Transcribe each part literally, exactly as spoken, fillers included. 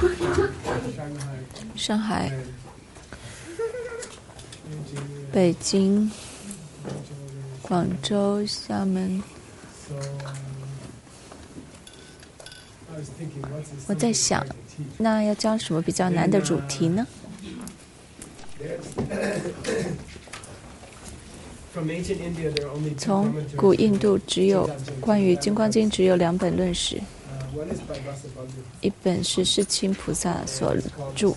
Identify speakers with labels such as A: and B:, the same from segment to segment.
A: 上海、北京、广州、厦门。我在想，那要教什么比较难的主题呢？从古印度只有关于《金刚经》只有两本论史，一本是世亲菩萨所著，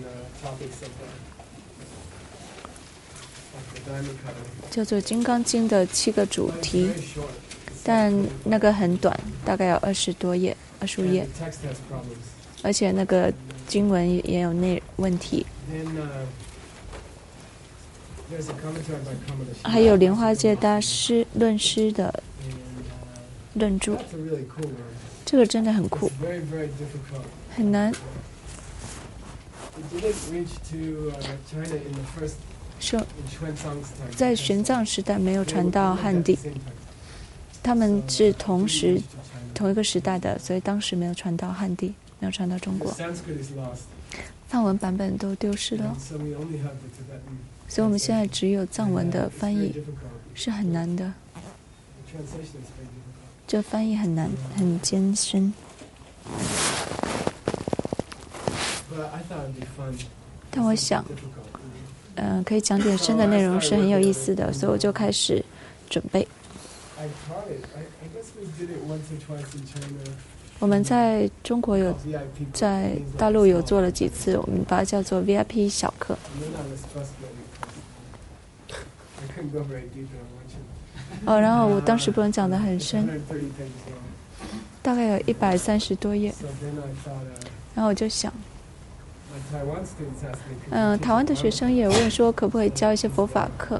A: 叫做《金刚经》的七个主题，但那个很短，大概有二十多页、二十五页，而且那个经文也有那问题。还有莲花戒大师论师的论著，这个真的很酷，很难。说在玄奘时代没有传到汉地，他们是同时同一个时代的，所以当时没有传到汉地，没有传到中国。梵文版本都丢失了，所以我们现在只有藏文的翻译，是很难的。这翻译很难，很艰深。但我想，嗯、呃，可以讲点深的内容是很有意思的，所以我就开始准备。我们在中国有，在大陆有做了几次，我们把它叫做 V I P 小课。哦，然后我当时不能讲得很深，大概有一百三十多页。然后我就想，嗯、呃，台湾的学生也问说，可不可以教一些佛法课？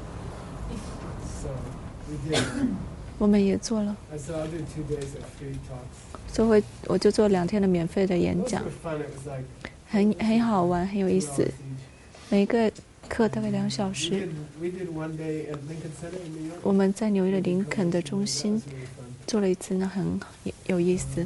A: 我们也做了，所以我就做两天的免费的演讲，很很好玩，很有意思。每一个课大概两小时。我们在纽约的林肯的中心做了一次，那很有意思。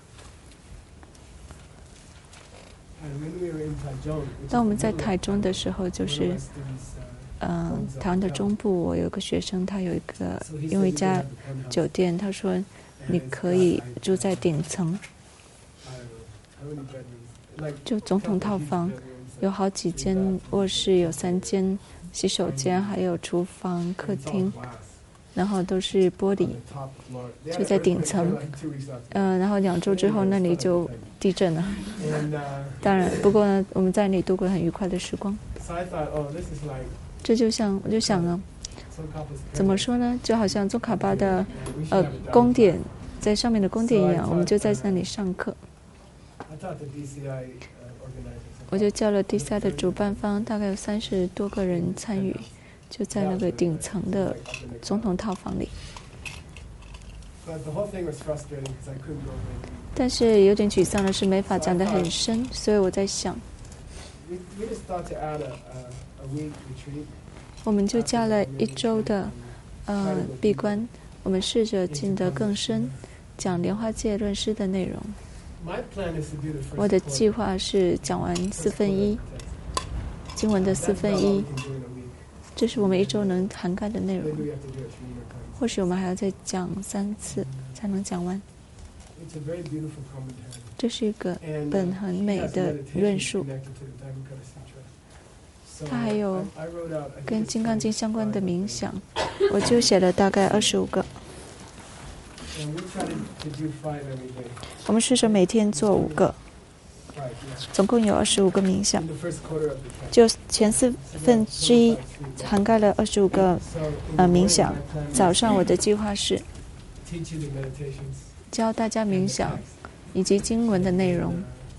A: 当我们在台中的时候，就是嗯、呃，台湾的中部，我有个学生，他有一个因为一家酒店，他说你可以住在顶层，就总统套房，有好几间卧室，有三间洗手间，还有厨房、客厅，然后都是玻璃，就在顶层。嗯、呃，然后两周之后那里就地震了。当然，不过呢，我们在那里度过了很愉快的时光。这就像我就想了，怎么说呢？就好像宗喀巴的呃宫殿，在上面的宫殿一样，我们就在那里上课。我就叫了 D C I 的主办方，大概有三十多个人参与，就在那个顶层的总统套房里。但是有点沮丧的是，没法讲得很深，所以我在想，我们就加了一周的呃闭关，我们试着进得更深，讲莲花戒论师的内容。我的计划是讲完四分一经文的四分一，这是我们一周能涵盖的内容。或许我们还要再讲三次才能讲完。这是一个本很美的论述，它还有跟《金刚经》相关的冥想，我就写了大概二十五个。我们试着每天做五个，总共有二十五个冥想，就前四分之一涵盖了二十五个呃冥想。早上我的计划是教大家冥想以及经文的内容。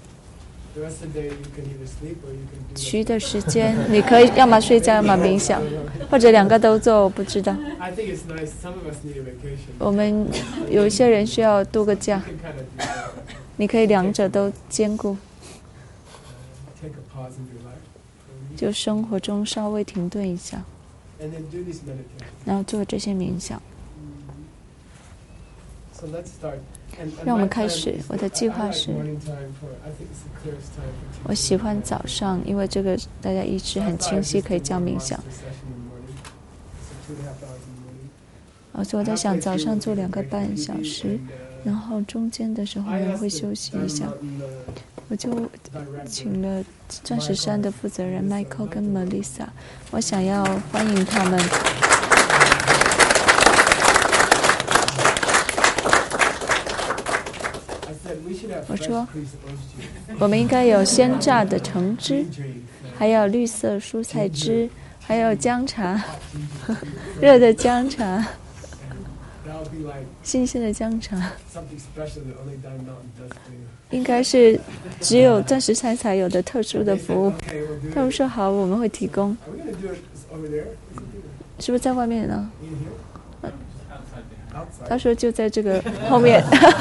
A: 其余的时间你可以要么睡觉，要么冥想，或者两个都做，我不知道。我们有一些人需要度个假，你可以两者都兼顾，就生活中稍微停顿一下，然后做这些冥想。 让我们开始。我的计划是，我喜欢早上，因为这个大家意识很清晰，可以叫冥想。哦，所以我在想早上做两个半小时，然后中间的时候呢会休息一下。我就请了钻石山的负责人 Michael 跟 Melissa， 我想要欢迎他们。我说，我们应该有鲜榨的橙汁，还有绿色蔬菜汁，还有姜茶，热的姜茶，新鲜的姜茶，应该是只有钻石山才有的特殊的服务。他们说好，我们会提供。是不是在外面呢？他说就在这个后面。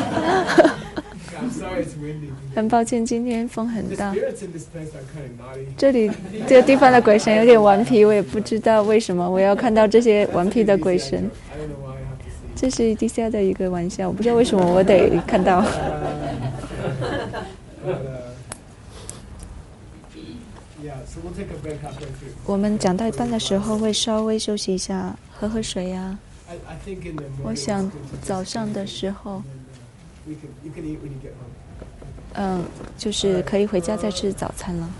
A: 很抱歉，今天风很大。这里这个地方的鬼神有点顽皮，我也不知道为什么我要看到这些顽皮的鬼神。这是地下的一个玩笑，我不知道为什么我得看到。我们讲到一半的时候会稍微休息一下，喝喝水呀、啊。我想早上的时候。嗯，就是可以回家再吃早餐了。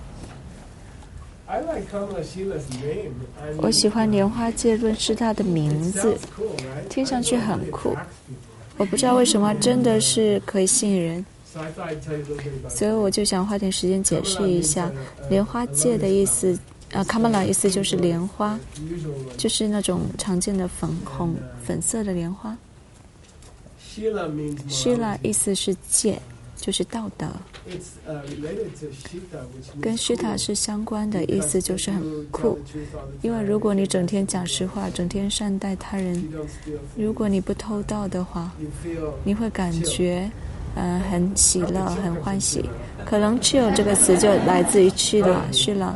A: 我喜欢莲花戒论是他的名字，听上去很酷。我不知道为什么，真的是可以吸引人。所以我就想花点时间解释一下莲花戒的意思。呃，卡玛拉意思就是莲花，就是那种常见的粉红、粉色的莲花。希拉意思是戒，就是道德，跟须塔是相关的，意思就是很酷。因为如果你整天讲实话，整天善待他人，如果你不偷盗的话，你会感觉呃很喜乐，很欢喜。可能 chill 这个词就来自于须拉，须拉。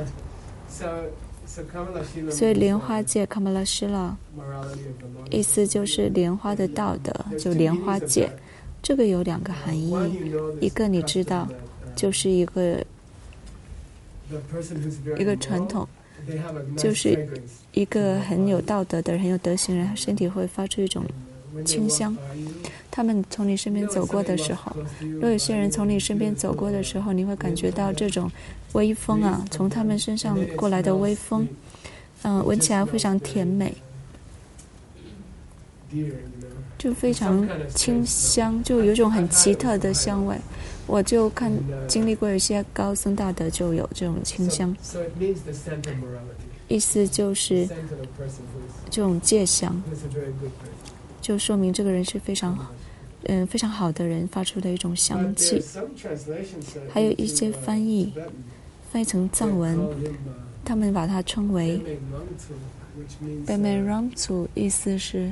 A: 所以莲花戒 Kamala Shila 意思就是莲花的道德，就莲花戒。这个有两个含义，一个你知道，就是一个一个传统，就是一个很有道德的人，很有德行人，他身体会发出一种清香。他们从你身边走过的时候，如果有些人从你身边走过的时候，你会感觉到这种微风啊，从他们身上过来的微风，嗯、呃，闻起来非常甜美，就非常清香，就有一种很奇特的香味。我就看经历过有些高僧大德就有这种清香，意思就是这种戒香，就说明这个人是非常嗯非常好的人发出的一种香气。还有一些翻译翻译成藏文，他们把它称为 Beme Ramzu， 意思是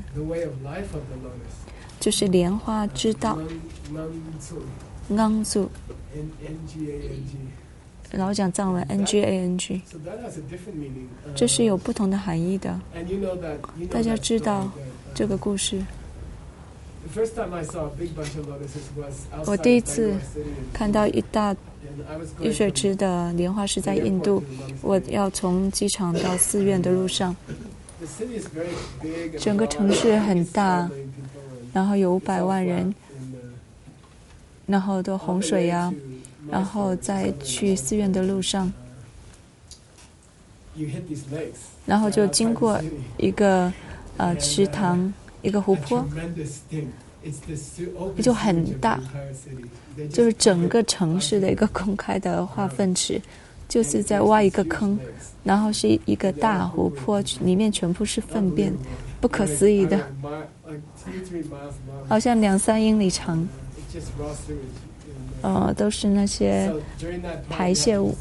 A: 就是莲花之道。昂祖，老讲藏文 N G A N G， 这是有不同的含义的。大家知道这个故事。我第一次看到一大玉水池的莲花是在印度，我要从机场到寺院的路上，整个城市很大，然后有五百万人，然后都洪水呀、啊，然后在去寺院的路上，然后就经过一个呃池塘，一个湖泊，就很大，就是整个城市的一个公开的化粪池，就是在挖一个坑，然后是一个大湖泊，里面全部是粪便，不可思议的，好像两三英里长。呃，都是那些排泄物，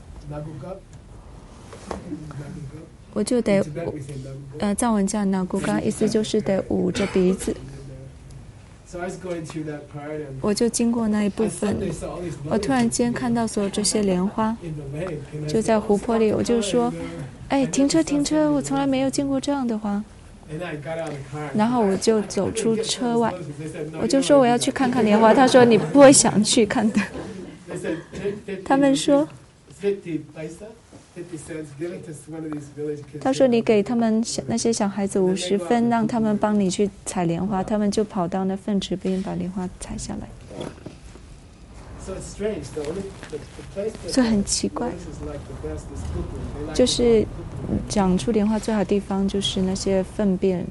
A: 我就得，呃，藏文叫那古嘎，意思就是得捂着鼻子。我就经过那一部分，我突然间看到所有这些莲花，就在湖泊里，我就说，哎，停车停车，我从来没有见过这样的花。 然后我就走出车外，我就说我要去看看莲花。他说你不会想去看的。他们说，他说你给他们那些小孩子五十分，让他们帮你去采莲花，他们就跑到那粪池边把莲花采下来。所以很奇怪，就是讲出莲花最好的地方就是那些粪便。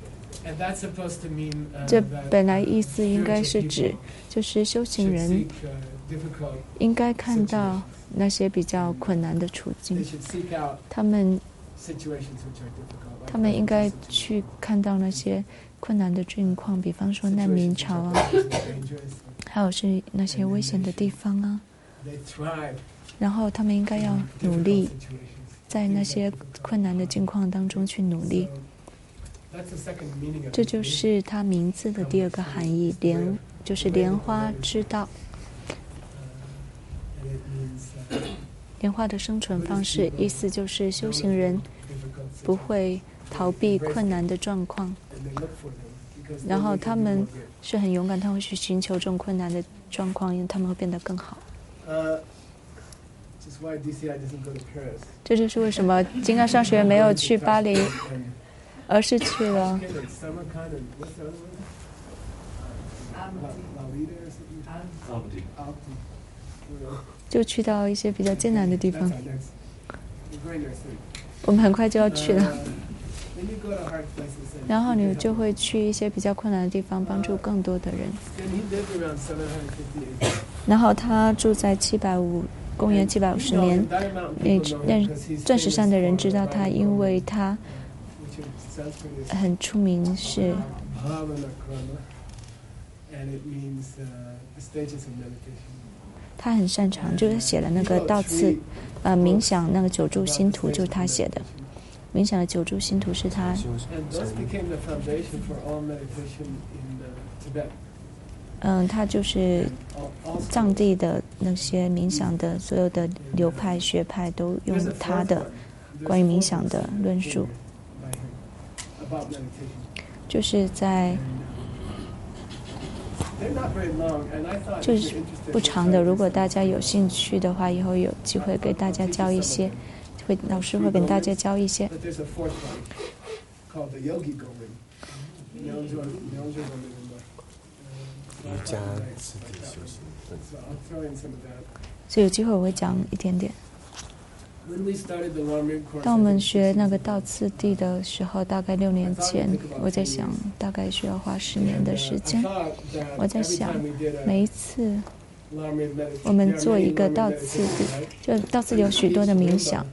A: 这本来意思应该是指，就是修行人应该看到那些比较困难的处境，他们他们应该去看到那些困难的境况，比方说难民潮啊，还有是那些危险的地方啊，然后他们应该要努力在那些困难的境况当中去努力。这就是它名字的第二个含义，莲就是莲花之道。莲花的生存方式，意思就是修行人不会逃避困难的状况，然后他们是很勇敢，他会去寻求这种困难的状况，因为他们会变得更好。这就是为什么金刚上学没有去巴黎，而是去了就去到一些比较艰难的地方。我们很快就要去了，然后你就会去一些比较困难的地方，帮助更多的人。然后他住在七百五公元七百五十年，那钻石山的人知道他，因为他很出名，是他很擅长，就是写了那个道次呃冥想那个九柱心图，就是他写的。冥想的九柱心图是他。嗯，他就是藏地的那些冥想的所有的流派学派都用他的关于冥想的论述，就是在就是不长的。如果大家有兴趣的话，以后有机会给大家教一些，会老师会给大家教一些。
B: 瑜伽次第修行，
A: 所以有机会我会讲一点点。当我们学那个道次第的时候，大概六年前，我在想大概需要花十年的时间。我在想每一次我们做一个道次第，就道次第有许多的冥想。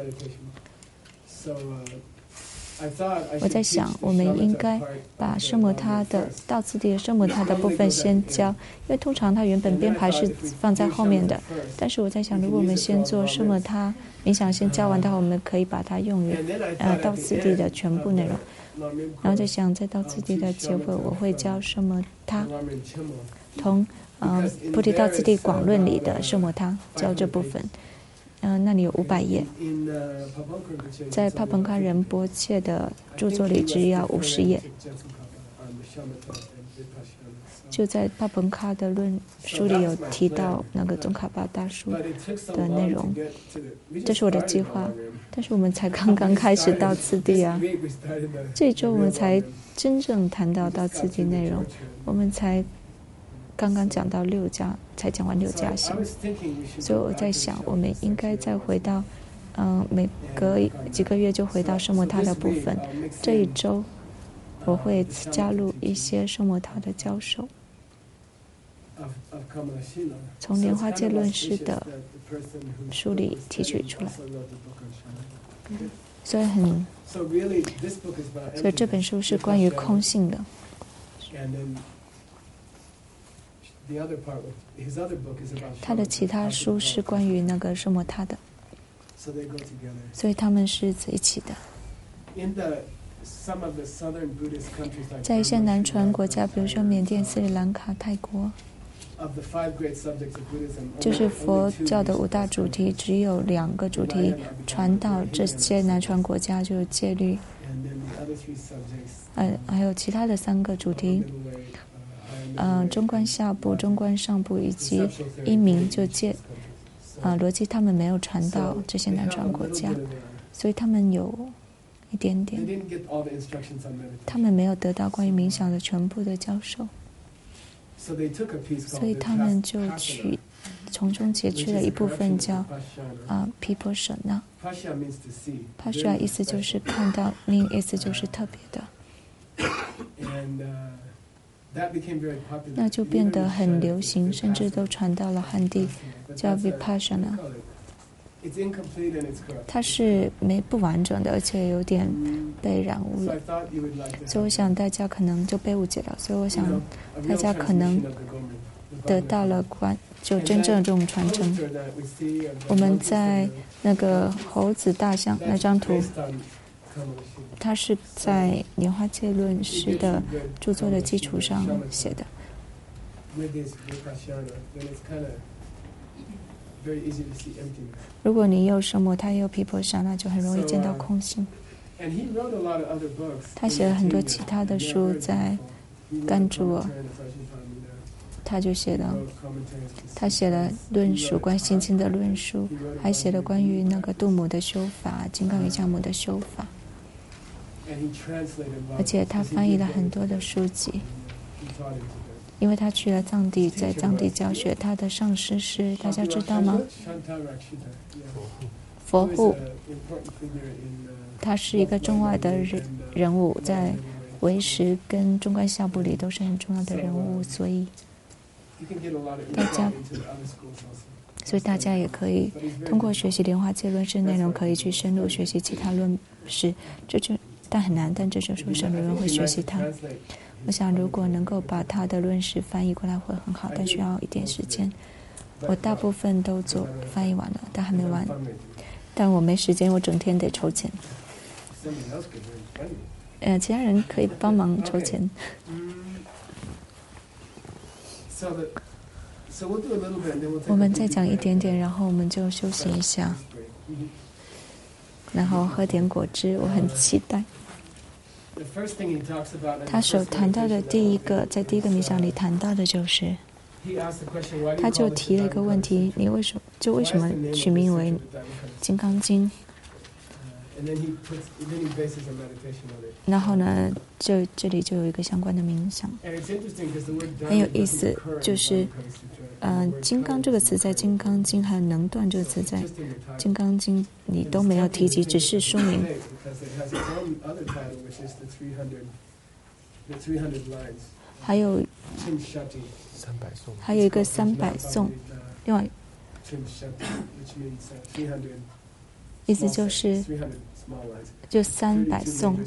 A: 我在想，我们应该把圣摩他的道次第的圣摩他的部分先教，因为通常它原本编排是放在后面的。但是我在想，如果我们先做圣摩他冥想先教完的话，我们可以把它用于呃道次第的全部内容。然后在想，在道次第的结尾，我会教圣摩他，同呃菩提道次第广论里的圣摩他教这部分。嗯、呃，那里有五百页，在帕彭卡仁波切的著作里只要五十页，就在帕彭卡的论书里有提到那个宗喀巴大书的内容。这是我的计划，但是我们才刚刚开始到次第啊，这周我们才真正谈到到次第内容，我们才刚刚讲到六家，才讲完六家行，所以我在想，我们应该再回到，嗯、呃，每隔几个月就回到圣摩他的部分。这一周我会加入一些圣摩他的教授，从莲花戒论师的书里提取出来，所以很，所以这本书是关于空性的。他的其他书是关于那个圣摩他的，所以他们是在一起的。在一些南传国家，比如说缅甸、斯里兰卡、泰国，就是佛教的五大主题，只有两个主题传到这些南传国家，就是戒律。 呃，还有其他的三个主题，呃，中观下部、中观上部以及一明就借，呃，逻辑他们没有传到这些南传国家，所以他们有一点点，他们没有得到关于冥想的全部的教授，所以他们就去从中截去了一部分叫啊 Vipassana。Pasha 意思就是看到，另一意思就是特别的。那就变得很流行，甚至都传到了汉地，叫 Vipassana。它是没不完整的，而且有点被染污了，所以我想大家可能就被误解了。所以我想大家可能得到了关就真正这种传承。我们在那个猴子大象那张图，它是在莲花戒论师的著作的基础上写的。如果你有什么他有毗婆舍，那就很容易见到空性。他写了很多其他的书，在甘珠尔，他就写了，他写了论述关于心经的论述，还写了关于那个度母的修法、金刚瑜伽母的修法，而且他翻译了很多的书籍。因为他去了藏地，在藏地教学，他的上师是大家知道吗？佛护，他是一个重要的人人物，在唯识跟中观下部里都是很重要的人物，所以大家，所以大家也可以通过学习莲花戒论式内容，可以去深入学习其他论式，这就但很难，但这就是为什么人会学习它。我想如果能够把他的论式翻译过来会很好，但需要一点时间。我大部分都做翻译完了，但还没完，但我没时间，我整天得筹钱。呃，其他人可以帮忙筹钱。我们再讲一点点，然后我们就休息一下，然后喝点果汁，我很期待。他所谈到的第一个，在第一个冥想里谈到的就是，他就提了一个问题：你为什么就为什么取名为《金刚经》？然后呢，就这里就有一个相关的冥想，很有意思，就是呃，金刚这个词在《金刚经》还有能断这个词在《金刚经》里都没有提及，只是说明。还有还有一个三百颂，另外意思就是就三百颂。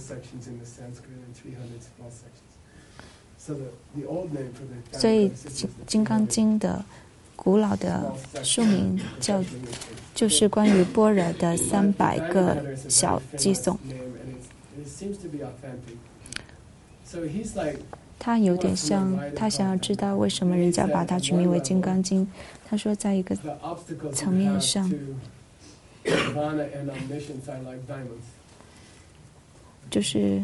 A: 所以《金刚经》的古老的书名叫就是关于般若的三百个小偈颂。他有点像，他想要知道为什么人家把它取名为《金刚经》。他说，在一个层面上，就是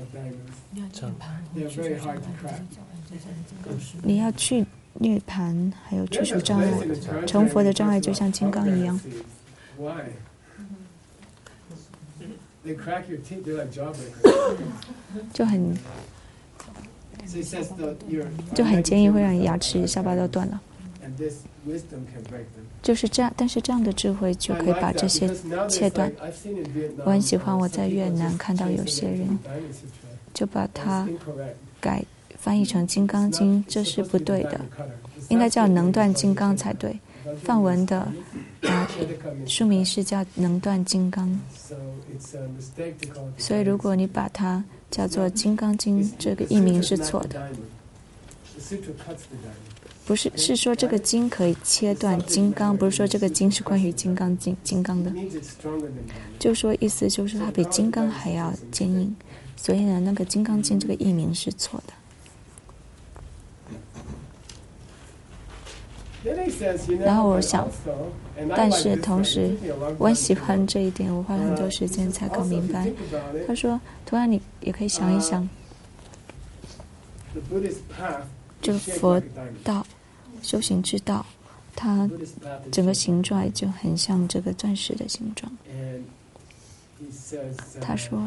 A: 你要去涅槃，还有去除障碍，成佛的障碍就像金刚一样。就很就很坚硬，会让你牙齿下巴都断了。就是这样，但是这样的智慧就可以把这些切断。我很喜欢我在越南看到有些人就把它改翻译成《金刚经》，这是不对的，应该叫《能断金刚》才对。梵文的啊书名是叫《能断金刚》，所以如果你把它叫做《金刚经》，这个译名是错的。不是，是说这个经可以切断金刚，不是说这个经是关于金刚经金刚的。就说意思就是它比金刚还要坚硬，所以呢，那个金刚经这个译名是错的。然后我想，但是同时我很喜欢这一点，我花了很多时间才搞明白。他说，同样你也可以想一想， 这个佛道修行之道，它整个形状就很像这个钻石的形状。他说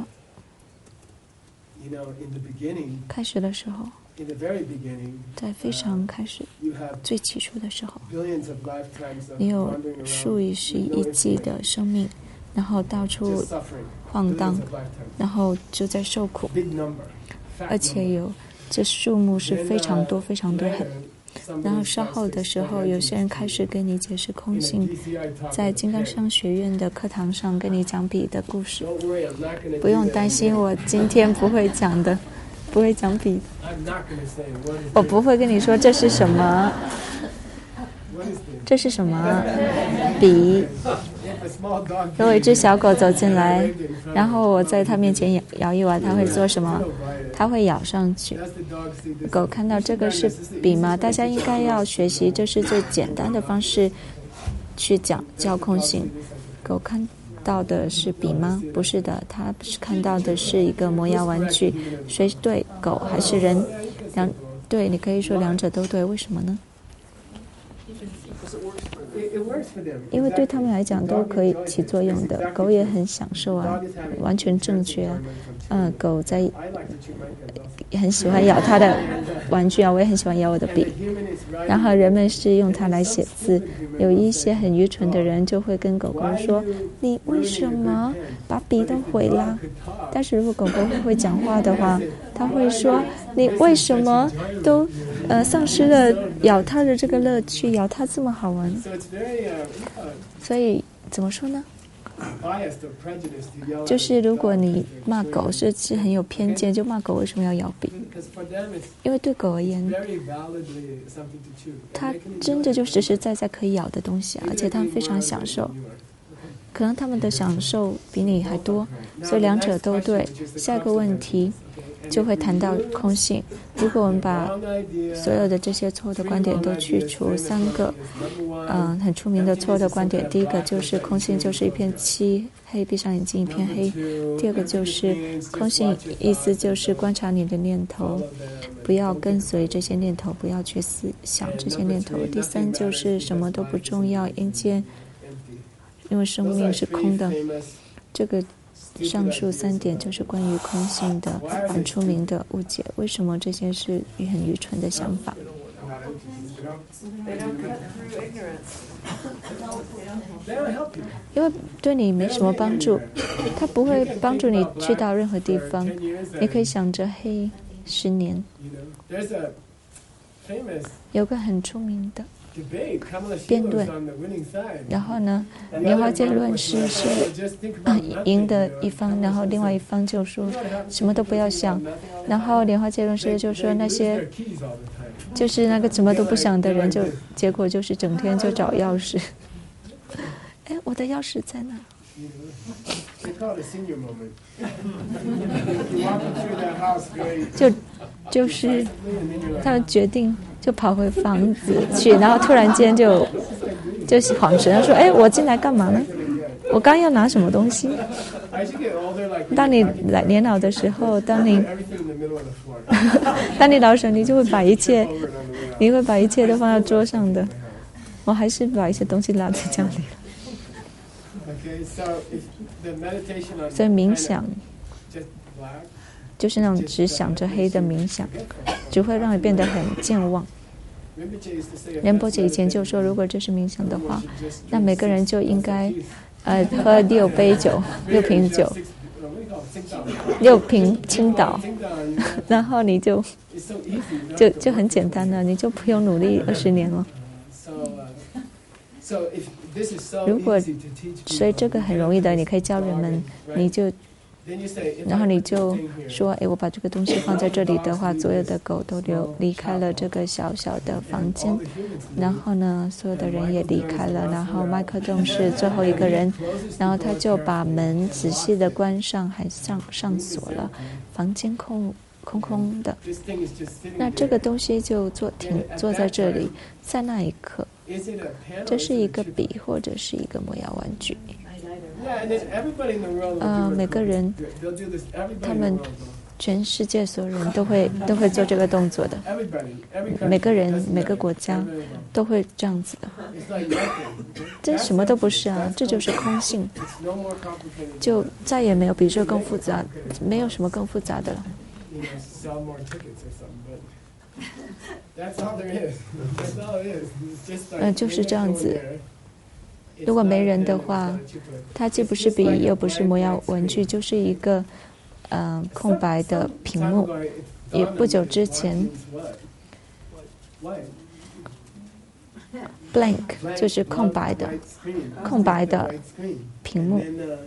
A: 开始的时候，在非常开始最起初的时候，你有数以十亿计的生命，然后到处晃荡，然后就在受苦，而且有这数目是非常多非常多很。然后稍后的时候，有些人开始跟你解释空性，在金刚商学院的课堂上跟你讲比的故事。不用担心，我今天不会讲的，不会讲比。我不会跟你说这是什么，这是什么比。如果一只小狗走进来，然后我在它面前摇摇一摇，它会做什么？它会咬上去。狗看到这个是笔吗？大家应该要学习，这是最简单的方式去讲教空性。狗看到的是笔吗？不是的，它看到的是一个魔药玩具。谁对，狗还是人？两对，你可以说两者都对，为什么呢？因为对他们来讲都可以起作用的，狗也很享受啊，完全正确啊。嗯，狗在很喜欢咬它的玩具啊，我也很喜欢咬我的笔。然后人们是用它来写字，有一些很愚蠢的人就会跟狗狗说：“你为什么把笔都毁了？”但是如果狗狗会讲话的话，它会说：“你为什么都呃丧失了咬它的这个乐趣？咬它这么好玩。”所以怎么说呢？就是如果你骂狗是是很有偏见，就骂狗为什么要咬笔？因为对狗而言，它真的就实实在在可以咬的东西，而且它们非常享受。可能他们的享受比你还多，所以两者都对。下一个问题就会谈到空性。如果我们把所有的这些错误的观点都去除，三个嗯、呃、很出名的错误的观点，第一个就是空性就是一片漆黑，闭上眼睛一片黑；第二个就是空性意思就是观察你的念头，不要跟随这些念头，不要去思想这些念头；第三就是什么都不重要，因见因为生命是空的。这个上述三点就是关于空性的很出名的误解。为什么这些是很愚蠢的想法？因为对你没什么帮助，它不会帮助你去到任何地方。你可以想着黑十年。有个很出名的辩论，然后呢，莲花结论是是赢的一方，然后另外一方就说什么都不要想，然后莲花结论师就说那些就是那个什么都不想的人，就结果就是整天就找钥匙。哎，我的钥匙在哪？就就是他们决定就跑回房子去，然后突然间就就恍神，说：“哎，我进来干嘛呢？我刚要拿什么东西？”当你来年老的时候，当你当你老的时候，你就会把一切，你会把一切都放在桌上的。我还是把一些东西落在家里了。所以冥想就是那种只想着黑的冥想，只会让你变得很健忘。仁波切以前就说，如果这是冥想的话，那每个人就应该呃喝六杯酒，六瓶酒，六瓶青岛，然后你就就就很简单了，你就不用努力二十年了。如果所以这个很容易的，你可以教人们，你就然后你就说，哎，我把这个东西放在这里的话，所有的狗都流离开了这个小小的房间，然后呢，所有的人也离开了，然后麦克顿是最后一个人，然后他就把门仔细的关上，还上上锁了，房间空空空的。那这个东西就坐停坐在这里，在那一刻。这是一个笔或者是一个魔药玩具。呃，每个人他们全世界所有人都会都会做这个动作的，每个人每个国家都会这样子的。这什么都不是啊，这就是空性，就再也没有比这更复杂，没有什么更复杂的了。嗯，就是这样子。如果没人的话，它既不是笔，又不是模样文具，就是一个嗯、呃、空白的屏幕。也不久之前 ，blank 就是空白的，空白的屏幕。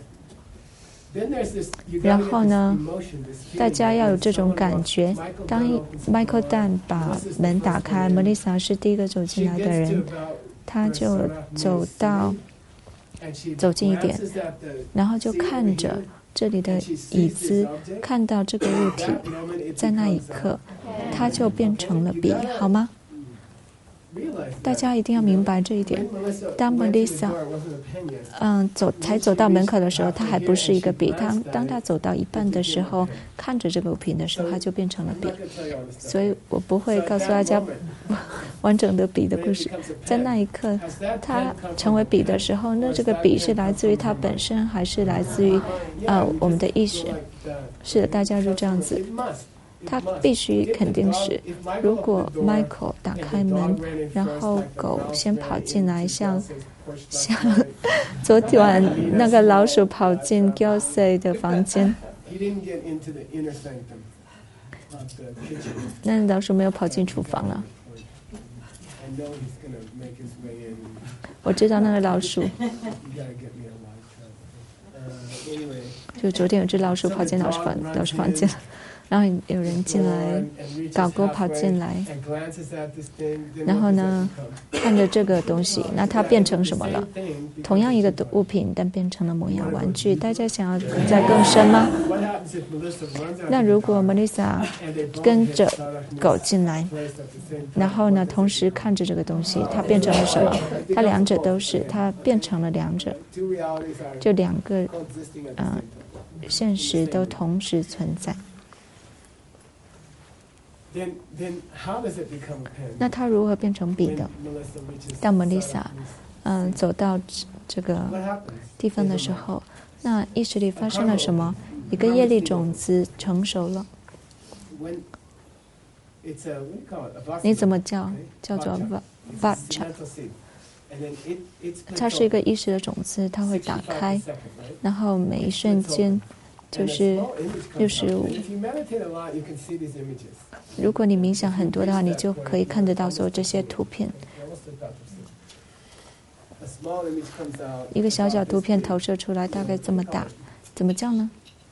A: 然后呢，大家要有这种感觉。当 Michael Dan 把门打开 ，Melissa 是第一个走进来的人，他就走到走近一点，然后就看着这里的椅子，看到这个物体，在那一刻，它就变成了笔，好吗？大家一定要明白这一点。当 Melissa 嗯走才走到门口的时候，它还不是一个笔。当当他走到一半的时候，看着这个物品的时候，它就变成了笔。所以我不会告诉大家完整的笔的故事。在那一刻，它成为笔的时候，那这个笔是来自于它本身，还是来自于呃我们的意识？是的，大家就这样子。他必须肯定是，如果 Michael 打开门，然后狗先跑进来，像像昨晚那个老鼠跑进 Gilsey 的房间，那老鼠没有跑进厨房啊。我知道那个老鼠，就昨天有只老鼠跑进老鼠房老鼠房间了。然后有人进来，狗狗跑进来，然后呢，看着这个东西，那它变成什么了？同样一个物品，但变成了模样玩具。大家想要再更深吗？那如果 Melissa 跟着狗进来，然后呢，同时看着这个东西，它变成了什么？它两者都是，它变成了两者，就两个呃现实都同时存在。那它如何变成笔的？当 Melissa 嗯、呃、走到这个地方的时候，那意识里发生了什么？一个业力种子成熟了。你怎么叫？叫做 Vacha。它是一个意识的种子，它会打开，然后每一瞬间就是六十五。如果你冥想很多的话，你就可以看得到所有这些图片。一个小小图片投射出来，大概这么大，怎么叫呢？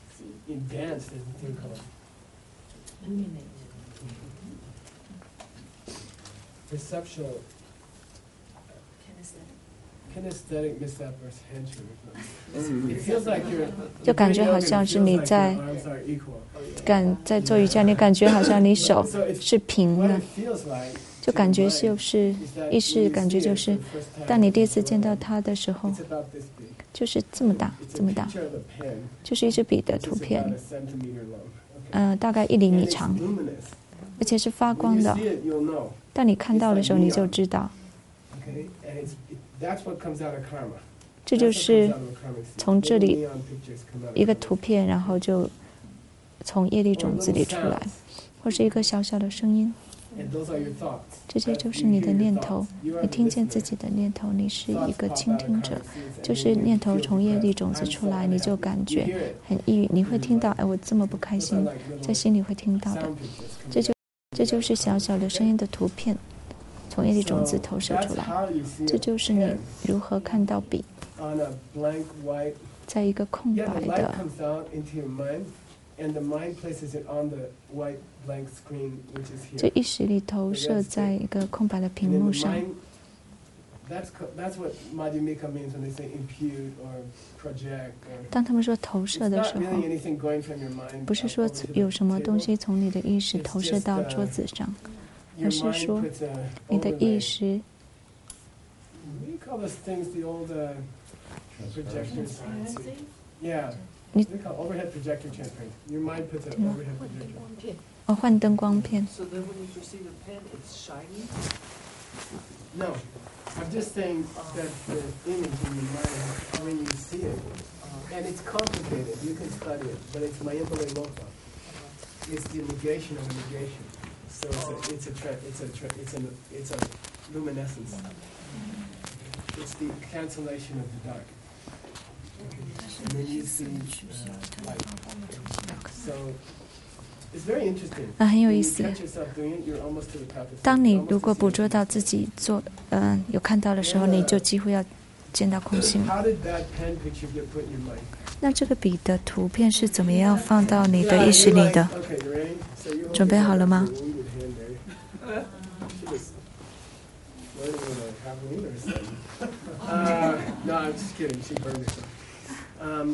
A: 就感觉好像是你在感在做瑜伽，你感觉好像你手是平的，就感觉就是意识感觉就是，当你第一次见到它的时候，就是这么大这么大，就是一支笔的图片，呃，大概一厘米长，而且是发光的。当你看到的时候，你就知道。这就是从这里一个图片，然后就从业力种子里出来，或是一个小小的声音。这些就是你的念头，你听见自己的念头，你是一个倾听者。就是念头从业力种子出来，你就感觉很抑郁，你会听到，哎，我这么不开心，在心里会听到的。这就这就是小小的声音的图片。从业力种子投射出来，这就是你如何看到笔，在一个空白的，这意识力投射在一个空白的屏幕上。当他们说投射的时候，不是说有什么东西从你的意识投射到桌子上，而是说你的意识你
C: They call overhead projector transparent. Your mind puts an overhead projector.
A: 哦，换灯光片。
D: So then when you perceive a pen, it's shiny?
C: No, I'm just saying that the image in your mind when you see it, and it's complicated. You can study it, but it's mayembole loka. It's the negation of a negation. So it's a it's a tra- it's a tra- it's a it's a luminescence. It's the cancellation of the dark. And then you see uh, light. So it's very interesting.
A: 啊，很有
C: When
A: 意
C: you
A: 思。
C: catch yourself doing it, you're almost to the path of
A: 当你
C: almost
A: 如果
C: to
A: 捕
C: see
A: 捉
C: it.
A: 到自己做，嗯、有看到的时候，你就几乎要见到空性。
C: How did that pen picture get put in your mind?
A: 那这个笔的图片是怎么样放到你的意识里的？
C: Okay, you ready? So you hold
A: 准备
C: your
A: 好了
C: hand
A: 吗
C: up to your wounded hand there. She was learning with a javelin or something. Uh, no, I'm just kidding. She burned herself. Um,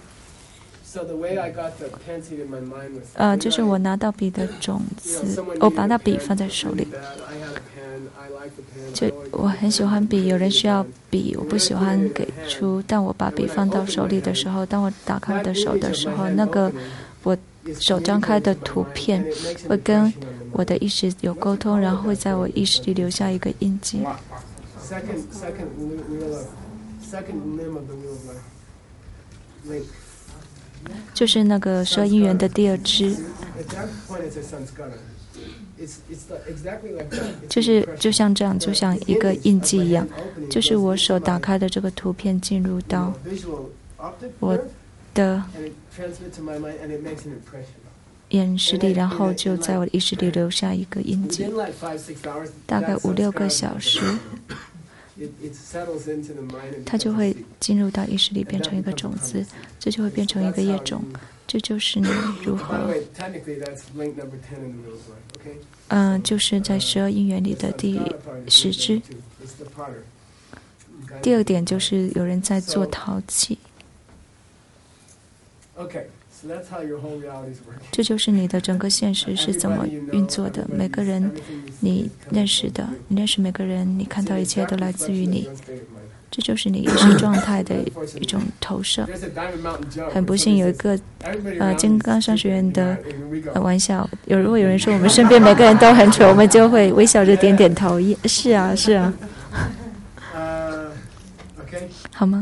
C: so the way I got the pen seed in my mind was.
A: 呃，就是我拿到笔的种
C: You know,
A: 子，
C: someone
A: 我
C: needed
A: 把
C: a
A: 那笔
C: pen
A: 放在手
C: really
A: 里。
C: bad. I had a pen. I like the pen.
A: 就
C: I always
A: 我很喜欢笔，有人需要笔，我不喜欢给出。但我把笔放到手里的时候，当我打开我的手的时候，那个我手张开的图片会跟我的意识有沟通，然后会在我意识里留下一个印记。
C: Second, second wheel of, second limb of the wheel of life. Link.
A: 就是那个十二因缘的第二支，
C: At that point, it's a sanskara. It's it's the, exactly like that. It's
A: 就
C: an
A: 是
C: impression.
A: 就像这样，就像一个
C: The
A: 印
C: image
A: 记
C: of
A: 一
C: my
A: 样，
C: hand opening
A: 就是
C: goes
A: 我
C: into
A: 手
C: my,
A: 打开的这个图片进入
C: you
A: 到
C: know, visual optic
A: 我
C: nerve,
A: 的
C: and it transmits to my mind, and it makes an impression.
A: 眼识里，然后就在我的意识里留下一个印记，
C: Within like five, six hours,
A: 大概
C: that
A: 五六个
C: sanskara
A: 小时，
C: it, it settles into the mind and
A: 它就
C: becomes a
A: 会
C: seed.
A: 进入到意识里，变成一个种子，这就会变成一个业种。这就是你如
C: By the
A: 何，
C: way, technically, that's link number ten in the wheel of life. Okay.
A: 嗯、就是在十二因缘里的第
C: Sanskara part is
A: 十
C: link
A: 支
C: number。two. It's the potter. Okay.
A: 第二点就是有人在做陶器，
C: Okay, so that's how your whole reality is working.
A: 这就是你的整个现实是怎么运作的。每个人你认识的，你认识每个人，你看到一切都来自于你，这就是你意识状态的一种投射。
C: There's a Diamond Mountain jump.
A: 很不幸，有一个
C: Everybody
A: 呃
C: around
A: 金
C: is
A: 刚商学院的
C: stupid. Yeah, here we go.
A: 呃玩笑。有如果有人说我们身边每个人都很蠢，我们就会微笑着点点头。也是啊，是啊，
C: Uh, okay.
A: 好吗？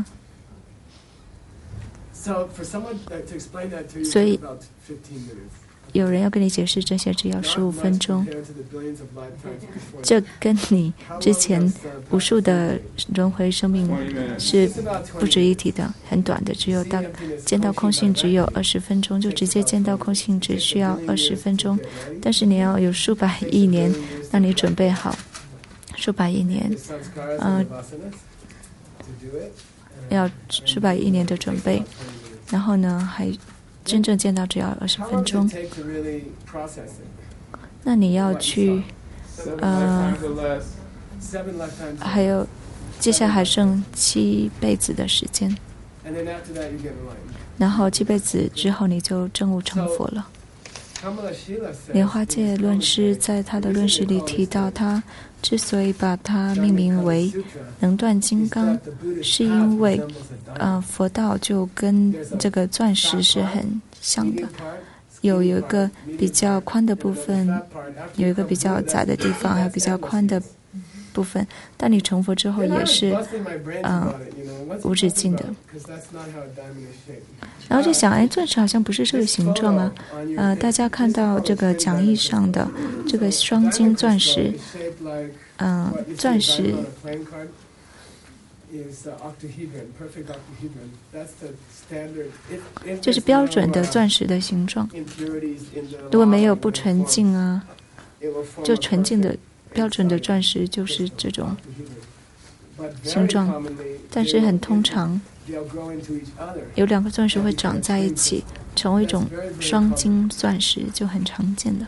C: So for someone uh, to explain that to you,
A: 所以
C: it's about fifteen minutes.
A: 有人要跟你解释这些，只要
C: Not
A: 十五
C: much
A: 分钟。
C: compared to the billions of lifetimes before.
A: 这跟你之前无数的轮回生命是
C: It's about
A: 不
C: twenty
A: 值一提的，很短的，只有大见到空性只有二十分钟，就直接见到空性只需要二十分钟，但是你要有数百亿年让你准备好，数百亿年
C: The sanskaras
A: Uh,
C: and the vasanas to do it.
A: 要数百亿年的准备，然后呢，还真正见到只要二十
C: How
A: 分
C: long does
A: 钟
C: it。take to really process it?
A: 那你要去
B: Seven
A: Uh,
B: lifetimes or less.
C: Seven lifetimes.
A: 还有接下来还剩七辈子的时间，
C: And then after that, you get enlightened.
A: 然后七辈子之后你就证悟成佛了。
C: Kamala Shila says
A: 莲花戒论师在他的论史里提到，他之所以把它命名为能断金刚，是因为呃，佛道就跟这个钻石是很像的，有有一个比较宽的部分，有一个比较窄的地方，还有比较宽的部分。当你成佛之后，也是嗯无止境的。然后就想，哎，钻石好像不是这个形状啊。呃，大家看到这个讲义上的这个双晶钻石，嗯、呃，钻石。这是标准的钻石的形状。如果没有不纯净啊，就纯净的标准的钻石就是这种形状。但是很通常，有两个钻石会长在一起，成为一种双晶钻石，就很常见的。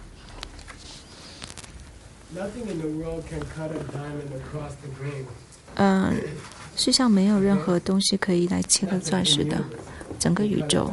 A: 嗯、呃，世上没有任何东西可以来切割钻石的，整个宇宙。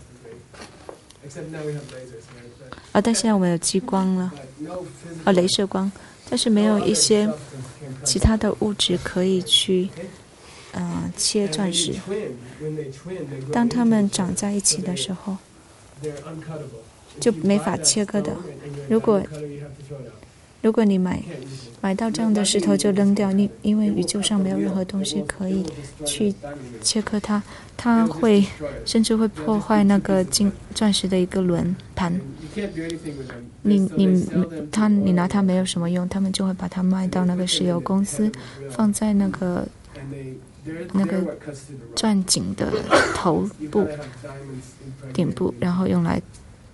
A: 啊，但现在我们有激光了，啊，镭射光，但是没有一些其他的物质可以去呃切钻石。当它们长在一起的时候，就没法切割的。如果如果你买买到这样的石头就扔掉，你因为宇宙上没有任何东西可以去切割它，它会甚至会破坏那个金钻石的一个轮盘。你你它你拿它没有什么用，他们就会把它卖到那个石油公司，放在那个那个钻井的头部顶部，然后用来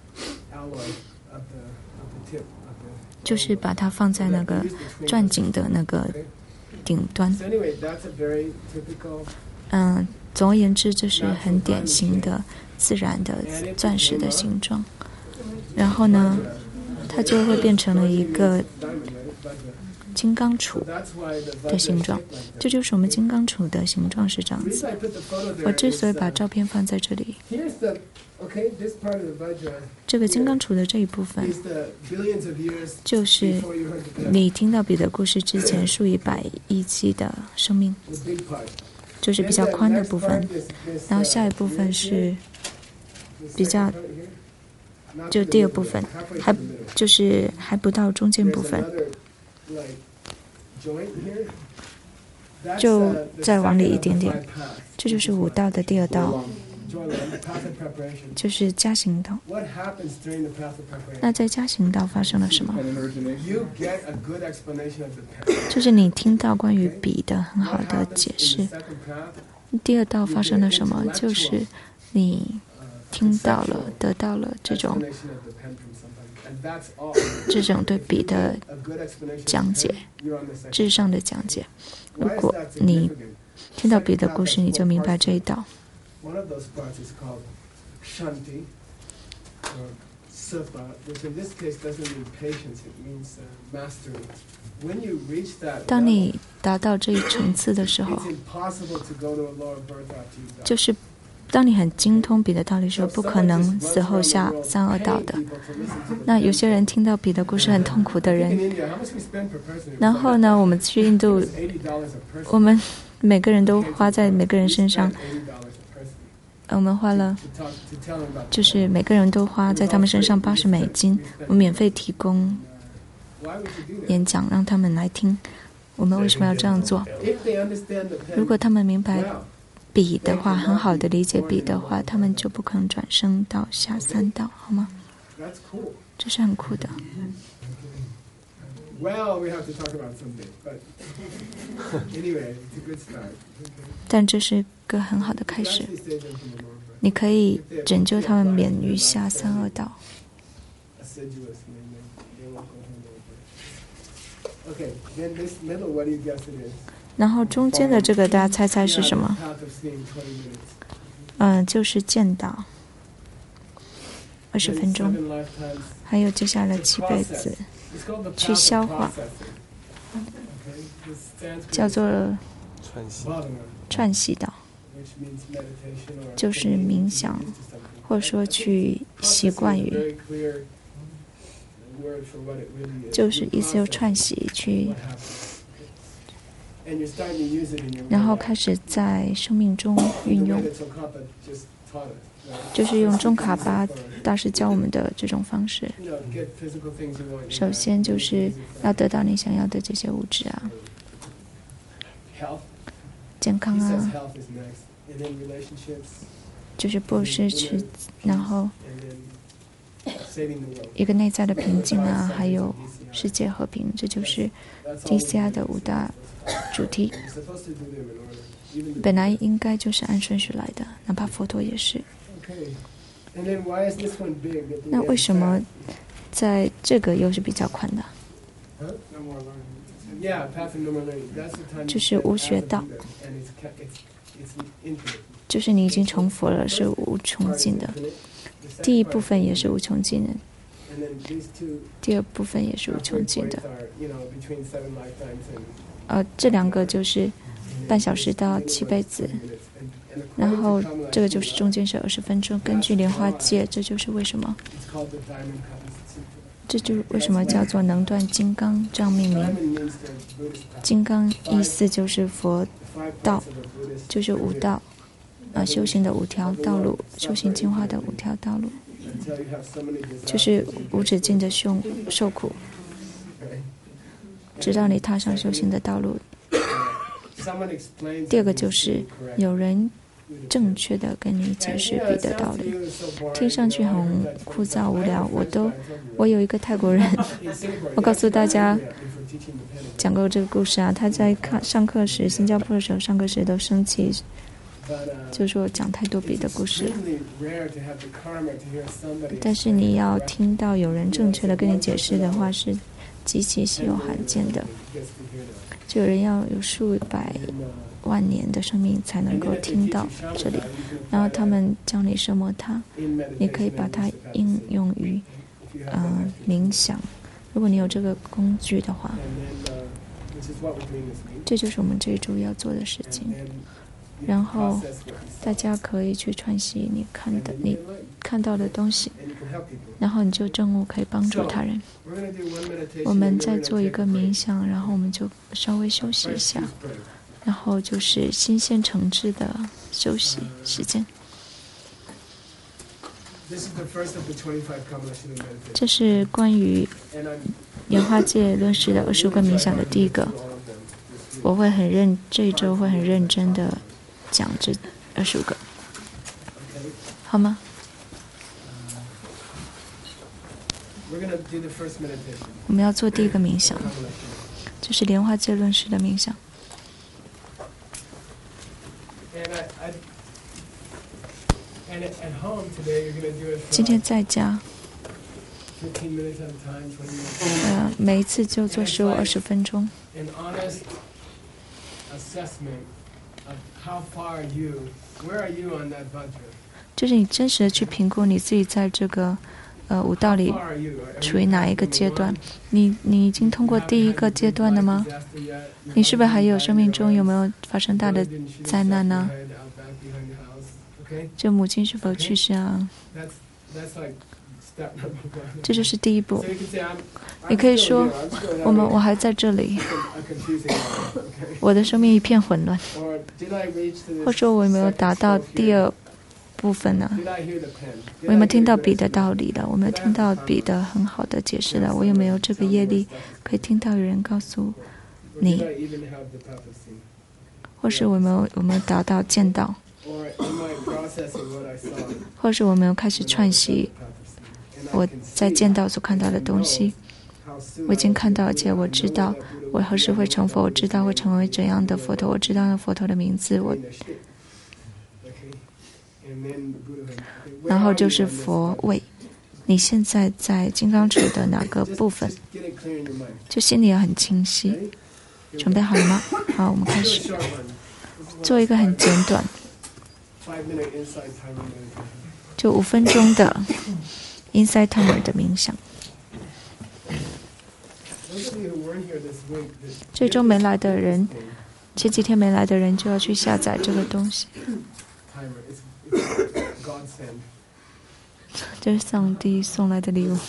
A: 就是把它放在那个钻井的那个顶端。嗯，总而言之，这是很典型的自然的钻石的形状。然后呢，它就会变成了一个金刚杵的形状，这就是我们金刚杵的形状是这样子。我之所以把照片放在这里，这个金刚杵的这一部分，就是你听到彼得故事之前数以百亿计的生命，就是比较宽的部分。然后下一部分是比较，就第二部分，还就是还不到中间部分。就再往里一点点，这就是五道的第二道，就是加行道。那在加行道发生了什么？就是你听到关于笔的很好的解释。第二道发生了什么？就是你听到了，得到了这种这种对笔的讲解，智上的讲解。如果你听到笔的故事，你就明白这一道。当你达到这一层次的时候，就是当你很精通笔的道理的时候，不可能死后下三恶道的。那有些人听到笔的故事很痛苦的人，然后呢，我们去印度，我们每个人都花在每个人身上，我们花了，就是每个人都花在他们身上八十美金，我们免费提供演讲让他们来听。我们为什么要这样做？如果他们明白笔的话，很好的理解笔的话，他们就不可能转生到下三道，好吗？这是很酷的。但这是个很好的开始，你可以拯救他们免于下三恶道。然后中间的这个大家猜猜是什么？嗯、呃，就是见到二十分钟，还有接下来七辈子去消化，叫做串习道，就是冥想，或者说去习惯于，就是意思有串习去。然后开始在生命中运用，就是用中卡巴大师教我们的这种方式。首先就是要得到你想要的这些物质啊，健康啊，就是布施去，然后一个内在的平静啊，还有世界和平，这就是 D C I 的五大主题。本来应该就是按顺序来的，哪怕佛陀也是。那为什么在这个又是比较宽的？就是无学道，就是你已经成佛了，是无穷尽的。第一部分也是无穷尽的，第二部分也是无穷尽的。呃，这两个就是半小时到七辈子，然后这个就是中间是二十分钟。根据莲花戒，这就是为什么，这就是为什么叫做能断金刚这样命名。金刚意思就是佛道， 就是五道，啊，修行的五条道路，修行进化的五条道路，就是无止境的受受苦，直到你踏上修行的道路。第二个就是有人正确的跟你解释彼的道理，听上去很枯燥无聊。我都，我有一个泰国人，我告诉大家讲过这个故事啊。他在看上课时，新加坡的时候上课时都生气，就说讲太多彼的故事。但是你要听到有人正确的跟你解释的话，是极其稀有罕见的。就有人要有数百万年的生命才能够听到这里，然后他们教你什么它，你可以把它应用于呃冥想。如果你有这个工具的话，这就是我们这一周要做的事情。然后大家可以去串习你看的你看到的东西，然后你就证悟可以帮助他人。我们再做一个冥想，然后我们就稍微休息一下，然后就是新鲜诚挚的休息时间。这是关于莲花戒论师的二十五个冥想的第一个，我会很认这一周会很认真的讲这二十五个，好吗？我们要做第一个冥想，就是莲花戒论师的冥想。今天在家，呃，每一次就做十五二十分钟。就是你真实的去评估你自己在这个呃武道里处于哪一个阶段？你你已经通过第一个阶段了吗？你是不是还有生命中有没有发生大的灾难呢？就母亲是否去世啊？这就是第一步。你可以说，我们我还在这里，我的生命一片混乱，或者说我有没有达到第二部分呢？我有没有听到彼的道理了？我有没有听到彼的很好的解释了？我有没有这个业力可以听到有人告诉你？或是我有没有我没有达到见到？或是我没有开始串习我在见到所看到的东西？我已经看到，而且我知道我何时会成佛，我知道会成为怎样的佛陀，我知道那佛陀的名字，我然后就是佛位。你现在在金刚杵的哪个部分？就心里要很清晰。准备好了吗？好，我们开始。做一个很简短，就五分钟的 Inside Timer 的冥想。这周没来的人，前几天没来的人就要去下载这个东西。这是上帝送来的礼物，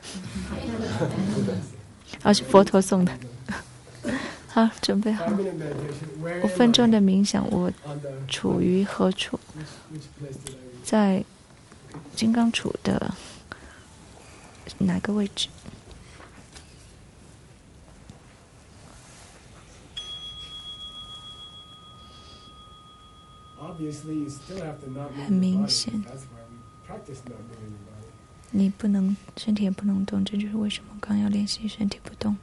A: 而是佛陀送的。好，准备好。五分钟的冥想，我处于何处？在金刚杵的哪个位置？很明显，你不能身体也不能动，这就是为什么刚要练习身体不动。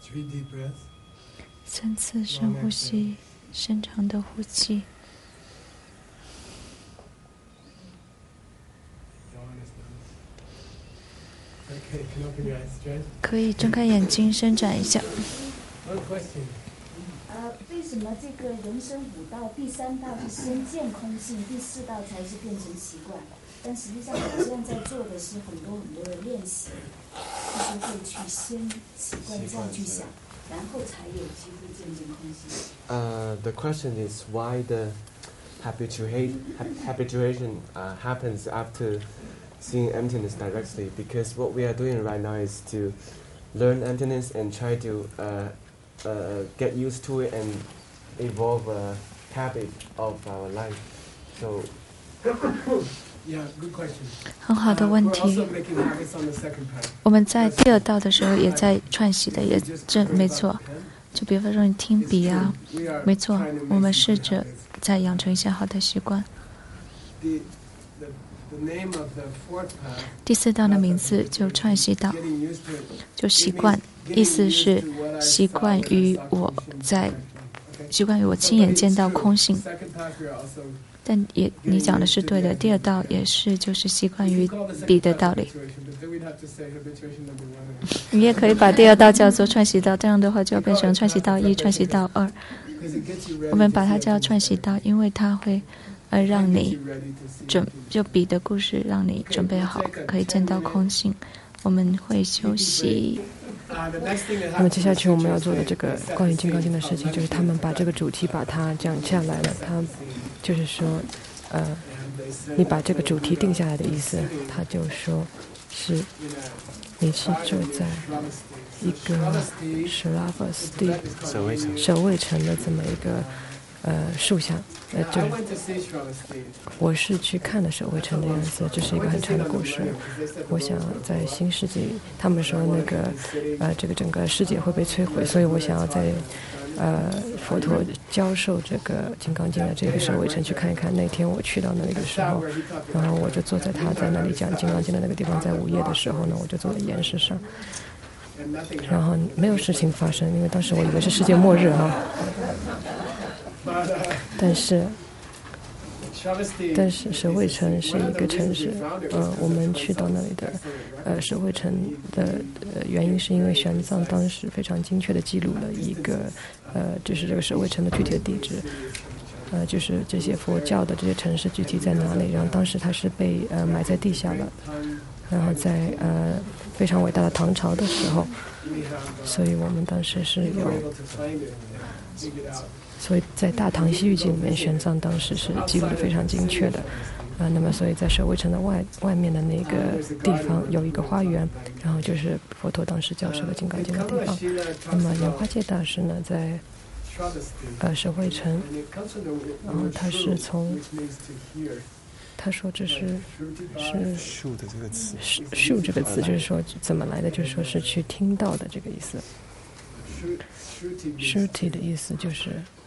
C: Three deep breaths.
A: 三次深呼吸，深长的呼气。
C: Okay, can you open your eyes, Jen?
A: 可以睁开眼睛，伸展一下。
C: One question.
E: 呃，为什么这个人生五道，第三道是先见空性，第四道才是变成习惯？但实际上，我现在在做的是很多很多的练习，就是会去先习惯这样去想，然后才有机会见见空性。
B: Uh, the question is why the habituate, habituation uh, happens after seeing emptiness directly, because what we are doing right now is to learn emptiness and try to uh, uh, get used to it and evolve a habit of our life. So,
C: Yeah, good question.
A: 很好的问
C: Uh, we're
A: 题
C: also。making habits on the second path.
A: 我们在第二道的时候也在串习的，也正没错。就比方说你听笔啊，
C: We are
A: 没错
C: trying to，make
A: 我们
C: some
A: 试
C: good
A: 着
C: habits.
A: 再养成一些好的习惯。
C: The, the, the name of the fourth path,
A: 第四道的名字就串习道，
C: getting used to it.
A: 就习惯，意思是习惯于我在习惯于我亲眼见到空性。
C: Second path, we are also
A: 但也你讲的是对的，第二道也是就是习惯于笔的道理。
C: habituation, but then we'd have to say habituation number one.
A: 你也可以把第二道叫做串习道，这样的话就要变成串习道一、串习道二。
C: Because it gets you ready
A: 我们
C: to
A: 把它
C: see
A: 叫
C: emptiness.
A: 串习道，因为它会呃让
C: It gets
A: 你
C: you ready to see
A: 准
C: emptiness.
A: 就笔的故事让你准备好，可以见到空性。我们会休息。
C: Uh, the next thing that
F: 那么
C: happens
F: 接下去我们要做的
C: is
F: 这个关于《金刚经》的事情，就是他们把这个主题把它讲下来了。他就是说，呃，
C: they say
F: 你把这个主题定下来的意思，他就说是
C: in a
F: 你是住在
C: Sravasti.
F: 一
C: So
F: 个
C: Sravasti
F: 舍拉弗斯蒂
C: that is called
B: 守卫城。
F: 守卫城的这么一个呃树下，呃，
C: Now,
F: 就
C: I went to see Sravasti.
F: 我是去看了守卫城的样子，这是一个很长的故事。我想在新世纪，他们说那个呃，这个整个世界会被摧毁，所以我想要在呃佛陀教授这个《金刚经》的这个守卫城去看一看。那天我去到那里的时候，然后我就坐在他在那里讲《金刚经》的那个地方，在午夜的时候呢，我就坐在岩石上，
C: And nothing
F: 然后没有事情发生，因为当时我以为是世界末日哈，
C: But, uh,
F: 但是
C: Sravasti
F: 但是守卫城是一个城市，呃，我们去到那里的，呃，守卫城的呃原因是因为玄奘当时非常精确地记录了一个，呃，就是这个守卫城的具体的地址，呃，就是这些佛教的这些城市具体在哪里，然后当时它是被呃埋在地下了，然后在呃非常伟大的唐朝的时候，所以我们当时是有。
C: able to find it and dig it out.
F: 所以在《大唐西域记》里面，玄奘当时是记录的非常精确的，啊、呃，那么所以在守卫城的外外面的那个地方有一个花园，然后就是佛陀当时教授的《金刚经》的地方。那么莲花戒大师呢，在呃守卫城，然后他是从他说这是是
B: 树的这个词，
F: 树这个词就是说怎么来的，就是说是去听到的这个意思。Shruti 的意思就是。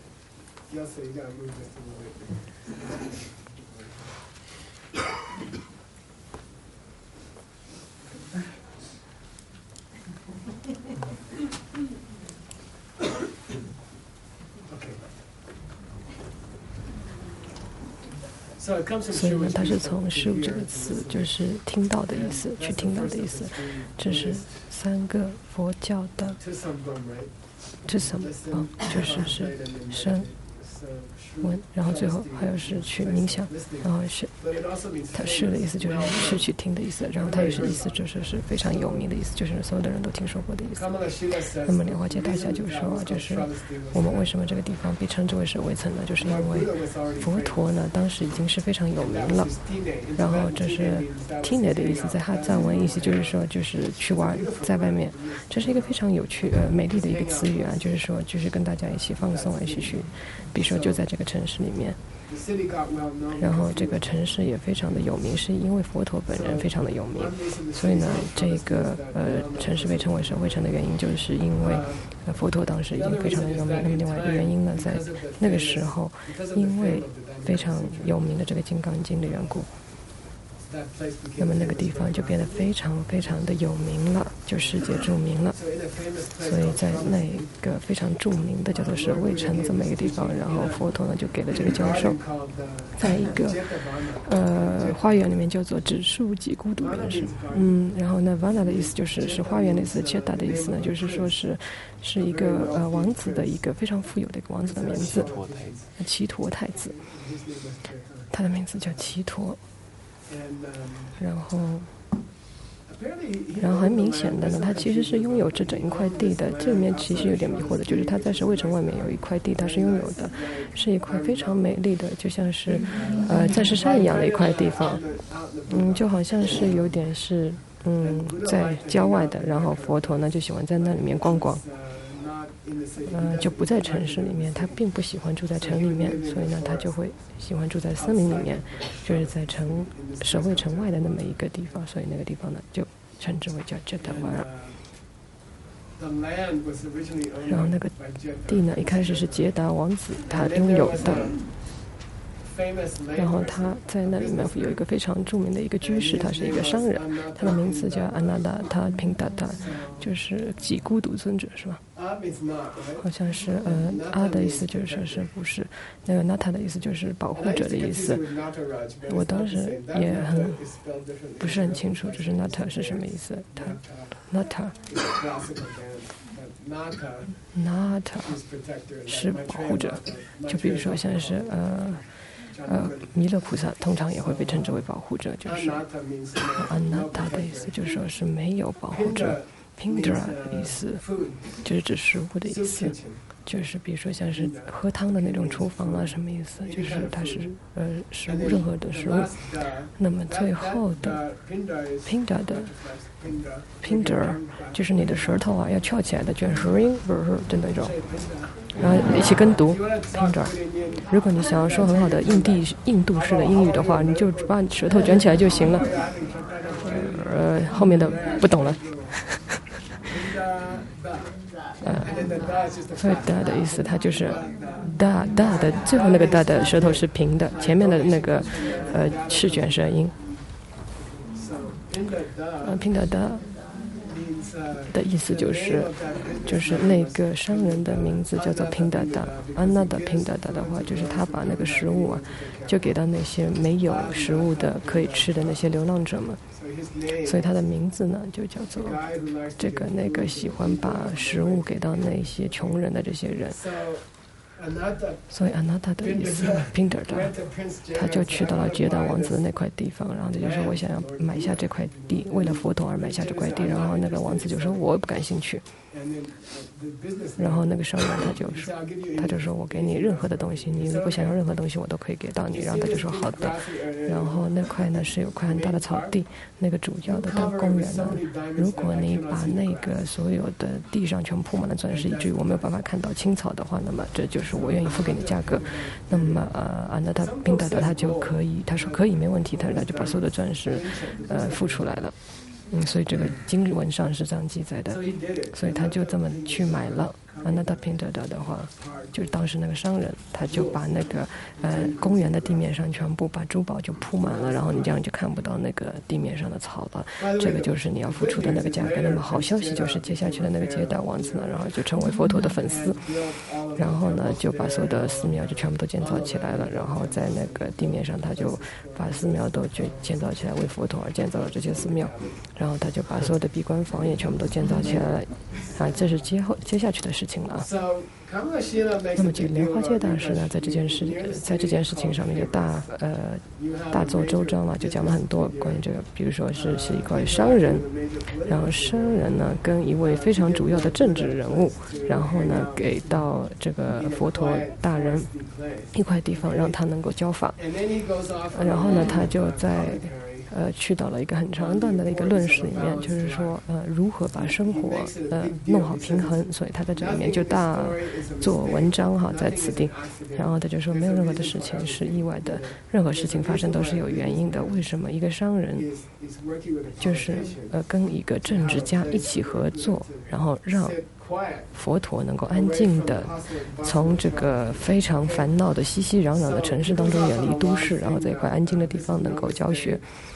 F: 所以呢，它是从 "shu" 这个词，就是听到的意思，去听到的意思。这是三个佛教的 "to some" 啊，就是是声。 闻，然后最后还有是去冥想，然后是它是的意思就是是去听的意思，然后它也是意思就是是非常有名的意思，就是所有的人都听说过的意思。那么莲花戒大侠就说，就是我们为什么这个地方被称之为守卫城呢？就是因为佛陀呢当时已经是非常有名了，然后这是 tine 的意思，在他藏文意思就是说就是去玩，在外面，这是一个非常有趣呃美丽的一个词语啊，就是说就是跟大家一起放松，一起去，比如说就在这个 城市里面，然后这个城市也非常的有名，是因为佛陀本人非常的有名，所以呢，这个呃城市被称为守卫城的原因，就是因为呃佛陀当时已经非常的有名。那么另外一个原因呢，在那个时候，因为非常有名的这个《金刚经》的缘故， 那么那个地方就变得非常非常的有名了，就世界著名了。所以在那个非常著名的叫做是卫城这么一个地方，然后佛陀呢就给了这个教授，在一个呃花园里面叫做指树几孤独园是，嗯，然后呢 Vana 的意思就是是花园的意思 ，Cheta 的意思呢就是说是是一个呃王子的一个非常富有的一个王子的名字，齐陀太子，他的名字叫齐陀，然后。然后很明显的呢，他其实是拥有这整一块地的。这里面其实有点迷惑的，就是他在神卫城外面有一块地，他是拥有的，是一块非常美丽的，就像是呃钻石山一样的一块地方。嗯，就好像是有点是嗯在郊外的，然后佛陀呢就喜欢在那里面逛逛。呃，就不在城市里面，他并不喜欢住在城里面，所以呢，他就会喜欢住在森林里面，就是在城守卫城外的那么一个地方，所以那个地方呢，就称之为叫 Jetavara。然后那个地呢，一开始是捷达王子他拥有的。然后他在那里面有一个非常著名的一个居士，他是一个商人，他的名字叫安纳达，他平达达，就是几孤独尊者是吧？好像是呃阿的意思就是说是不是那个纳塔的意思就是保护者的意思。我当时也很不是很清楚，就是纳塔是什么意思？他纳塔。纳塔是保护者，就比如说像是呃。呃，弥勒菩萨通常也会被称之为保护者，就是安纳塔的意思，就是说是没有保护者。Pindra 的意思就是指食物的意思，就是比如说像是喝汤的那种厨房啊，什么意思？就是它是呃食物，任何的食物。那么最后的 Pindra 的 Pindra 就是你的舌头啊要翘起来的，卷舌音，不是的那种。然后一起跟读 Pindra。如果你想要说很好的印地印度式的英语的话，你就把舌头卷起来就行了。呃，后面的不懂了。呃，所以大的意思，它就是大大的最后那个大的舌头是平的，前面的那个呃是卷舌音。呃，平达达的意思就是就是那个商人的名字叫做平达达，安娜的平达达的话，就是他把那个食物啊，就给到那些没有食物的可以吃的那些流浪者们。所以他的名字呢，就叫做这个那个喜欢把食物给到那些穷人的这些人。所以安纳塔的意思 ，Pindra， 他就去到了捷达王子的那块地方，然后他就说：“我想要买下这块地，为了佛陀而买下这块地。”然后那个王子就说：“我不感兴趣。”然后那个商人他就说：“他就说我给你任何的东西，你如果想要任何东西，我都可以给到你。”然后他就说：“好的。”然后那块呢是有块很大的草地，那个主要的大公园呢，如果你把那个所有的地上全部铺满了钻石，以至于我没有办法看到青草的话，那么这就是我愿意付给你价格。那么呃啊，那他宾达达他就可以，他说可以没问题，他他就把所有的钻石呃付出来了。嗯，所以这个经文上是这样记载的，所以他就这么去买了。啊，那他平达达的话，就是当时那个商人，他就把那个呃公园的地面上全部把珠宝就铺满了，然后你这样就看不到那个地面上的草了。这个就是你要付出的那个价格。那么好消息就是接下去的那个捷达王子呢，然后就成为佛陀的粉丝，然后呢就把所有的寺庙就全部都建造起来了，然后在那个地面上他就把寺庙都就建造起来，为佛陀而建造了这些寺庙，然后他就把所有的闭关房也全部都建造起来了。啊，这是接后接下去的事情了。那么这个莲花戒大师呢，在这件事在这件事情上面就大呃大做周章了，就讲了很多关于这个，比如说是是一个商人，然后商人呢跟一位非常主要的政治人物，然后呢给到这个佛陀大人一块地方，让他能够教法，然后呢他就在。呃，去到了一个很长段的一个论述里面，就是说，呃，如何把生活呃弄好平衡，所以他在这里面就大做文章哈，在此地，然后他就说，没有任何的事情是意外的，任何事情发生都是有原因的。为什么一个商人就是呃跟一个政治家一起合作，然后让佛陀能够安静的从这个非常烦恼的熙熙攘攘的城市当中远离都市，然后在一块安静的地方能够教学。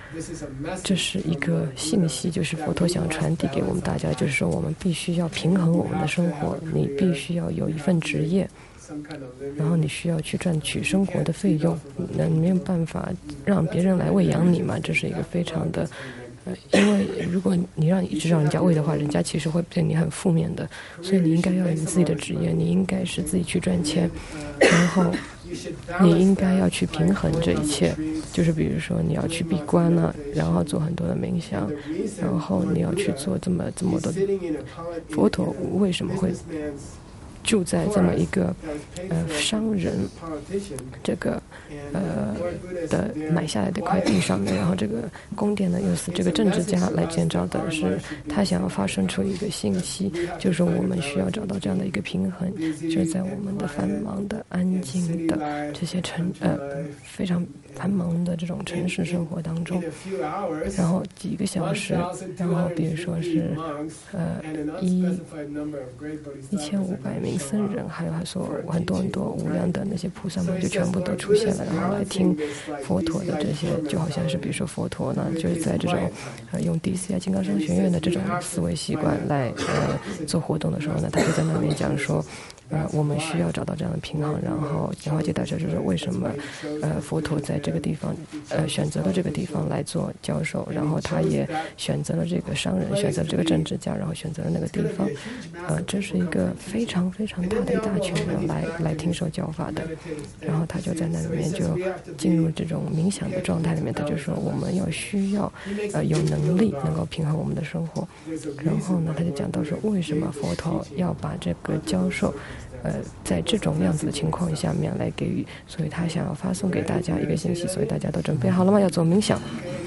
F: 这是一个信息，就是佛陀想传递给我们大家，就是说我们必须要平衡我们的生活，你必须要有一份职业，然后你需要去赚取生活的费用，那你没有办法让别人来喂养你嘛，这是一个非常的呃，因为如果你让一直让人家喂的话，人家其实会对你很负面的，所以你应该要有你自己的职业，你应该是自己去赚钱，然后你应该要去平衡这一切，就是比如说你要去闭关了、啊，然后做很多的冥想，然后你要去做这么这么多。佛陀为什么会住在这么一个呃商人这个呃的买下来的块地上面，然后这个宫殿呢又是这个政治家来建造的，是他想要发生出一个信息，就是说我们需要找到这样的一个平衡，就是在我们的繁忙的安静的这些城呃非常繁忙的这种城市生活当中，然后几个小时，然后比如说是呃一一千五百名僧人，还有还说很多很多无量的那些菩萨们就全部都出现了，然后来听佛陀的这些，就好像是比如说佛陀呢，就是在这种呃用 D C I 金刚商学院的这种思维习惯来呃做活动的时候呢，他就在那边讲说。呃，我们需要找到这样的平衡，然后莲花界大师就是为什么，呃，佛陀在这个地方，呃，选择了这个地方来做教授，然后他也选择了这个商人，选择了这个政治家，然后选择了那个地方，呃，这是一个非常非常大的一大群人来来听说教法的，然后他就在那里面就进入这种冥想的状态里面，他就说我们要需要，呃，有能力能够平衡我们的生活，然后呢，他就讲到说为什么佛陀要把这个教授。呃，在这种样子的情况下面来给予，所以他想要发送给大家一个信息，所以大家都准备好了吗？要做冥想，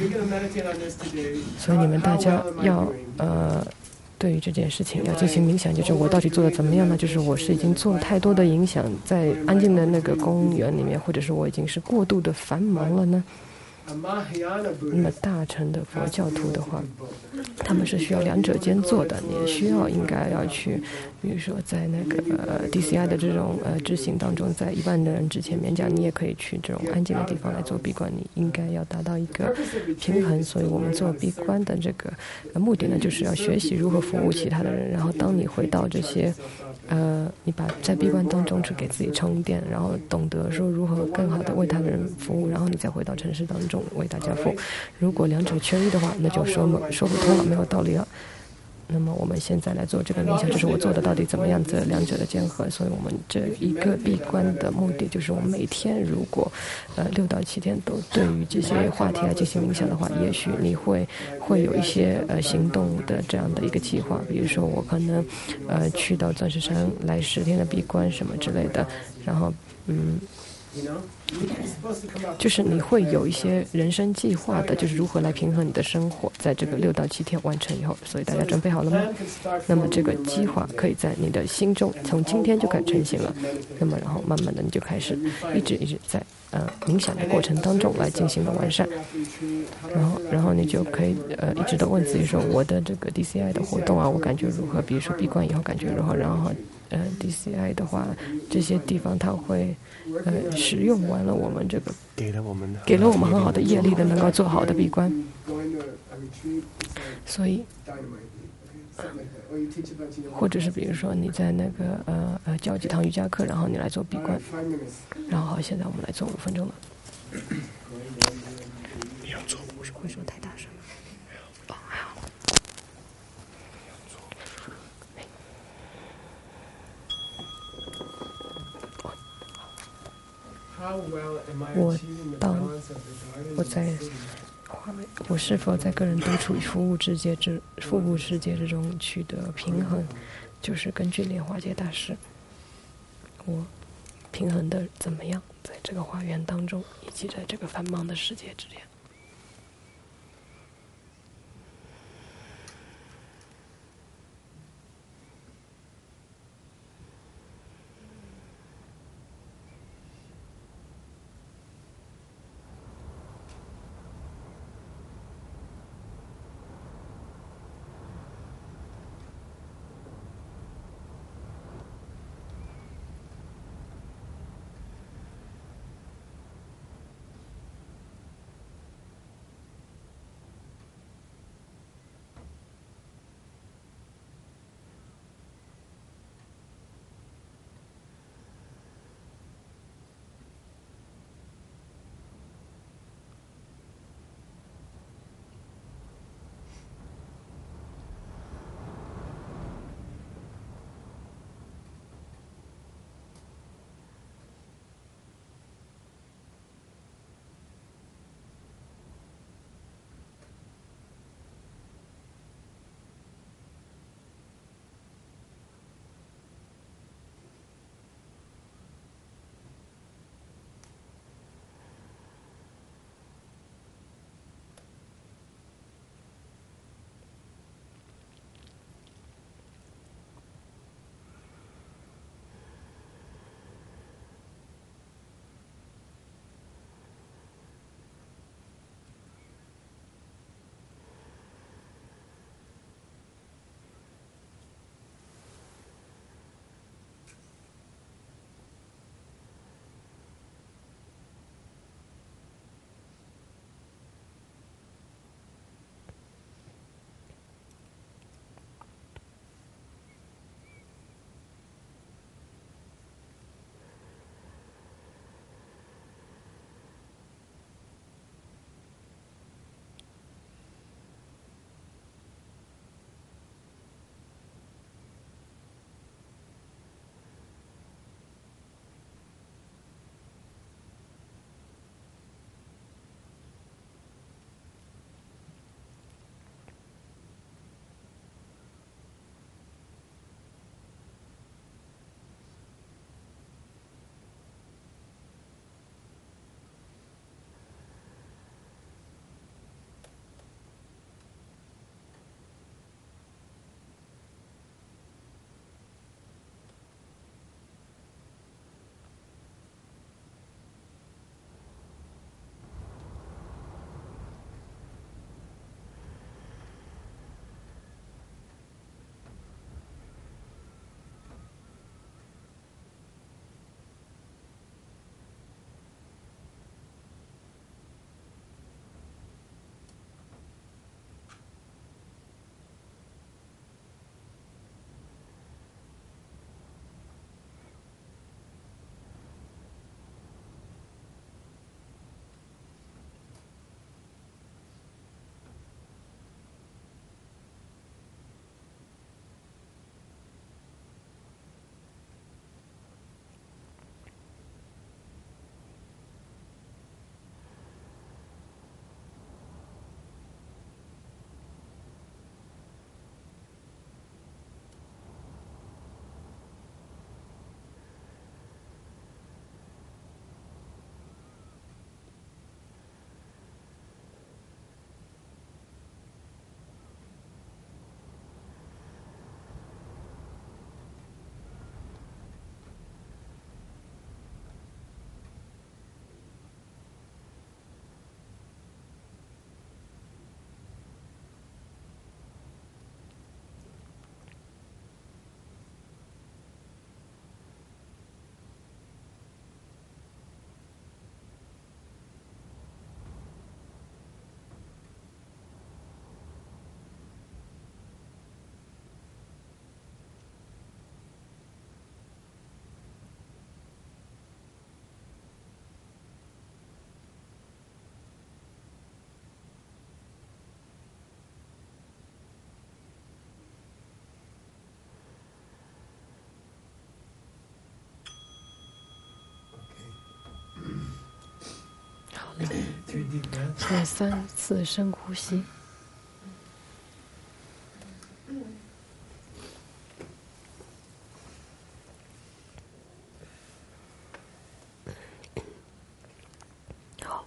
F: 所以你们大家要呃，对于这件事情要进行冥想，就是我到底做的怎么样呢？就是我是已经做了太多的影响，在安静的那个公园里面，或者是我已经是过度的繁忙了呢？那么大乘的佛教徒的话，他们是需要两者兼做的，你需要应该要去，比如说在那个、呃、D C I 的这种呃执行当中，在一般的人之前演讲，你也可以去这种安静的地方来做闭关，你应该要达到一个平衡。所以我们做闭关的这个、呃、目的呢，就是要学习如何服务其他的人，然后当你回到这些呃，你把在闭关当中去给自己充电，然后懂得说如何更好的为他的人服务，然后你再回到城市当中为大家服务。如果两者缺一的话，那就说说不通了，没有道理了。那么我们现在来做这个冥想，就是我做的到底怎么样，这两者的结合。所以我们这一个闭关的目的，就是我们每天如果呃六到七天都对于这些话题来进行冥想的话，也许你会会有一些呃行动的这样的一个计划。比如说我可能呃去到钻石山来十天的闭关什么之类的，然后嗯。就是你会有一些人生计划的，就是如何来平衡你的生活，在这个六到七天完成以后，所以大家准备好了吗？那么这个计划可以在你的心中从今天就开始成型了，那么然后慢慢的你就开始一直一直在呃冥想的过程当中来进行的完善，然后然后你就可以呃一直都问自己说，我的这个 D C I 的活动啊，我感觉如何？比如说闭关以后感觉如何？然后呃 D C I 的话，这些地方它会呃使用完了我们这个
B: 给了我们
F: 给了我们很好的业力的，能够做好的闭关。所以或者是比如说你在那个呃呃教几堂瑜伽课，然后你来做闭关，然后现在我们来做五分钟了。
B: 你要做
F: 会说太大声了？哦，还好。我到我在我是否在个人独处与服务世界之服务世界之中取得平衡，就是根据莲花界大师，我平衡的怎么样，在这个花园当中，以及在这个繁忙的世界之间。 做三次深呼吸。好。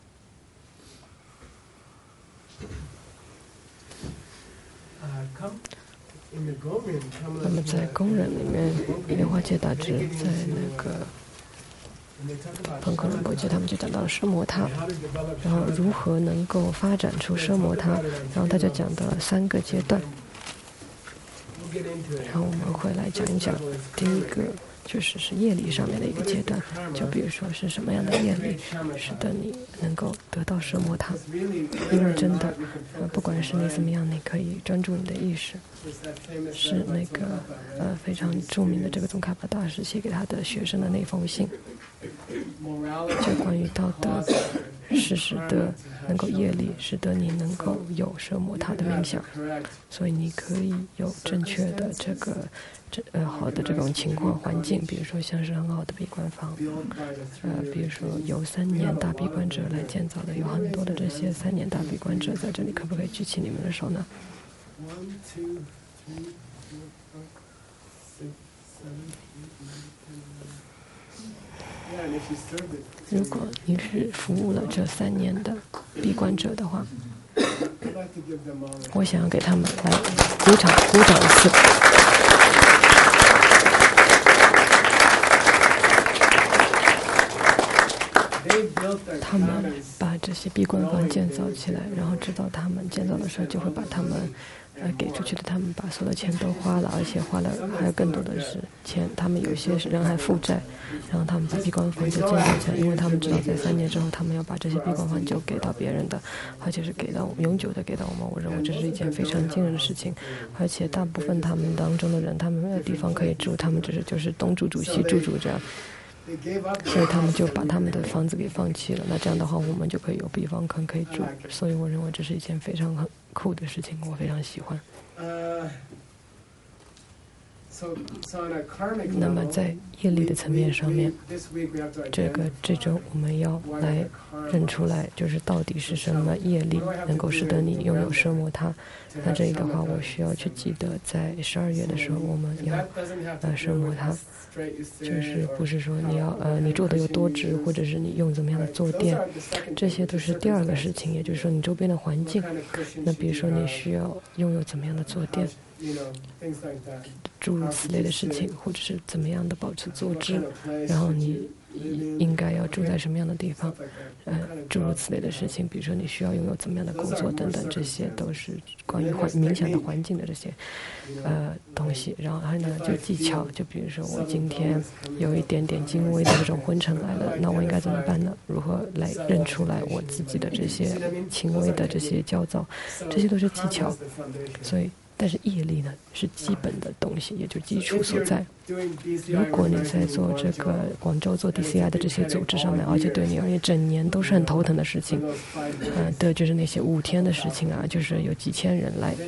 F: 那么在工人里面，莲花戒大师在那个彭克仁波切他们就讲到了奢摩他，然后如何能够发展出奢摩他，然后他就讲到了三个阶段，然后我们会来讲一讲第一个就是是业力上面的一个阶段，就比如说是什么样的业力使得你能够得到奢摩他，因为真的呃不管是你怎么样，你可以专注你的意识，是那个呃非常著名的这个宗喀巴大师写给他的学生的那封信，就关于道德是使得能够业力使得你能够有奢摩他的冥想，所以你可以有正确的这个这呃好的这种情况环境，比如说像是很好的闭关房，呃比如说由三年大闭关者来建造的，有很多的这些三年大闭关者在这里，可不可以举起你们的手呢？如果你是服务了这三年的闭关者的话，我想要给他们来鼓掌鼓掌一次。他们把这些闭关房建造起来，然后知道他们建造的时候就会把他们呃给出去的，他们把所有的钱都花了，而且花了还有更多的是钱，他们有些人还负债，然后他们把闭关房就建造起来，因为他们知道在三年之后他们要把这些闭关房就给到别人的，而且是给到永久的给到我们，我认为这是一件非常惊人的事情，而且大部分他们当中的人他们没有地方可以住，他们只是就是东住住西住住这样，所以他们就把他们的房子给放弃了，那这样的话我们就可以有避风坑可以住，所以我认为这是一件非常很酷的事情，我非常喜欢。那么在业力的层面上面，这个这周我们要来认出来，就是到底是什么业力能够使得你拥有奢摩他。那这里的话，我需要去记得，在十二月的时候，我们要呃奢摩他，就是不是说你要呃你做的有多直，或者是你用怎么样的坐垫，这些都是第二个事情，也就是说你周边的环境。那比如说你需要拥有怎么样的坐垫，诸如此类的事情，或者是怎么样的保持坐姿，然后你应该要住在什么样的地方，呃，诸如此类的事情，比如说你需要拥有怎么样的工作等等，这些都是关于环冥想的环境的这些呃东西。然后还有呢，就技巧，就比如说我今天有一点点轻微的这种昏沉来了，那我应该怎么办呢？如何来认出来我自己的这些轻微的这些焦躁，这些都是技巧。所以但是业力呢是基本的东西，也就是基础所在。如果你在做这个广州做 D C I 的这些组织上面，而且对你而言整年都是很头疼的事情，呃，对，就是那些五天的事情啊，就是有几千人来，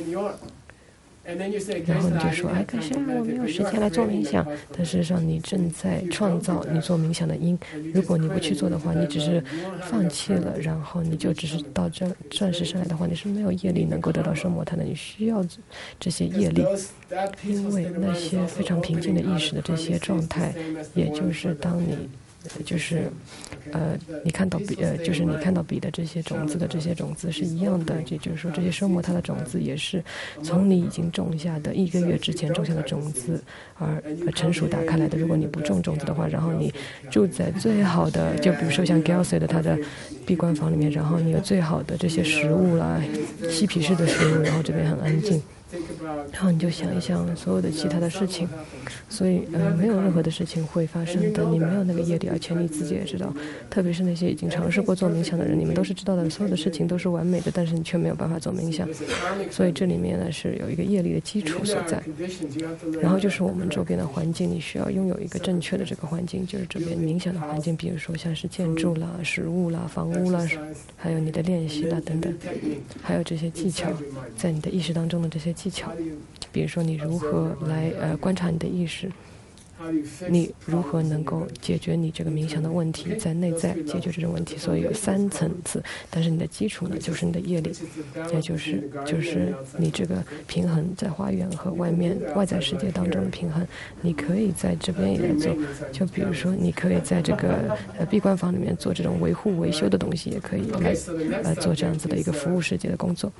F: 然后你就说，哎，可是我没有时间来做冥想。但事实上，你正在创造你做冥想的因。如果你不去做的话，你只是放弃了，然后你就只是到这暂时上来的话，你是没有业力能够得到奢摩他的。你需要这些业力，因为那些非常平静的意识的这些状态，也就是当你。就是，呃，你看到笔，呃，就是你看到笔的这些种子的这些种子是一样的，也就是说，这些奢摩他的种子也是从你已经种下的一个月之前种下的种子而成熟打开来的。如果你不种种子的话，然后你住在最好的，就比如说像 Gelsey 的他的闭关房里面，然后你有最好的这些食物啦，嬉皮士的食物，然后这边很安静。然后你就想一想所有的其他的事情，所以呃没有任何的事情会发生的，你没有那个业力，而且你自己也知道，特别是那些已经尝试过做冥想的人，你们都是知道的，所有的事情都是完美的，但是你却没有办法做冥想，所以这里面呢是有一个业力的基础所在。然后就是我们周边的环境，你需要拥有一个正确的这个环境，就是这边冥想的环境，比如说像是建筑啦、食物啦、房屋啦，还有你的练习啦等等，还有这些技巧，在你的意识当中的这些技巧，比如说你如何来呃观察你的意识， 你如何能够解决你这个冥想的问题，在内在解决这种问题。所以有三层次，但是你的基础呢，就是你的业力，也就是就是你这个平衡在花园和外面外在世界当中的平衡。你可以在这边也做，就比如说你可以在这个呃闭关房里面做这种维护维修的东西，也可以来呃做这样子的一个服务世界的工作。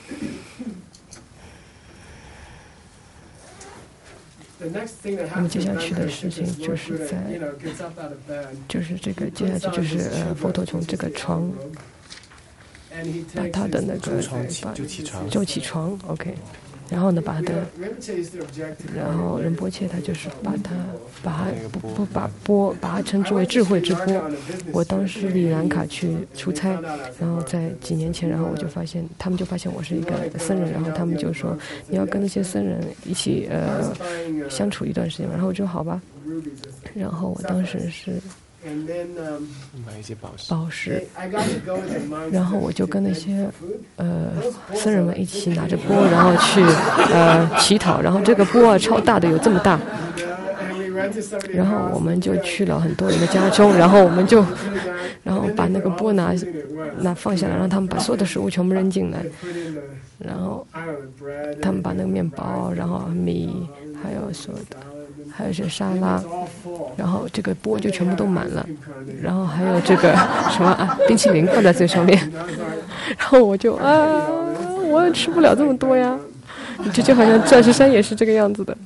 F: 那么接下去的事情就是在，就是这个接下去就是呃，佛陀从这个床，把他的那个把
B: 就起床，
F: 就起床 ，OK， 然后呢，把他的，然后仁波切他就是把他把他不不把波把它称之为智慧之波。我当时里兰卡去出差，然后在几年前，然后我就发现他们就发现我是一个僧人，然后他们就说你要跟那些僧人一起呃相处一段时间，然后我就好吧，然后我当时是
B: 买一些宝石，
F: 宝石，然后我就跟那些呃僧人们一起拿着钵，然后去呃乞讨，然后这个钵啊超大的，有这么大，然后我们就去了很多人的家中，然后我们就然后把那个钵拿拿放下来，让他们把所有的食物全部扔进来，然后他们把那个面包，然后米，还有所有的。还有是沙拉，然后这个钵就全部都满了，然后还有这个什么啊冰淇淋放在最上面，然后我就啊，我也吃不了这么多呀，这就好像钻石山也是这个样子的，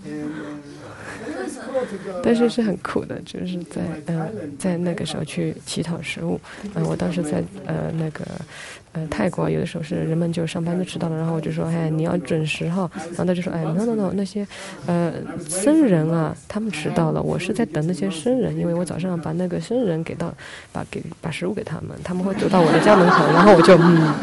F: 但是是很酷的，就是在呃在那个时候去乞讨食物，嗯、呃，我当时在呃那个。呃，泰国有的时候是人们就上班都迟到了，然后我就说，哎，你要准时哈。然后他就说，哎 ，no no no， 那些呃僧人啊，他们迟到了，我是在等那些僧人，因为我早上把那个僧人给到，把给把食物给他们，他们会走到我的家门口，然后我就嗯，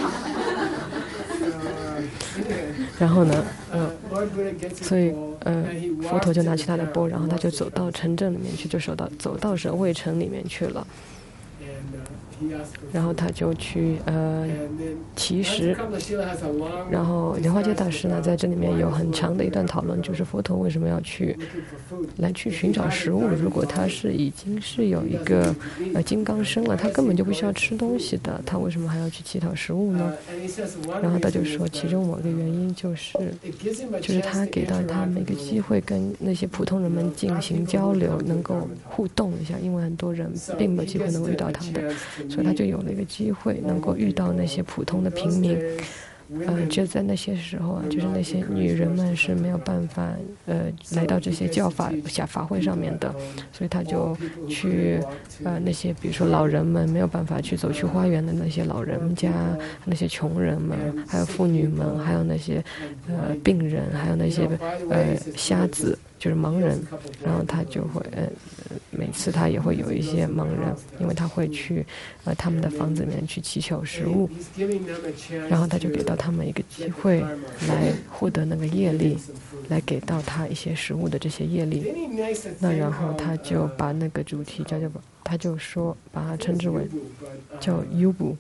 F: 然后呢，嗯、呃，所以呃，佛陀就拿起他的钵，然后他就走到城镇里面去，就走到走到神卫城里面去了。然后他就去呃乞食，然后莲花戒大师呢在这里面有很长的一段讨论，就是佛陀为什么要去来去寻找食物？如果他是已经是有一个呃金刚身了，他根本就不需要吃东西的，他为什么还要去乞讨食物呢？然后他就说，其中某个原因就是就是他给到他们一个机会跟那些普通人们进行交流，能够互动一下，因为很多人并没有机会能够遇到他的。所以他就有了一个机会，能够遇到那些普通的平民。呃，就在那些时候啊，就是那些女人们是没有办法呃来到这些教法下法会上面的，所以他就去呃那些比如说老人们没有办法去走去花园的那些老人家，那些穷人们，还有妇女们，还有那些呃病人，还有那些呃瞎子。就是盲人，然后他就会呃，每次他也会有一些盲人，因为他会去呃他们的房子里面去祈求食物，然后他就给到他们一个机会来获得那个业力，来给到他一些食物的这些业力。那然后他就把那个主题叫叫他就说把它称之为叫 Yubu。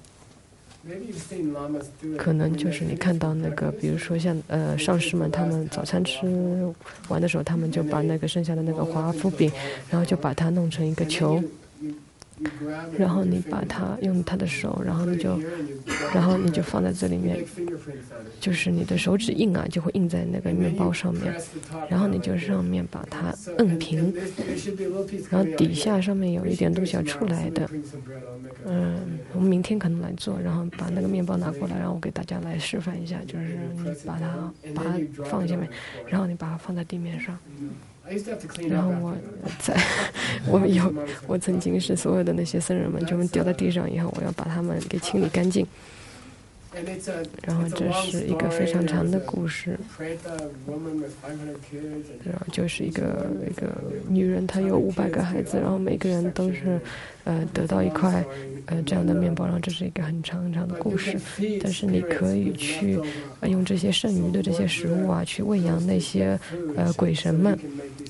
F: 可能就是你看到那个，比如说像呃上师们，他们早餐吃完的时候，他们就把那个剩下的那个华夫饼，然后就把它弄成一个球，然后你把它用他的手，然后你就，然后你就放在这里面，就是你的手指印啊，就会印在那个面包上面，然后你就上面把它摁平，然后底下上面有一点东西要出来的，嗯，我们明天可能来做，然后把那个面包拿过来，然后我给大家来示范一下，就是你把它把它放下面，然后你把它放在地面上。然后我在，我有，我曾经是所有的那些僧人们，就们掉在地上以后，我要把他们给清理干净。然后这是一个非常长的故事，然后就是一个一个女人，她有五百个孩子，然后每个人都是呃得到一块呃这样的面包，然后这是一个很长很长的故事。但是你可以去、呃、用这些剩余的这些食物啊，去喂养那些呃鬼神们，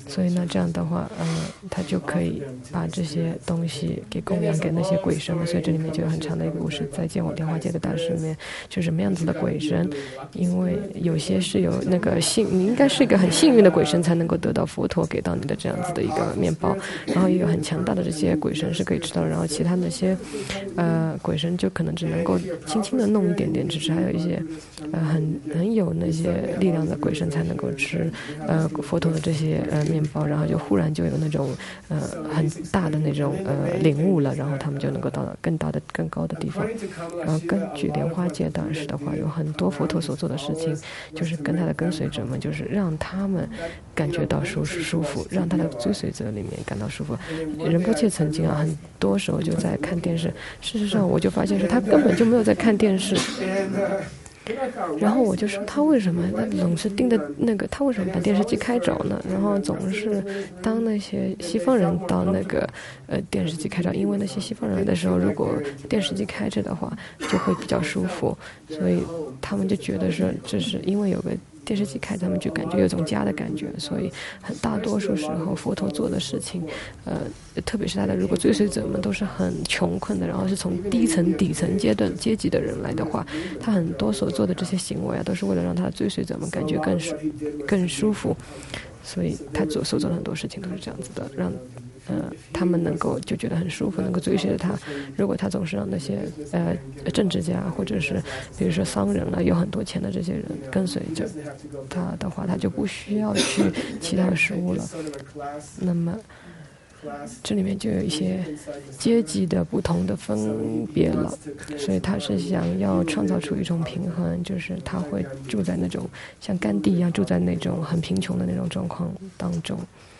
F: 所以呢，这样的话，嗯、呃，他就可以把这些东西给供养给那些鬼神了。所以这里面就有很长的一个故事，在《见我莲花界的大师》里面，就什么样子的鬼神，因为有些是有那个幸，你应该是一个很幸运的鬼神才能够得到佛陀给到你的这样子的一个面包，然后也有很强大的这些鬼神是可以吃到的，然后其他那些，呃，鬼神就可能只能够轻轻的弄一点点，只是还有一些，呃，很很有那些力量的鬼神才能够吃，呃，佛陀的这些呃面包，然后就忽然就有那种呃很大的那种呃领悟了，然后他们就能够到了更大的更高的地方。然后根据莲花界大师的话，有很多佛陀所做的事情，就是跟他的跟随者们，就是让他们感觉到舒舒服，让他的追随者里面感到舒服。仁波切曾经啊，很多时候就在看电视，事实上我就发现是他根本就没有在看电视。然后我就说他为什么他总是盯着那个，他为什么把电视机开着呢？然后总是当那些西方人到那个呃电视机开着，因为那些西方人来的时候，如果电视机开着的话，就会比较舒服，所以他们就觉得说这是因为有个电视机开，他们就感觉有种家的感觉，所以很大多数时候佛陀做的事情，呃，特别是他的如果追随者们都是很穷困的，然后是从低层底层阶段阶级的人来的话，他很多所做的这些行为啊，都是为了让他的追随者们感觉更舒更舒服，所以他做所做的很多事情都是这样子的，让呃，他们能够就觉得很舒服，能够追随着他。如果他总是让那些呃政治家或者是比如说商人了，有很多钱的这些人跟随着他的话，他就不需要去其他食物了。那么这里面就有一些阶级的不同的分别了，所以他是想要创造出一种平衡，就是他会住在那种像甘地一样住在那种很贫穷的那种状况当中。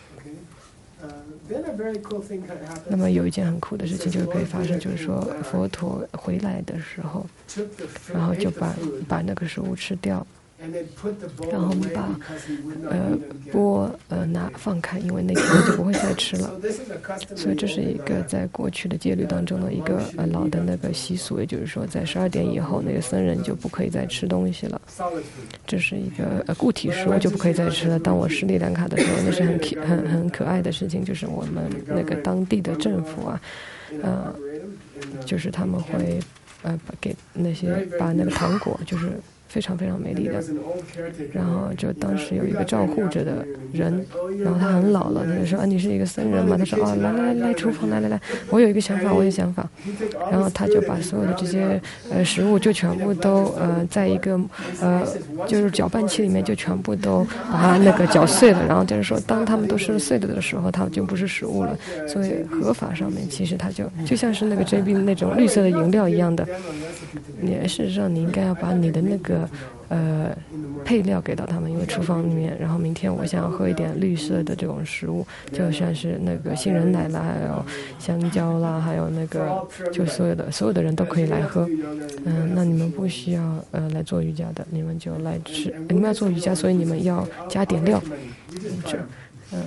F: 那么有一件很酷的事情就是可以发生，就是说佛陀回来的时候，然后就把把那个食物吃掉，然后把呃钵呃拿放开，因为那天就不会再吃了。所以这是一个在过去的戒律当中的一个呃老的那个习俗，也就是说在十二点以后，那个僧人就不可以再吃东西了。这是一个呃固体食物就不可以再吃了。当我斯里兰卡的时候，那是很很很可爱的事情，就是我们那个当地的政府啊，呃，就是他们会呃给那些把那个糖果就是。非常非常美丽的，然后就当时有一个照护着的人，然后他很老了，他就说啊，你是一个僧人吗？他说哦，来来来，厨房来来来，我有一个想法，我有想法。然后他就把所有的这些呃食物就全部都呃在一个呃就是搅拌器里面就全部都把它那个搅碎了，然后就是说当他们都是碎了的时候，它就不是食物了。所以合法上面其实它就就像是那个 J B 那种绿色的饮料一样的，你事实上你应该要把你的那个。呃，配料给到他们，因为厨房里面，然后明天我想要喝一点绿色的这种食物，就像是那个杏仁奶啦，还有香蕉啦，还有那个，就所有的所有的人都可以来喝。嗯、呃，那你们不需要呃来做瑜伽的，你们就来吃。你们要做瑜伽，所以你们要加点料。这，嗯、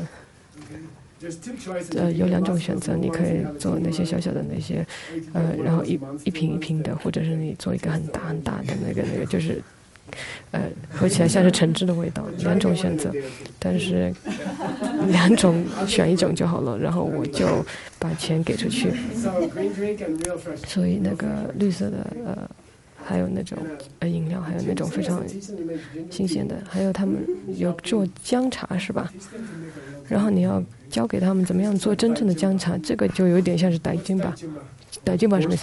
F: 呃，呃，有两种选择，你可以做那些小小的那些，呃，然后一一瓶一瓶的，或者是你做一个很大很大的那个那个，就是。呃，喝起来像是橙汁的味道，两种选择，但是两种选一种就好了，然后我就把钱给出去。所以那个绿色的呃，还有那种呃饮料，还有那种非常新鲜的，还有他们有做姜茶是吧？然后你要教给他们怎么样做真正的姜茶，这个就有点像是傣经吧，傣经吧什么意思？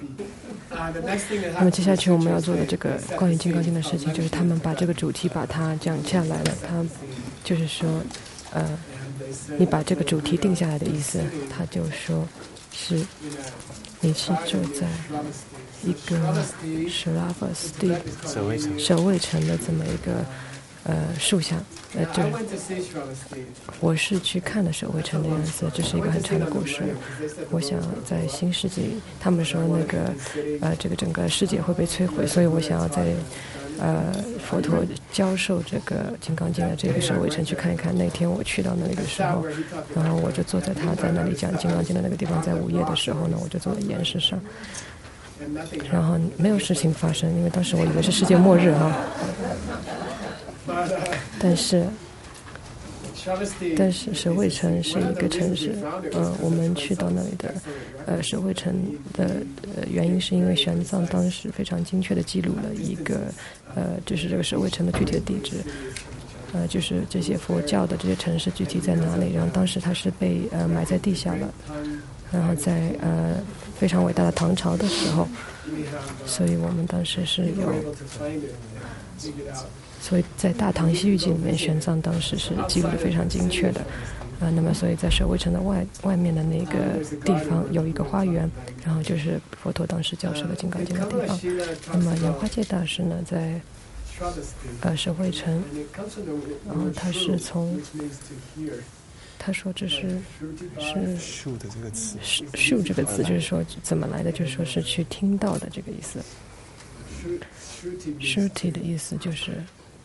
F: 那么接下去我们要做的这个关于金刚经的事情，就是他们把这个主题把它讲下来了。他就是说，呃，你把这个主题定下来的意思，他就说是你是住在一个舍拉弗斯蒂舍卫城的这么一个呃树下，呃，就是我是去看了舍卫城的样子，这是一个很长的故事。我想在新世纪，他们说那个呃这个整个世界会被摧毁，所以我想要在呃佛陀教授这个金刚经的这个舍卫城去看一看。那天我去到那个时候，然后我就坐在他在那里讲金刚经的那个地方，在午夜的时候呢，我就坐在岩石上。然后没有事情发生，因为当时我以为是世界末日啊。但是但是舍卫城是一个城市，呃，我们去到那里的，呃，舍卫城的呃原因是因为玄奘当时非常精确地记录了一个，呃，就是这个舍卫城的具体的地址，呃，就是这些佛教的这些城市具体在哪里，然后当时它是被呃埋在地下了，然后在呃非常伟大的唐朝的时候，所以我们当时是有。所以在《大唐西域记》里面，玄奘当时是记录的非常精确的，啊、呃，那么所以在舍卫城的外外面的那个地方有一个花园，然后就是佛陀当时教授的《金刚经》的地方。那么莲花戒大师呢，在呃舍卫城，然后他是从他说这是是
B: 树的这个词，
F: 树这个词就是说怎么来的，就是说是去听到的这个意思。Shruti 的意思就是。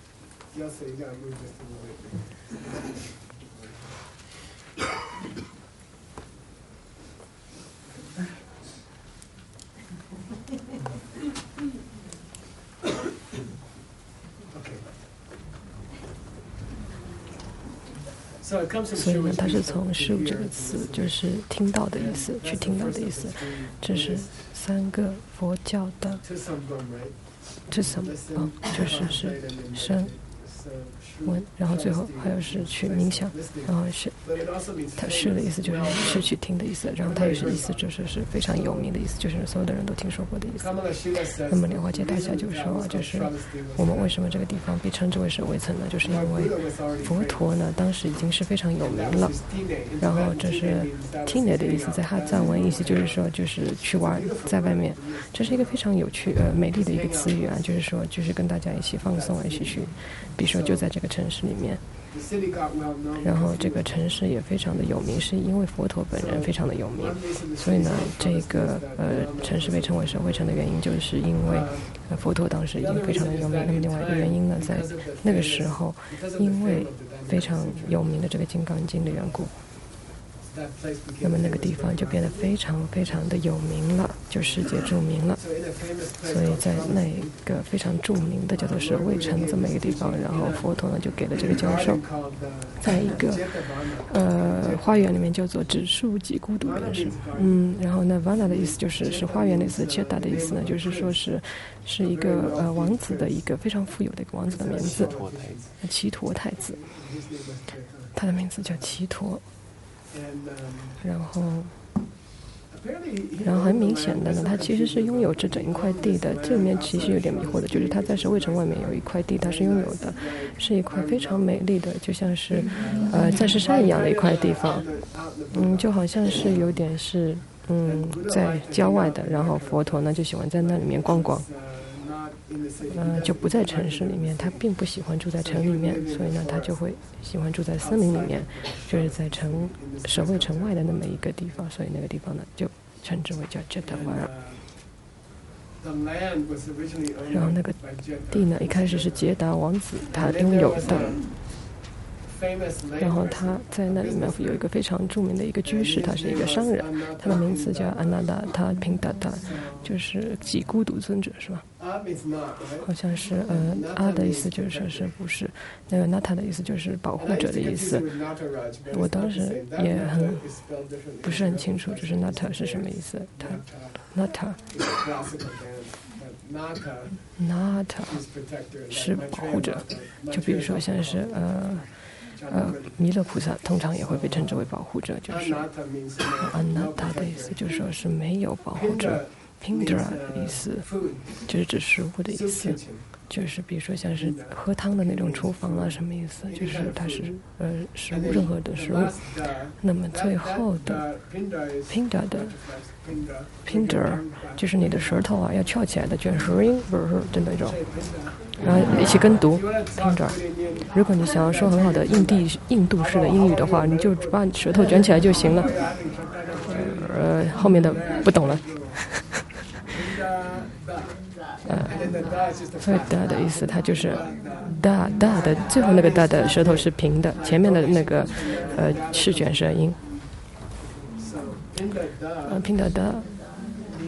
F: 所以呢，它是从 "shu" 这个词，就是听到的意思，去听到的意思。这是三个佛教的。这什么啊？就是是声、闻，然后最后还有是去冥想，然后是它是的意思就是是去听的意思，然后它也是意思就是是非常有名的意思，就是所有的人都听说过的意思。那么莲花戒大侠就说，就是我们为什么这个地方被称之为舍卫城呢？就是因为佛陀呢当时已经是非常有名了，然后这是 "tine" 的意思，在他藏文意思就是说就是去玩，在外面，这是一个非常有趣呃美丽的一个词语啊，就是说就是跟大家一起放松，一起去，比如说就在这个城市里面。然后这个城市也非常的有名，是因为佛陀本人非常的有名，所以呢，这个呃城市被称为舍卫城的原因，就是因为、呃、佛陀当时已经非常的有名。那么另外一个原因呢，在那个时候，因为非常有名的这个《金刚经》的缘故，那么那个地方就变得非常非常的有名了，就世界著名了。所以在那个非常著名的叫做舍卫城这么一个地方，然后佛陀呢就给了这个教授，在一个呃花园里面叫做只树几孤独便是，嗯，然后呢 Vana 的意思就是是花园的意思 ，Cheta 的意思呢就是说是是一个呃王子的一个非常富有的一个王子的名字，齐陀太子，他的名字叫齐陀。然后，然后很明显的呢，他其实是拥有这整一块地的。这里面其实有点迷惑的，就是他在舍卫城外面有一块地，他是拥有的，是一块非常美丽的，就像是呃钻石山一样的一块地方。嗯，就好像是有点是嗯在郊外的，然后佛陀呢就喜欢在那里面逛逛。呃，就不在城市里面，他并不喜欢住在城里面，所以呢，他就会喜欢住在森林里面，就是在城舍卫城外的那么一个地方，所以那个地方呢，就称之为叫 Jetavara。然后那个地呢，一开始是捷达王子他拥有的。然后他在那里面有一个非常著名的一个居士，他是一个商人，他的名字叫安娜达，他平达达，就是几孤独尊者是吧？好像是呃阿的意思就是说是不是，那个娜塔的意思就是保护者的意思。我当时也很不是很清楚，就是娜塔是什么意思？他娜塔。娜塔是保护者，就比如说像是呃。呃，弥勒菩萨通常也会被称之为保护者，就是安娜塔的意思，就是说是没有保护者。Pindra 的意思就是指食物的意思，就是比如说像是喝汤的那种厨房啊，什么意思？就是它是呃食物，任何的食物。那么最后的 Pindra 的 Pindra 就是你的舌头啊要翘起来的，卷舌音不是的那种。然后一起跟读 Pindra。如果你想要说很好的印地印度式的英语的话，你就把舌头卷起来就行了。呃，后面的不懂了。呃，所以da的意思，它就是 da da 的最后那个da的舌头是平的，前面的那个呃是卷舌音。呃，平的da，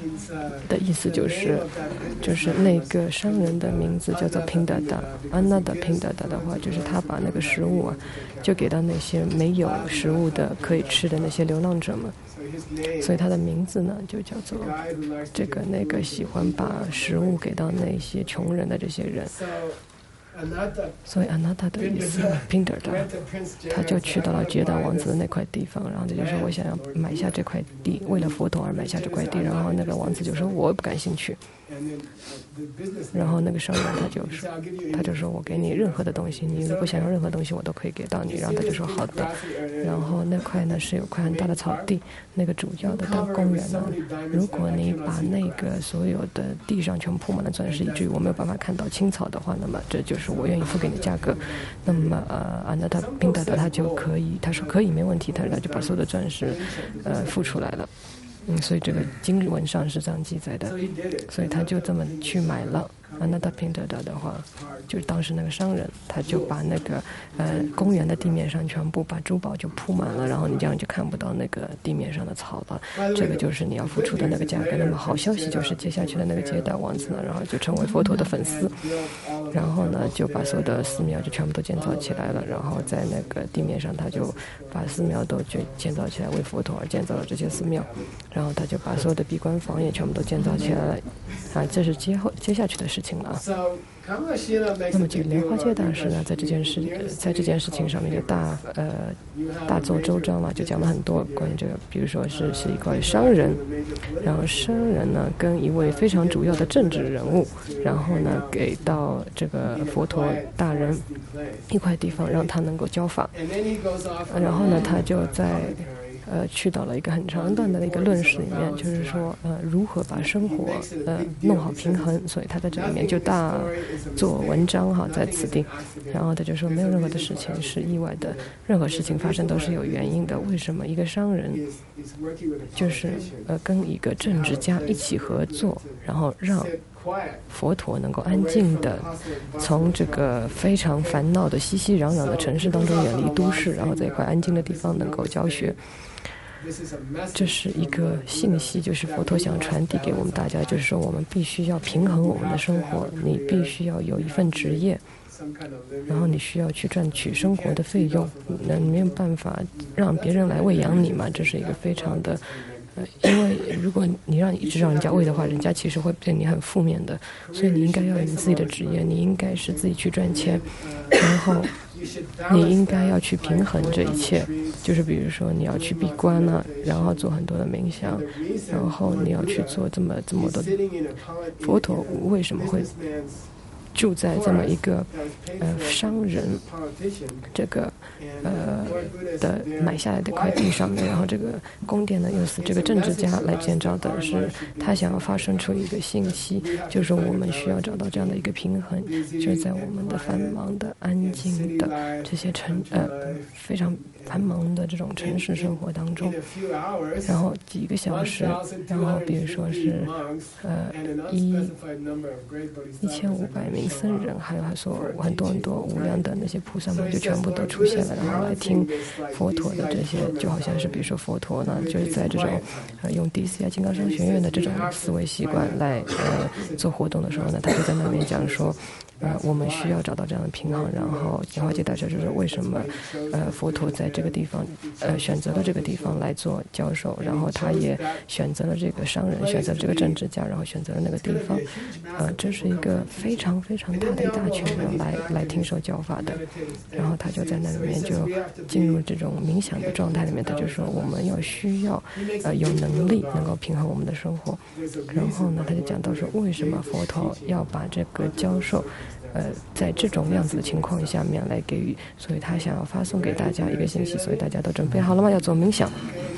F: 的意思就是，就是那个商人的名字叫做拼达达，安娜的拼达达的话，就是他把那个食物啊，就给到那些没有食物的可以吃的那些流浪者们，所以他的名字呢就叫做这个那个喜欢把食物给到那些穷人的这些人。所以安娜达的意思，拼达达，他就去到了杰达王子的那块地方，然后他就说我想要买下这块地，为了佛陀而买下这块地，然后那个王子就说我不感兴趣。然后那个商人他就说，他就说我给你任何的东西，你如果想要任何东西我都可以给到你。然后他就说好的。然后那块呢是有块很大的草地，那个主要的大公园呢，如果你把那个所有的地上全部铺满了钻石，以至于我没有办法看到青草的话，那么这就是我愿意付给你价格。那么呃安娜塔宾达达他就可以，他说可以没问题，他他就把所有的钻石呃付出来了。嗯，所以这个经文上是这样记载的，所以他就这么去买了。安娜达平德达的话，就是当时那个商人，他就把那个呃公园的地面上全部把珠宝就铺满了，然后你这样就看不到那个地面上的草了。这个就是你要付出的那个价格。那么好消息就是接下去的那个接待王子呢，然后就成为佛陀的粉丝，然后呢就把所有的寺庙就全部都建造起来了，然后在那个地面上他就把寺庙都就建造起来，为佛陀而建造了这些寺庙，然后他就把所有的闭关房也全部都建造起来了。啊，这是接后接下去的事情了啊。那么这个莲花戒大师呢，在这件事在这件事情上面就大呃大做周章了，就讲了很多关于这个，比如说是是一块商人，然后商人呢跟一位非常主要的政治人物，然后呢给到这个佛陀大人一块地方，让他能够教法，然后呢他就在。呃，去到了一个很长段的一个论述里面，就是说，呃，如何把生活呃弄好平衡，所以他在这里面就大做文章哈，在此地，然后他就说，没有任何的事情是意外的，任何事情发生都是有原因的。为什么一个商人就是呃跟一个政治家一起合作，然后让佛陀能够安静的从这个非常烦恼的熙熙攘攘的城市当中远离都市，然后在一块安静的地方能够教学。这是一个信息，就是佛陀想传递给我们大家，就是说我们必须要平衡我们的生活，你必须要有一份职业，然后你需要去赚取生活的费用，那你没有办法让别人来喂养你嘛，这是一个非常的呃，因为如果你让一直让人家喂的话，人家其实会对你很负面的，所以你应该要有你自己的职业，你应该是自己去赚钱，然后你应该要去平衡这一切，就是比如说你要去闭关啊，然后做很多的冥想，然后你要去做这么这么多。佛陀为什么会住在这么一个呃商人这个呃的买下来的块地上面，然后这个宫殿呢又是这个政治家来建造的，是他想要发生出一个信息，就是说我们需要找到这样的一个平衡，就是在我们的繁忙的安静的这些城呃非常繁忙的这种城市生活当中，然后几个小时，然后比如说是呃一一千五百名僧人，还有他说很多很多无量的那些菩萨们就全部都出现了，然后来听佛陀的这些，就好像是比如说佛陀呢，就是在这种呃用 D C 啊金刚商学院的这种思维习惯来呃做活动的时候呢，他就在那边讲说。呃，我们需要找到这样的平衡，然后莲花戒大师就是为什么，呃，佛陀在这个地方，呃，选择了这个地方来做教授，然后他也选择了这个商人，选择了这个政治家，然后选择了那个地方，呃，这是一个非常非常大的一大群人来来听受教法的，然后他就在那里面就进入这种冥想的状态里面，他就说我们要需要，呃，有能力能够平衡我们的生活，然后呢，他就讲到说为什么佛陀要把这个教授。呃，在这种样子的情况下面来给予，所以他想要发送给大家一个信息，所以大家都准备好了吗？要做冥想，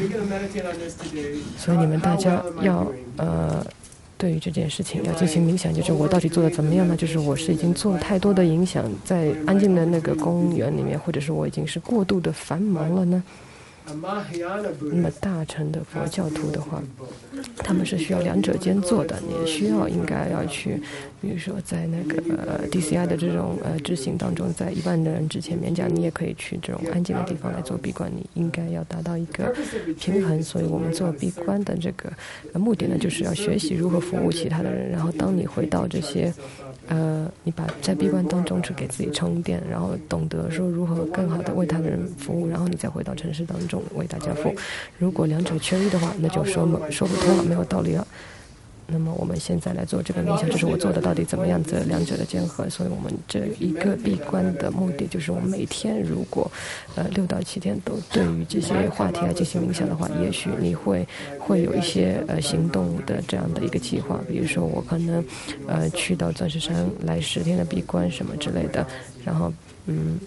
F: 所以你们大家要呃，对于这件事情要进行冥想，就是我到底做的怎么样呢？就是我是已经做了太多的影响，在安静的那个公园里面，或者是我已经是过度的繁忙了呢？ 那么大乘的佛教徒的话，他们是需要两者兼做的。你需要应该要去，比如说在那个、呃、D C I 的这种呃执行当中，在一般的人之前面讲，你也可以去这种安静的地方来做闭关。你应该要达到一个平衡。所以我们做闭关的这个、呃、目的呢，就是要学习如何服务其他的人。然后当你回到这些。呃，你把在闭关当中去给自己充电，然后懂得说如何更好的为他的人服务，然后你再回到城市当中为大家服务。如果两者缺一的话，那就说说不通了，没有道理了。那么我们现在来做这个冥想，就是我做的到底怎么样子，两者的结合。所以我们这一个闭关的目的，就是我们每天如果呃六到七天都对于这些话题来进行冥想的话，也许你会会有一些呃行动的这样的一个计划。比如说我可能呃去到钻石山来十天的闭关什么之类的，然后嗯。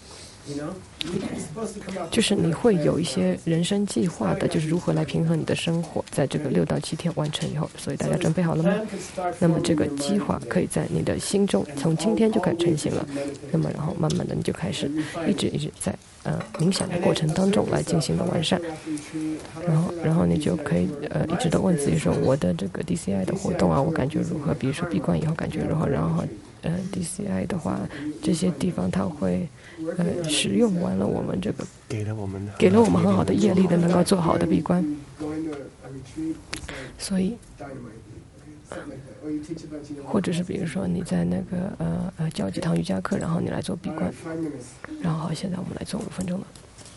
F: 就是你会有一些人生计划的，就是如何来平衡你的生活，在这个六到七天完成以后。所以大家准备好了吗？那么这个计划可以在你的心中从今天就开始成型了。那么然后慢慢的你就开始一直一直在呃冥想的过程当中来进行的完善。然后然后你就可以呃一直都问自己说，我的这个 D C I 的活动啊，我感觉如何？比如说闭关以后感觉如何？然后呃 D C I 的话，这些地方它会呃使用完了我们这个
B: 给了我们
F: 给了我们很好的业力的，能够做好的闭关。所以或者是比如说你在那个呃呃教几堂瑜伽课，然后你来做闭关。然后现在我们来做五分钟了。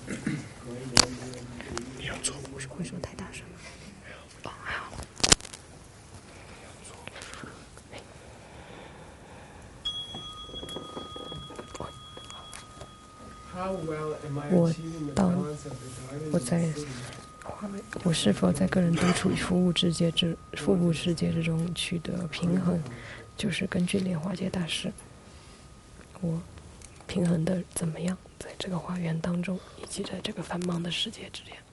B: 你要做
F: 会说太大声吗？哦，还好。我当我在我是否在个人独处与服务世界之服务世界之中取得平衡，就是根据莲花界大师，我平衡的怎么样，在这个花园当中，以及在这个繁忙的世界之间。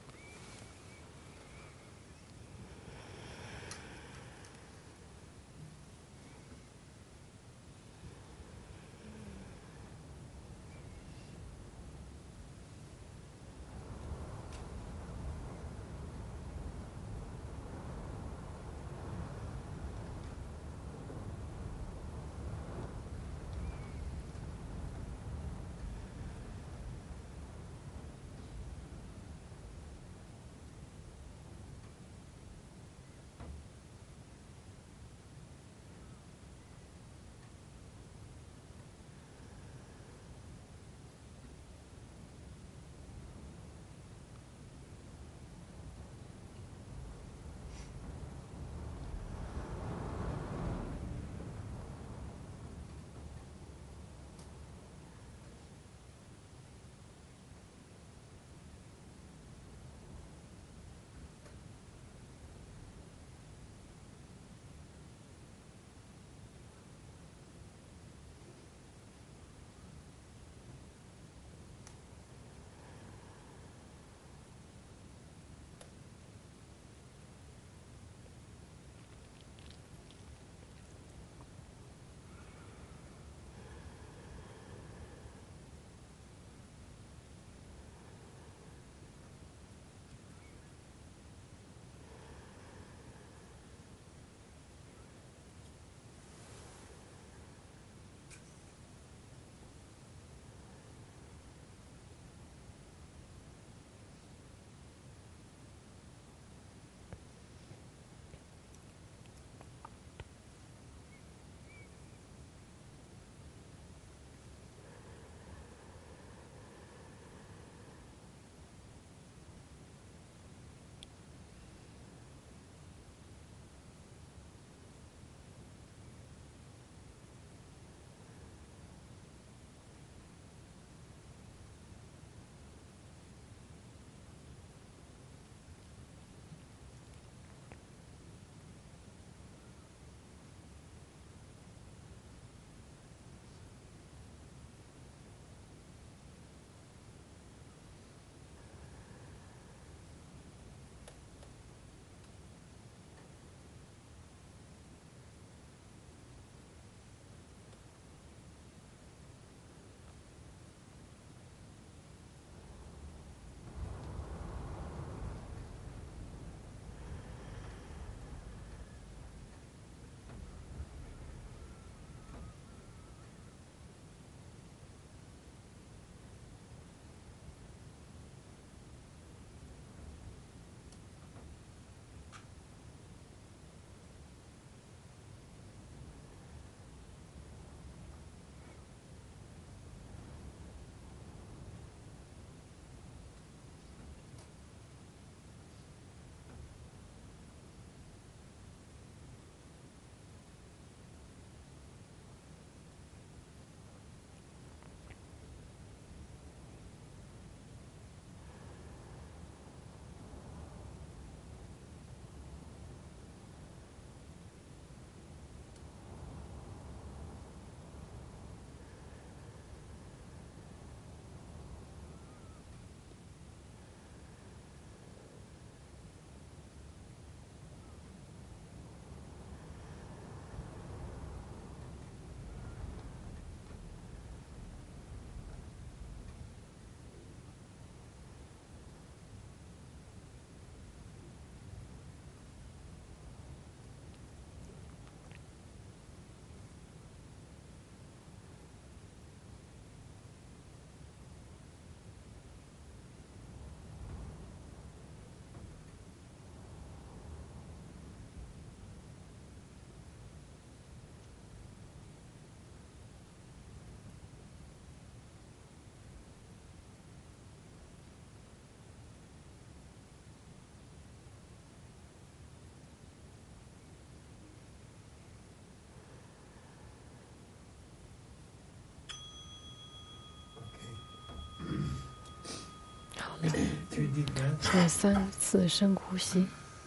F: 所以三次深呼吸。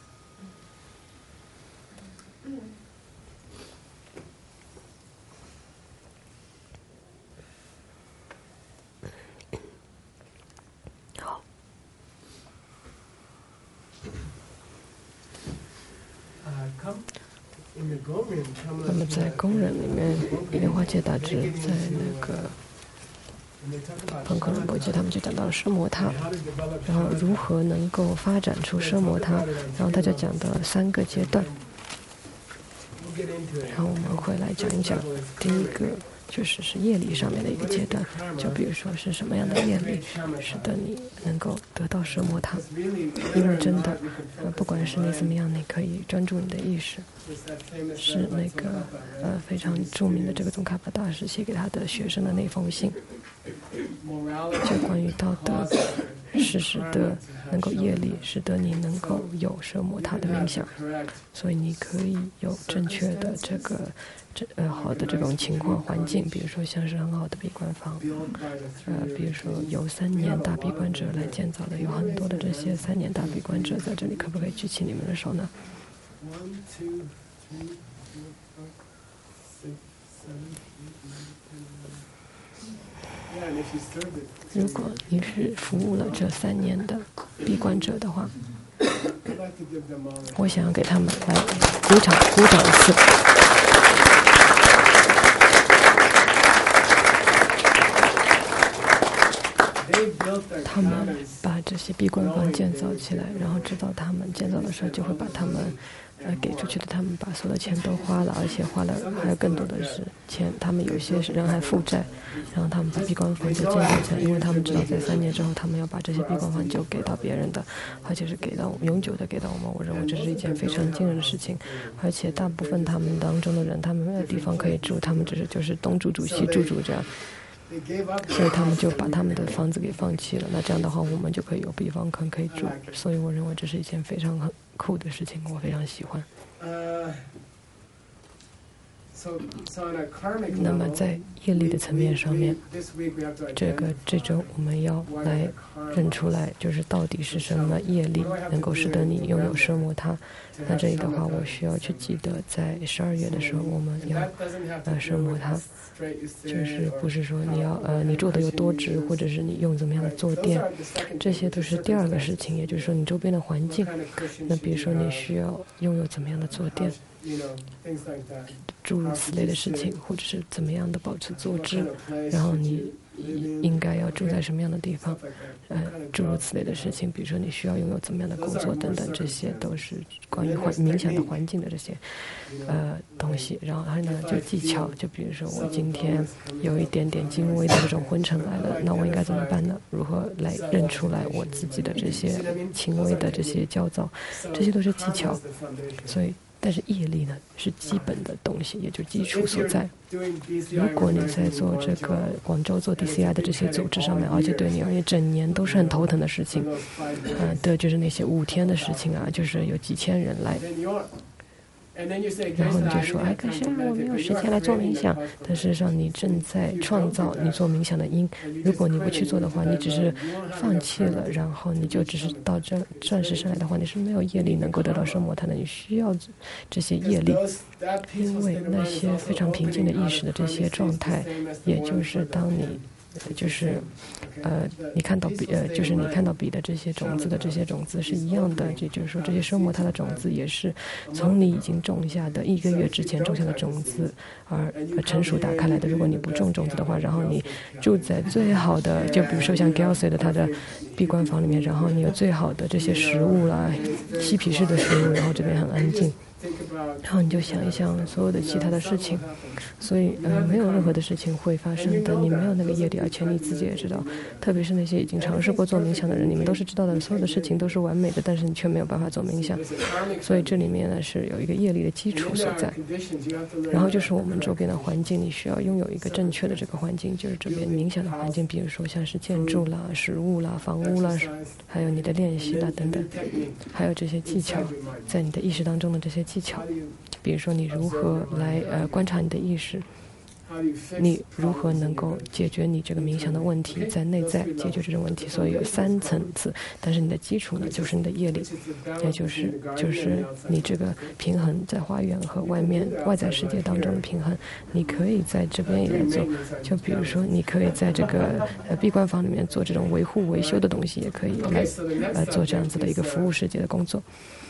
F: 好。那么在工人里面，莲花戒大师在那个彭克伦伯爵他们就讲到了奢摩他，然后如何能够发展出奢摩他，然后他就讲到了三个阶段，然后我们会来讲一讲第一个就是是业力上面的一个阶段，就比如说是什么样的业力使得你能够得到奢摩他，因为真的呃不管是你怎么样，你可以专注你的意识，是那个呃非常著名的这个宗喀巴大师写给他的学生的那封信，就关于道德是使得能够业力，使得你能够有奢摩他的冥想，所以你可以有正确的这个这呃好的这种情况环境，比如说像是很好的闭关房，呃比如说由三年大闭关者来建造的，有很多的这些三年大闭关者在这里，可不可以举起你们的手呢？如果你是服务了这三年的闭关者的话，我想要给他们来鼓掌鼓掌一次。他们把这些闭关房建造起来，然后直到他们建造的时候，就会把他们呃给出去的，他们把所有的钱都花了，而且花了还有更多的是钱。他们有些人还负债，然后他们把闭关房就建造起来，因为他们知道在三年之后，他们要把这些闭关房就给到别人的，而且是给到永久的给到我们。我认为这是一件非常惊人的事情，而且大部分他们当中的人，他们没有地方可以住，他们只是就是东住住西住住这样。所以他们就把他们的房子给放弃了，那这样的话我们就可以有避风坑可以住，所以我认为这是一件非常酷的事情，我非常喜欢。那么在业力的层面上面，这个这周我们要来认出来，就是到底是什么业力能够使得你拥有奢摩他。那这里的话，我需要去记得，在十二月的时候，我们要呃奢摩他，就是不是说你要呃你坐的有多直，或者是你用怎么样的坐垫，这些都是第二个事情，也就是说你周边的环境。那比如说你需要拥有怎么样的坐垫，诸如此类的事情，或者是怎么样的保持坐姿，然后你应该要住在什么样的地方，呃，诸如此类的事情，比如说你需要拥有怎么样的工作等等，这些都是关于环冥想的环境的这些呃东西。然后还有呢，就技巧，就比如说我今天有一点点轻微的这种昏沉来了，那我应该怎么办呢？如何来认出来我自己的这些轻微的这些焦躁，这些都是技巧。所以但是业力呢是基本的东西，也就是基础所在。如果你在做这个广州做 D C I 的这些组织上面，而且对你而言整年都是很头疼的事情，呃，对，就是那些五天的事情啊，就是有几千人来，然后你就说，哎，可是我没有时间来做冥想。但事实上，你正在创造你做冥想的因。如果你不去做的话，你只是放弃了，然后你就只是到这钻石上来的话，你是没有业力能够得到奢摩他的。你需要这些业力，因为那些非常平静的意识的这些状态，也就是当你。就是，呃，你看到笔，呃，就是你看到笔的这些种子的这些种子是一样的，也就是说，这些奢摩他的种子也是从你已经种下的一个月之前种下的种子而成熟打开来的。如果你不种种子的话，然后你住在最好的，就比如说像 Gelsey 的他的闭关房里面，然后你有最好的这些食物啦，嬉皮士的食物，然后这边很安静。然后你就想一想所有的其他的事情，所以呃没有任何的事情会发生的，你没有那个业力，而且你自己也知道，特别是那些已经尝试过做冥想的人，你们都是知道的，所有的事情都是完美的，但是你却没有办法做冥想，所以这里面呢是有一个业力的基础所在。然后就是我们周边的环境，你需要拥有一个正确的这个环境，就是这边冥想的环境，比如说像是建筑啦、食物啦、房屋啦，还有你的练习啦等等，还有这些技巧，在你的意识当中的这些技巧，比如说你如何来呃观察你的意识， 你如何能够解决你这个冥想的问题，在内在解决这种问题。所以有三层次，但是你的基础呢，就是你的业力，也就是就是你这个平衡在花园和外面外在世界当中的平衡。你可以在这边也来做，就比如说你可以在这个呃闭关房里面做这种维护维修的东西，也可以来呃做这样子的一个服务世界的工作。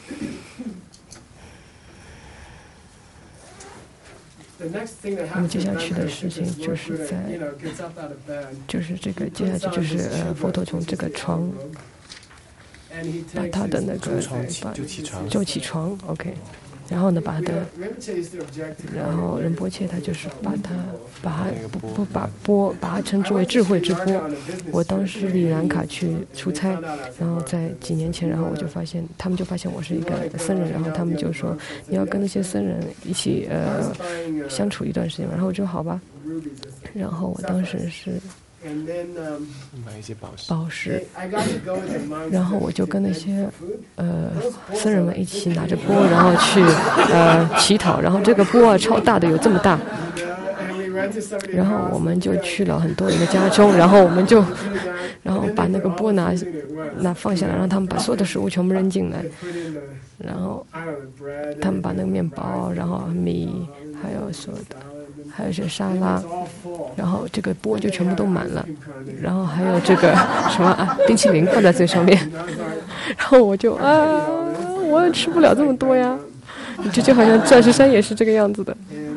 F: 那么接下去的事情就是在，就是这个接下去就是呃，佛陀从这个床，把他的那个把就起床 ，OK， 然后呢，把他的，然后仁波切他就是把他把他不不把钵把它称之为智慧之钵。我当时里兰卡去出差，然后在几年前，然后我就发现他们就发现我是一个僧人，然后他们就说你要跟那些僧人一起呃相处一段时间，然后我就好吧，然后我当时是
B: 买一些宝石，
F: 宝石，然后我就跟那些呃僧人们一起拿着钵，然后去呃乞讨，然后这个钵啊超大的，有这么大，然后我们就去了很多人的家中，然后我们就然后把那个钵拿拿放下来，让他们把所有的食物全部扔进来，然后他们把那个面包，然后米，还有所有的。还有一些沙拉，然后这个钵就全部都满了，然后还有这个什么啊冰淇淋放在最上面，然后我就啊，我也吃不了这么多呀，这就好像钻石山也是这个样子的，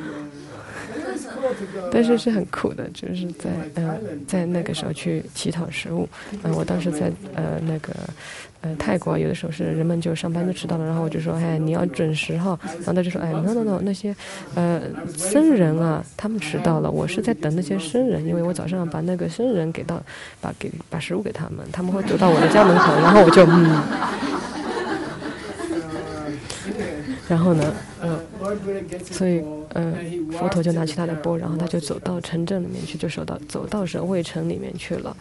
F: 但是是很苦的，就是在呃在那个时候去乞讨食物，嗯、呃，我当时在呃那个。呃，泰国有的时候是人们就上班就迟到了，然后我就说，哎，你要准时哈。然后他就说，哎 ，no no no， 那些呃僧人啊，他们迟到了，我是在等那些僧人，因为我早上把那个僧人给到，把给把食物给他们，他们会走到我的家门口，然后我就嗯，然后呢，呃，所以呃，佛陀就拿起他的钵，然后他就走到城镇里面去，就走到走到神卫城里面去了。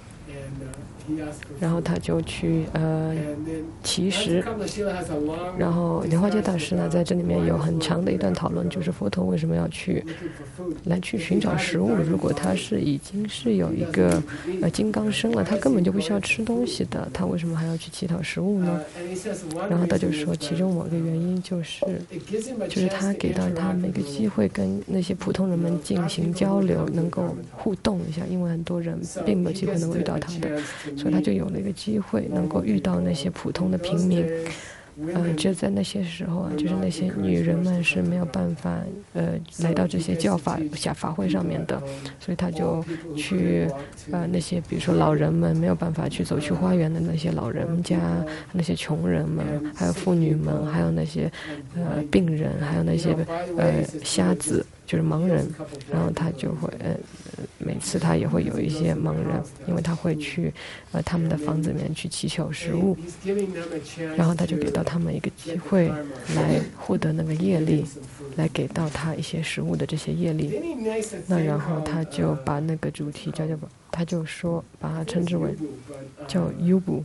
F: 然后他就去呃乞食，然后莲花戒大师呢在这里面有很长的一段讨论，就是佛陀为什么要去来去寻找食物？如果他是已经是有一个呃金刚身了，他根本就不需要吃东西的，他为什么还要去乞讨食物呢？然后他就说，其中某个原因就是就是他给到他们一个机会跟那些普通人们进行交流，能够互动一下，因为很多人并没有机会能够遇到他的。所以他就有了一个机会，能够遇到那些普通的平民。呃，就在那些时候啊，就是那些女人们是没有办法呃来到这些教法下法会上面的，所以他就去呃那些比如说老人们没有办法去走去花园的那些老人家，那些穷人们，还有妇女们，还有那些呃病人，还有那些呃瞎子。就是盲人，然后他就会呃，每次他也会有一些盲人，因为他会去呃他们的房子里面去祈求食物，然后他就给到他们一个机会来获得那个业力，来给到他一些食物的这些业力。那然后他就把那个主题叫叫他就说把它称之为叫 Yubu。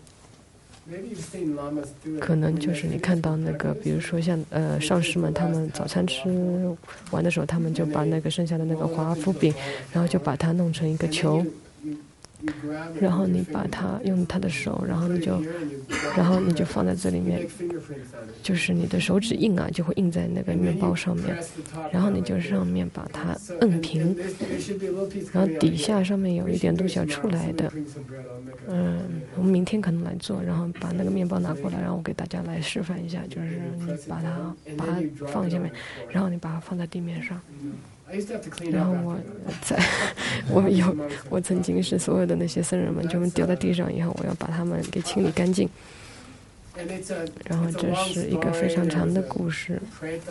F: 可能就是你看到那个，比如说像呃上师们，他们早餐吃完的时候，他们就把那个剩下的那个华夫饼，然后就把它弄成一个球，然后你把它用他的手，然后你就，然后你就放在这里面，就是你的手指印啊，就会印在那个面包上面，然后你就上面把它摁平，然后底下上面有一点东西要出来的，嗯，我们明天可能来做，然后把那个面包拿过来，然后我给大家来示范一下，就是你把它把它放下面，然后你把它放在地面上。然后我在，我有，我曾经是所有的那些僧人们就掉在地上以后，我要把他们给清理干净。然后这是一个非常长的故事，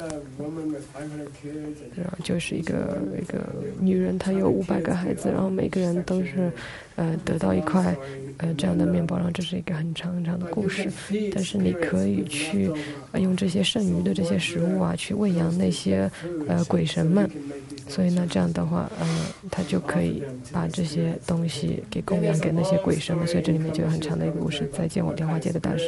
F: 然后就是一个一个女人，她有五百个孩子，然后每个人都是呃得到一块呃这样的面包，然后这是一个很长很长的故事。但是你可以去、呃、用这些剩余的这些食物啊，去喂养那些呃鬼神们。所以呢，这样的话，呃，他就可以把这些东西给供养给那些鬼神了。所以这里面就有很长的一个故事。再见我莲花界的大师里面，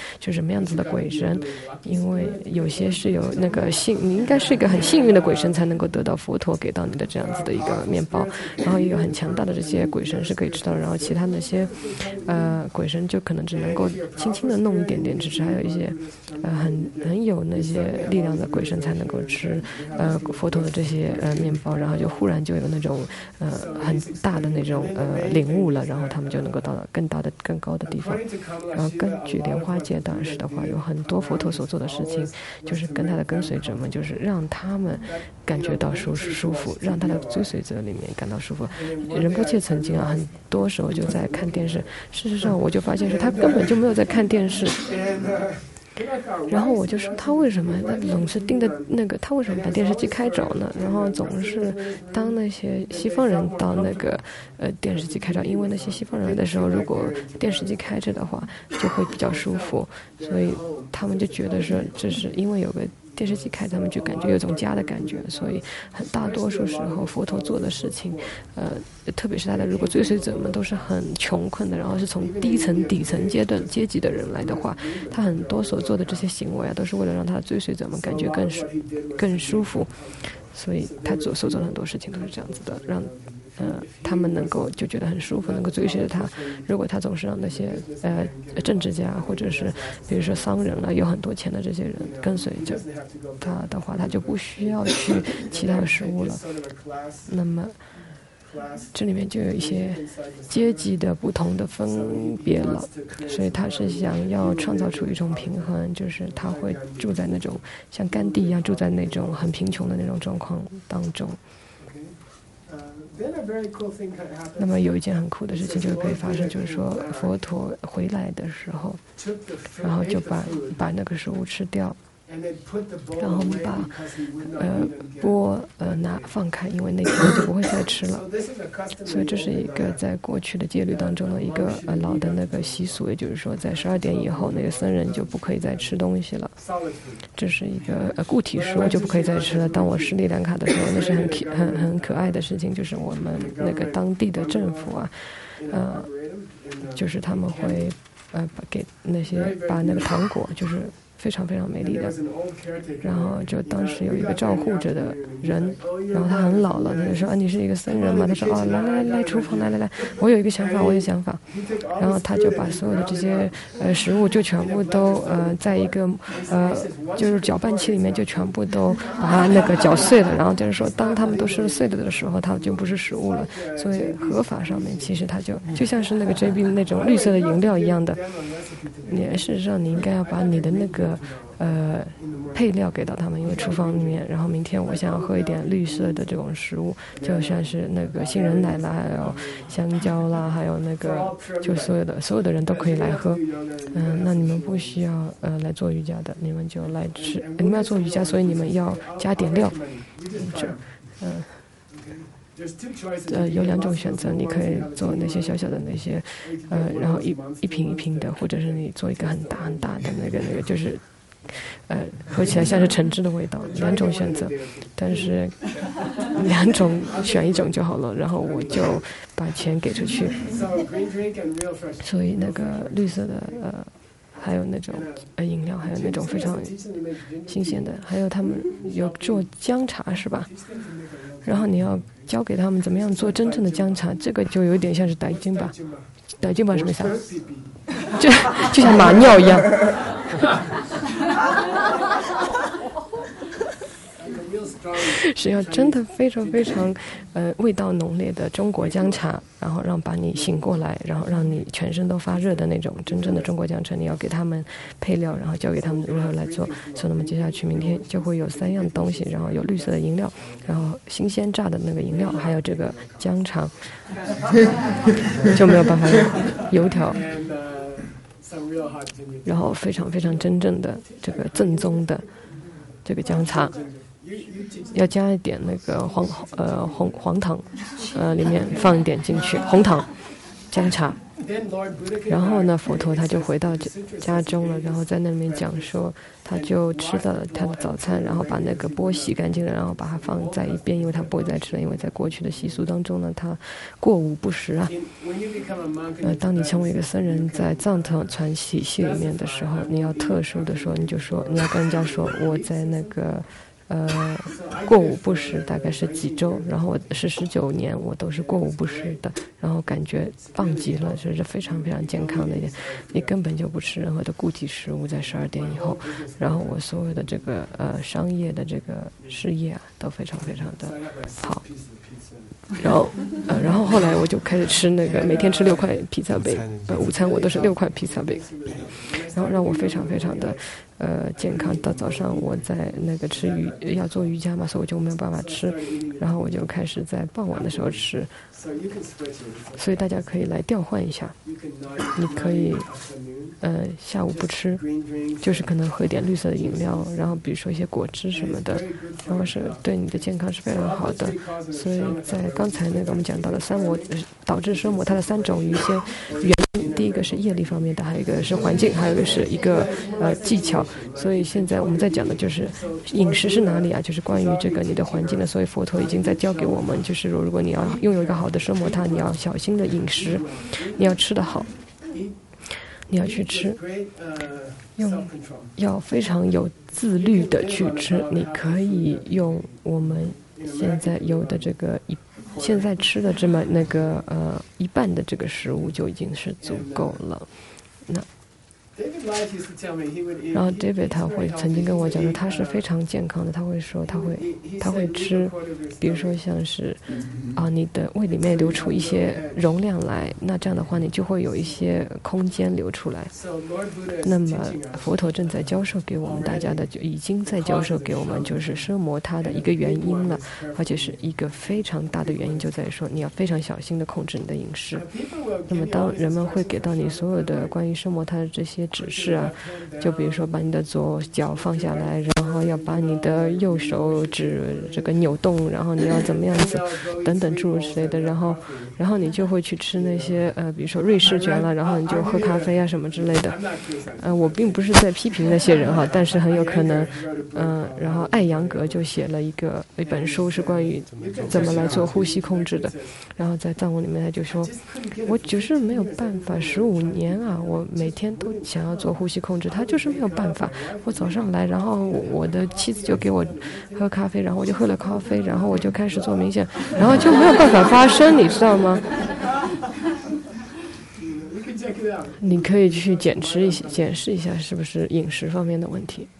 F: 是什么样子的鬼神，因为有些是有那个幸，你应该是一个很幸运的鬼神才能够得到佛陀给到你的这样子的一个面包，然后也有很强大的这些鬼神是可以吃到，然后其他那些呃鬼神就可能只能够轻轻的弄一点点吃吃，还有一些呃很很有那些力量的鬼神才能够吃呃佛陀的这些呃面包，然后就忽然就有那种呃很大的那种呃领悟了，然后他们就能够到了更大的更高的地方。然后根据莲花戒大师的话，有很多佛陀所做的事情，就是跟他的跟随者们，就是让他们感觉到舒舒服，让他的追随者里面感到舒服。仁波切曾经啊，很多时候就在看电视，事实上我就发现是他根本就没有在看电视。然后我就说他为什么他总是盯着那个，他为什么把电视机开着呢？然后总是当那些西方人到那个呃电视机开着，因为那些西方人的时候，如果电视机开着的话，就会比较舒服，所以他们就觉得说这是因为有个电视机开，他们就感觉有种家的感觉，所以很大多数时候佛陀做的事情，呃，特别是他的如果追随者们都是很穷困的，然后是从低层底层阶段阶级的人来的话，他很多所做的这些行为啊，都是为了让他的追随者们感觉更舒更舒服，所以他做所做的很多事情都是这样子的，让呃，他们能够就觉得很舒服，能够追随着他。如果他总是让那些呃政治家或者是比如说商人了，有很多钱的这些人跟随着他的话，他就不需要去其他的食物了。那么这里面就有一些阶级的不同的分别了，所以他是想要创造出一种平衡，就是他会住在那种像甘地一样住在那种很贫穷的那种状况当中。那么有一件很酷的事情就是可以发生，就是说佛陀回来的时候，然后就把把那个食物吃掉，然后把呃钵呃拿放开，因为那天就不会再吃了。所以这是一个在过去的戒律当中的一个呃老的那个习俗，也就是说在十二点以后，那个僧人就不可以再吃东西了。这是一个呃固体食物就不可以再吃了。当我斯里兰卡的时候，那是很可很很可爱的事情，就是我们那个当地的政府啊，呃，就是他们会呃把给那些把那个糖果就是。非常非常美丽的，然后就当时有一个照护着的人，然后他很老了，他就说啊你是一个僧人吗？他说哦来来来来厨房来来来，我有一个想法，我有想法，然后他就把所有的这些呃食物就全部都呃在一个呃就是搅拌器里面就全部都把它那个搅碎了，然后就是说当他们都是碎了的时候，它就不是食物了，所以合法上面其实它就就像是那个 J B 那种绿色的饮料一样的，你事实上你应该要把你的那个。呃，配料给到他们，因为厨房里面，然后明天我想要喝一点绿色的这种食物，就像是那个杏仁奶啦，还有香蕉啦，还有那个，就所有的所有的人都可以来喝。嗯、呃，那你们不需要呃来做瑜伽的，你们就来吃。你们要做瑜伽，所以你们要加点料。这，嗯、呃。呃，有两种选择，你可以做那些小小的那些，呃，然后一一瓶一瓶的，或者是你做一个很大很大的那个那个，就是，呃，喝起来像是橙汁的味道，两种选择，但是两种选一种就好了，然后我就把钱给出去，所以那个绿色的呃。还有那种呃饮料，还有那种非常新鲜的，还有他们有做姜茶是吧？然后你要教给他们怎么样做真正的姜茶，这个就有点像是逮金吧，逮金吧什么意思啊？就就像马尿一样。是要真的非常非常呃味道浓烈的中国姜茶，然后让把你醒过来，然后让你全身都发热的那种真正的中国姜茶，你要给他们配料，然后教给他们如何来做。所以那么接下去明天就会有三样东西，然后有绿色的饮料，然后新鲜榨的那个饮料，还有这个姜茶，就没有办法有油条，然后非常非常真正的这个正宗的这个姜茶。要加一点那个黄呃红黄糖，呃里面放一点进去，红糖姜茶然后呢，佛陀他就回到家中了，然后在那里面讲说，他就吃到了他的早餐，然后把那个钵洗干净了，然后把它放在一边，因为他不会再吃了，因为在过去的习俗当中呢，他过午不食啊。呃，当你成为一个僧人，在藏传体系里面的时候，你要特殊的说，你就说你要跟人家说我在那个。呃，过午不食大概是几周，然后我是十九年，我都是过午不食的，然后感觉棒极了，就是非常非常健康的一点。你根本就不吃任何的固体食物，在十二点以后，然后我所有的这个呃商业的这个事业啊，都非常非常的好。然后呃，然后后来我就开始吃那个每天吃六块披萨贝，呃，午餐我都是六块披萨贝，然后让我非常非常的呃健康。到早上我在那个吃瑜要做瑜伽嘛，所以我就没有办法吃，然后我就开始在傍晚的时候吃。所以大家可以来调换一下，你可以呃下午不吃，就是可能喝一点绿色的饮料，然后比如说一些果汁什么的，然后是对你的健康是非常好的。所以在刚才那个我们讲到的三魔导致生魔它的三种一些原因，第一个是业力方面的，还有一个是环境，还有一个是一个呃技巧。所以现在我们在讲的就是饮食是哪里啊，就是关于这个你的环境的。所以佛陀已经在教给我们，就是如果你要拥有一个好的生魔塔，你要小心的饮食，你要吃得好，你要去吃，用要非常有自律的去吃。你可以用我们现在有的这个一现在吃的这么那个呃一半的这个食物就已经是足够了。那然后 David 他会曾经跟我讲说他是非常健康的，他会说他会他会吃，比如说像是啊你的胃里面流出一些容量来，那这样的话你就会有一些空间流出来。那么佛陀正在教授给我们大家的，就已经在教授给我们就是奢摩他的一个原因了，而且是一个非常大的原因，就在于说你要非常小心的控制你的饮食。那么当人们会给到你所有的关于奢摩他的这些指示啊，就比如说把你的左脚放下来，然后要把你的右手指这个扭动，然后你要怎么样子等等诸如此类的，然后然后你就会去吃那些呃比如说瑞士卷了，然后你就喝咖啡啊什么之类的。呃我并不是在批评那些人哈，但是很有可能嗯、呃、然后艾扬格就写了一个一本书是关于怎么来做呼吸控制的，然后在藏文里面他就说我就是没有办法，十五年啊我每天都想要做呼吸控制，他就是没有办法。我早上来，然后我的妻子就给我喝咖啡，然后我就喝了咖啡，然后我就开始做冥想，然后就没有办法发生，你知道吗？你可以去检视一下，检视一下是不是饮食方面的问题。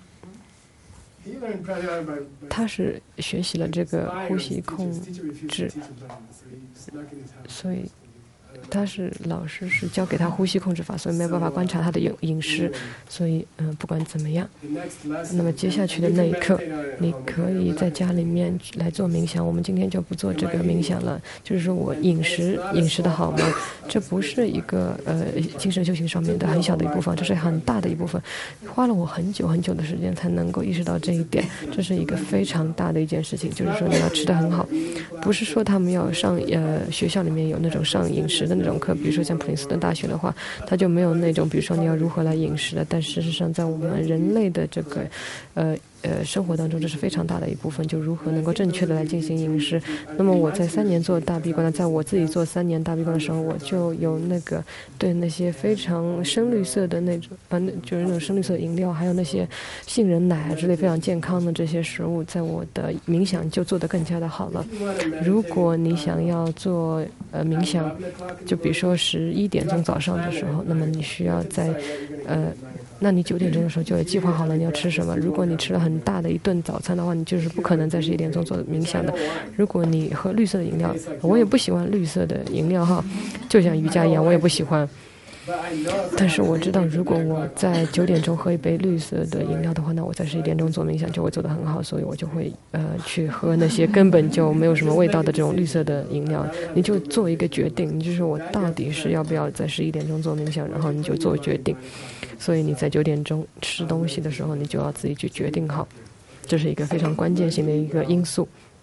F: 他是学习了这个呼吸控制，所以他是老师是教给他呼吸控制法，所以没有办法观察他的饮饮食，所以嗯、呃，不管怎么样，那么接下去的那一刻，你可以在家里面来做冥想。我们今天就不做这个冥想了，就是说我饮食饮食的好吗？这不是一个呃精神修行上面的很小的一部分，这是很大的一部分，花了我很久很久的时间才能够意识到这一点。这是一个非常大的一件事情，就是说你要吃得很好，不是说他们要上呃学校里面有那种上饮食的那种课，比如说像普林斯顿大学的话，它就没有那种比如说你要如何来饮食的。但事实上在我们人类的这个呃呃生活当中，这是非常大的一部分，就如何能够正确的来进行饮食。那么我在三年做大闭关呢，在我自己做三年大闭关的时候，我就有那个对那些非常深绿色的那种呃就是那种深绿色饮料，还有那些杏仁奶啊之类非常健康的这些食物，在我的冥想就做得更加的好了。如果你想要做呃冥想，就比如说十一点钟早上的时候，那么你需要在呃那你九点钟的时候就有计划好了你要吃什么。如果你吃了很大的一顿早餐的话，你就是不可能在十一点钟做冥想的。如果你喝绿色的饮料，我也不喜欢绿色的饮料哈，就像瑜伽一样，我也不喜欢。但是我知道，如果我在九点钟喝一杯绿色的饮料的话，那我在十一点钟做冥想就会做得很好，所以我就会呃去喝那些根本就没有什么味道的这种绿色的饮料。你就做一个决定，你就是我到底是要不要在十一点钟做冥想，然后你就做决定。所以你在九点钟吃东西的时候，你就要自己去决定好，这是一个非常关键性的一个因素。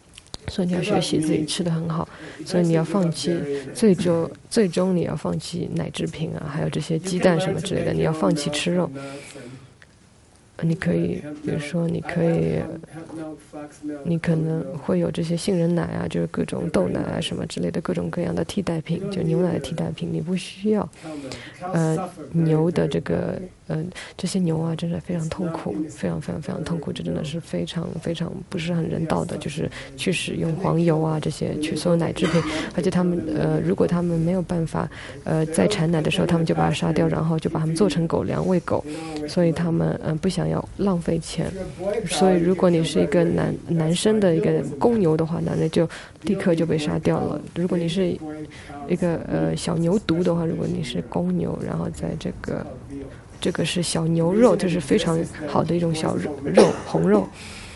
F: 所以你要学习自己吃得很好，所以你要放弃最终最终你要放弃奶制品啊，还有这些鸡蛋什么之类的，你要放弃吃肉。你可以，比如说，你可以，你可能会有这些杏仁奶啊，就是各种豆奶啊什么之类的各种各样的替代品，就牛奶的替代品，你不需要。呃，牛的这个，呃，这些牛啊，真的非常痛苦，非常非常非常痛苦，这真的是非常非常不是很人道的，就是去使用黄油啊这些去所有奶制品，而且他们呃，如果他们没有办法，呃，在产奶的时候，他们就把它杀掉，然后就把它们做成狗粮喂狗，所以他们嗯、呃、不想要浪费钱，所以如果你是一个男男生的一个公牛的话，男人就立刻就被杀掉了。如果你是一个呃小牛犊的话，如果你是公牛，然后在这个这个是小牛肉，这是非常好的一种小肉肉红肉。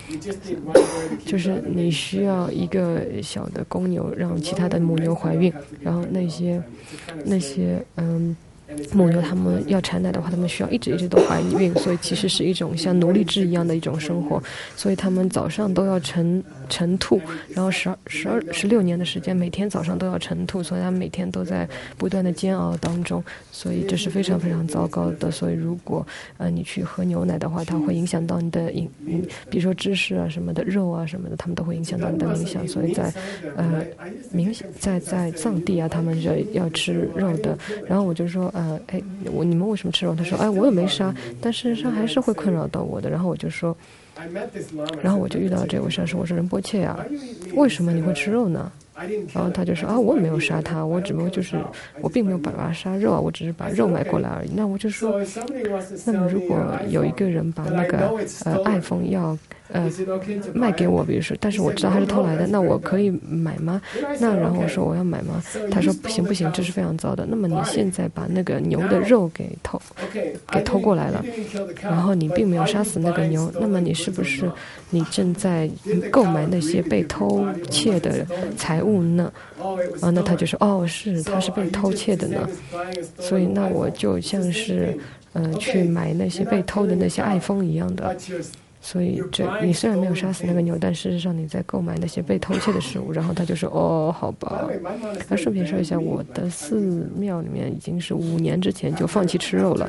F: 就是你需要一个小的公牛让其他的母牛怀孕，然后那些那些嗯母牛他们要产奶的话，他们需要一直一直都怀孕，所以其实是一种像奴隶制一样的一种生活，所以他们早上都要晨晨吐，然后十二十二十六年的时间，每天早上都要晨吐，所以他们每天都在不断的煎熬当中，所以这是非常非常糟糕的。所以如果呃你去喝牛奶的话，它会影响到你的饮，嗯，比如说芝士啊什么的，肉啊什么的，他们都会影响到你的冥想。所以在呃冥在在藏地啊，他们就要吃肉的。然后我就说呃哎我你们为什么吃肉？他说哎我也没杀，但事实上还是会困扰到我的。然后我就说。然后我就遇到这位上师，我说仁波切呀，为什么你会吃肉呢？然后他就说啊，我也没有杀他，我只不过就是我并没有把它杀肉啊，我只是把肉买过来而已。那我就说，那么如果有一个人把那个呃 iPhone 要呃卖给我，比如说，但是我知道他是偷来的，那我可以买吗？那然后我说我要买吗？他说不行不行，这是非常糟的。那么你现在把那个牛的肉给偷给偷过来了，然后你并没有杀死那个牛，那么你是不是你正在购买那些被偷窃的财物呢？啊，那他就说哦，是，他是被偷窃的呢，所以那我就像是呃去买那些被偷的那些 iPhone 一样的。所以这你虽然没有杀死那个牛，但事实上你在购买那些被偷窃的食物。然后他就说哦好吧。那顺便说一下，我的寺庙里面已经是五年之前就放弃吃肉了，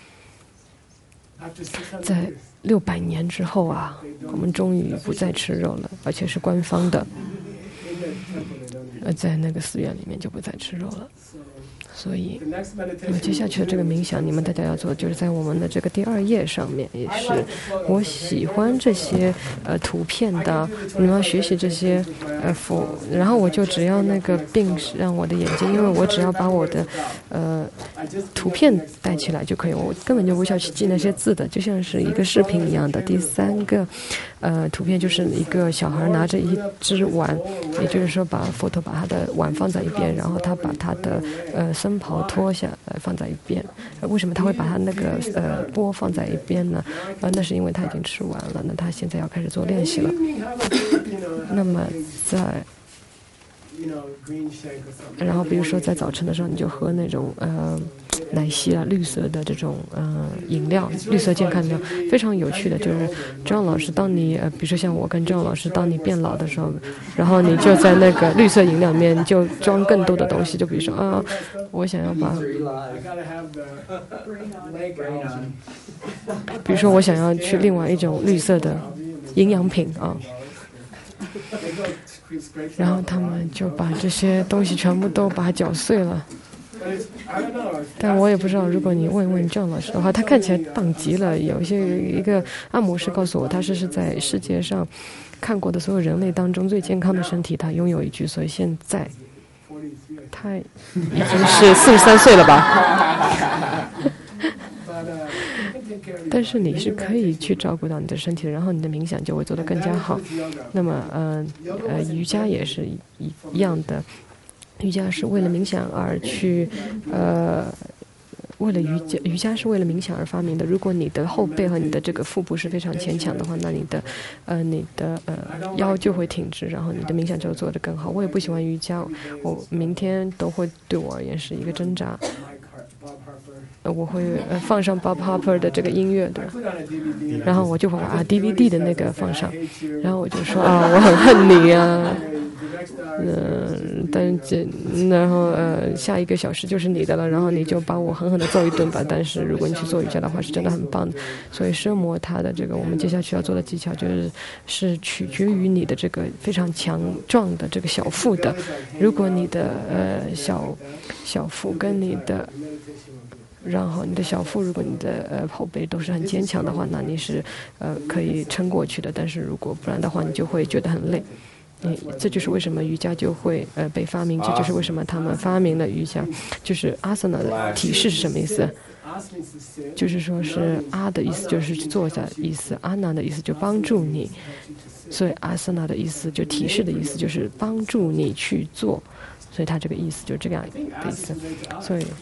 F: 在六百年之后啊，我们终于不再吃肉了，而且是官方的，呃，在那个寺院里面就不再吃肉了。所以那么接下去的这个冥想，你们大家要做的就是在我们的这个第二页上面，也是我喜欢这些呃图片的，你们要学习这些呃佛，然后我就只要那个并让我的眼睛，因为我只要把我的呃图片带起来就可以，我根本就不需要去记那些字的，就像是一个视频一样的。第三个呃图片就是一个小孩拿着一只碗，也就是说把佛陀把他的碗放在一边，然后他把他的呃僧袍脱下来放在一边。为什么他会把他那个呃钵放在一边呢？呃，那是因为他已经吃完了，那他现在要开始做练习了。那么在然后比如说在早晨的时候，你就喝那种呃奶昔啊，绿色的这种呃饮料，绿色健康饮料，非常有趣的。就是张老师，当你呃比如说像我跟张老师，当你变老的时候，然后你就在那个绿色饮料里面就装更多的东西，就比如说啊，我想要把，比如说我想要去另外一种绿色的营养品啊。然后他们就把这些东西全部都把它搅碎了，但我也不知道，如果你问问郑老师的话，他看起来棒极了。有一些一个按摩师告诉我，他是是在世界上看过的所有人类当中最健康的身体，他拥有一具，所以现在他已经是四十三岁了吧。但是你是可以去照顾到你的身体的，然后你的冥想就会做得更加好。那么呃呃瑜伽也是一一样的，瑜伽是为了冥想而去呃为了瑜伽，瑜伽是为了冥想而发明的。如果你的后背和你的这个腹部是非常牵强的话，那你的呃你的呃腰就会挺直，然后你的冥想就做得更好。我也不喜欢瑜伽，我明天都会对我而言是一个挣扎。呃，我会呃放上 Bob Harper 的这个音乐，对吧？然后我就把啊 D V D 的那个放上，然后我就说啊，我很恨你啊。嗯、呃，但这然后呃，下一个小时就是你的了，然后你就把我狠狠的揍一顿吧。但是如果你去做瑜伽的话，是真的很棒的。所以奢摩他的这个，我们接下去要做的技巧就是是取决于你的这个非常强壮的这个小腹的。如果你的呃小小腹跟你的然后你的小腹，如果你的呃后背都是很坚强的话，那你是呃可以撑过去的。但是如果不然的话，你就会觉得很累。嗯，这就是为什么瑜伽就会呃被发明，这就是为什么他们发明了瑜伽。就是阿萨那的体式是什么意思？就是说是阿的意思就是坐下的意思，阿那的意思就帮助你，所以阿萨那的意思就体式的意思就是帮助你去做，所以它这个意思就是这样的意思。所以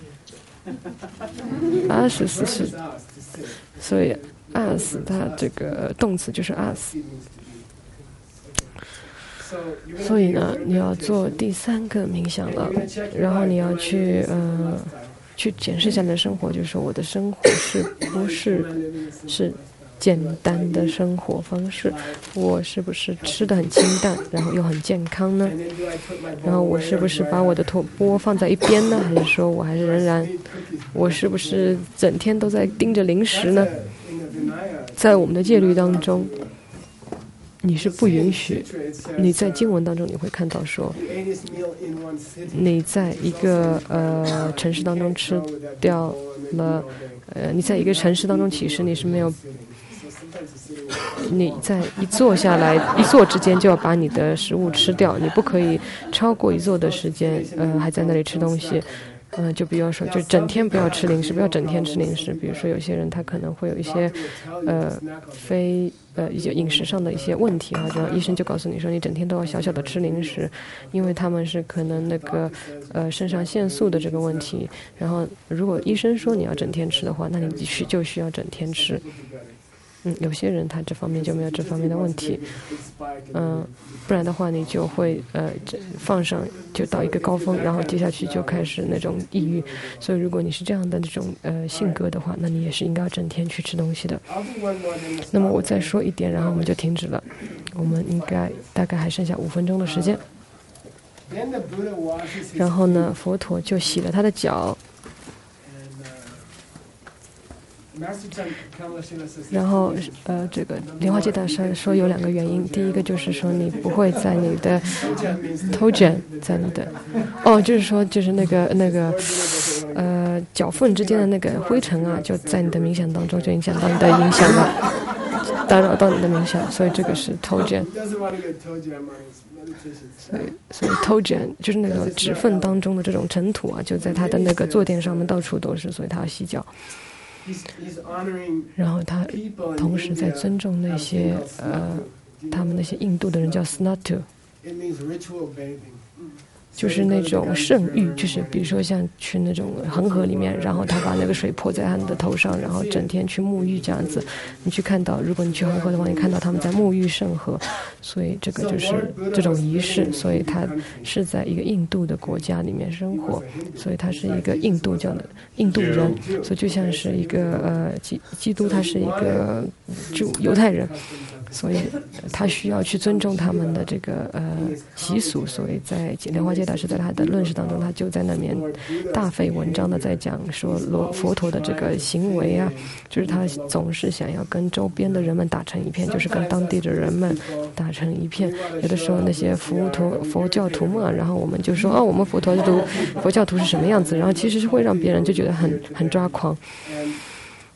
F: 阿是四是，所以阿斯它这个动词就是阿斯。所以呢，你要做第三个冥想了，然后你要去呃去检视一下你的生活，就是说我的生活是不是是简单的生活方式，我是不是吃得很清淡，然后又很健康呢？然后我是不是把我的托钵放在一边呢？还是说我还是仍然，我是不是整天都在盯着零食呢？在我们的戒律当中，你是不允许，你在经文当中你会看到说，你在一个呃城市当中吃掉了，呃你在一个城市当中其实你是没有，你在一坐下来一坐之间就要把你的食物吃掉，你不可以超过一坐的时间呃还在那里吃东西。嗯、呃，就比如说，就整天不要吃零食，不要整天吃零食。比如说，有些人他可能会有一些，呃，非呃一些饮食上的一些问题哈，然后医生就告诉你说，你整天都要小小的吃零食，因为他们是可能那个呃肾上腺素的这个问题。然后，如果医生说你要整天吃的话，那你必须就需要整天吃。嗯，有些人他这方面就没有这方面的问题，嗯、呃，不然的话你就会呃放上就到一个高峰，然后接下去就开始那种抑郁。所以如果你是这样的这种呃性格的话，那你也是应该要整天去吃东西的。那么我再说一点，然后我们就停止了。我们应该大概还剩下五分钟的时间。然后呢，佛陀就洗了他的脚。然后，呃，这个莲花戒大师说有两个原因，第一个就是说你不会在你的头枕，在你的，哦，就是说就是那个那个，呃，脚缝之间的那个灰尘啊，就在你的冥想当中就影响到你的影响了，打扰到你的冥想，所以这个是头枕。所以，所以头枕就是那个指缝当中的这种尘土啊，就在他的那个坐垫上面到处都是，所以他要洗脚。然后他同时在尊重那些呃，他们那些印度的人叫 snatu， 就是那种圣浴，就是比如说像去那种恒河里面，然后他把那个水泼在他们的头上，然后整天去沐浴这样子。你去看到，如果你去恒河的话，你看到他们在沐浴圣河，所以这个就是这种仪式。所以他是在一个印度的国家里面生活，所以他是一个印度教的印度人，所以就像是一个呃基基督，他是一个就犹太人。所以他需要去尊重他们的这个呃习俗，所以在莲花戒大师在他的论释当中，他就在那边大费文章的在讲说罗佛陀的这个行为啊，就是他总是想要跟周边的人们打成一片，就是跟当地的人们打成一片。有的时候那些佛陀佛教徒嘛，然后我们就说哦，我们佛陀徒佛教徒是什么样子，然后其实是会让别人就觉得很很抓狂。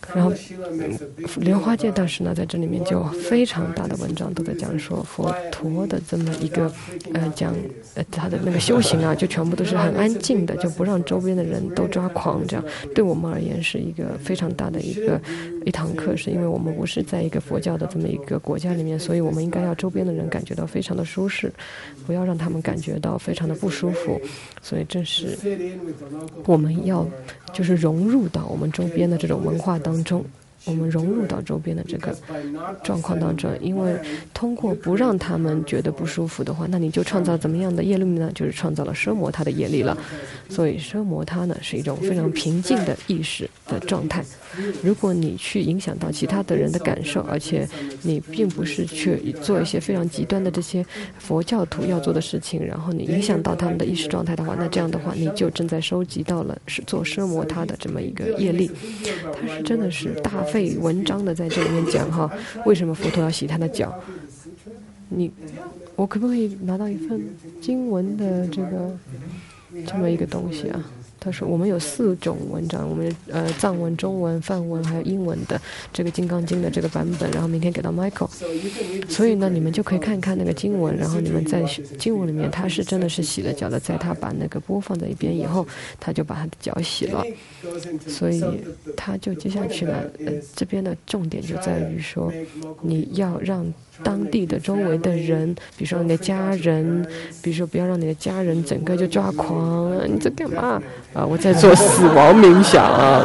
F: 然后莲花戒大师呢，在这里面就非常大的文章都在讲说佛陀的这么一个呃讲呃他的那个修行啊，就全部都是很安静的，就不让周边的人都抓狂。这样对我们而言是一个非常大的一个一堂课，是因为我们不是在一个佛教的这么一个国家里面，所以我们应该要周边的人感觉到非常的舒适，不要让他们感觉到非常的不舒服。所以这是我们要就是融入到我们周边的这种文化当中，我们融入到周边的这个状况当中。因为通过不让他们觉得不舒服的话，那你就创造怎么样的业力呢？就是创造了奢摩他的业力了。所以奢摩他呢是一种非常平静的意识的状态。如果你去影响到其他的人的感受，而且你并不是去做一些非常极端的这些佛教徒要做的事情，然后你影响到他们的意识状态的话，那这样的话你就正在收集到了是做奢摩他的这么一个业力。他是真的是大费文章的在这里面讲哈，为什么佛陀要洗他的脚。你我可不可以拿到一份经文的这个这么一个东西啊？他说我们有四种文章，我们呃藏文、中文、梵文还有英文的这个《金刚经》的这个版本，然后明天给到 Michael。所以呢，你们就可以看看那个经文，然后你们在经文里面，他是真的是洗了脚的，在他把那个钵放在一边以后，他就把他的脚洗了。所以他就接下去呢，呃，这边的重点就在于说，你要让当地的周围的人，比如说你的家人，比如说不要让你的家人整个就抓狂，你在干嘛啊？我在做死亡冥想啊。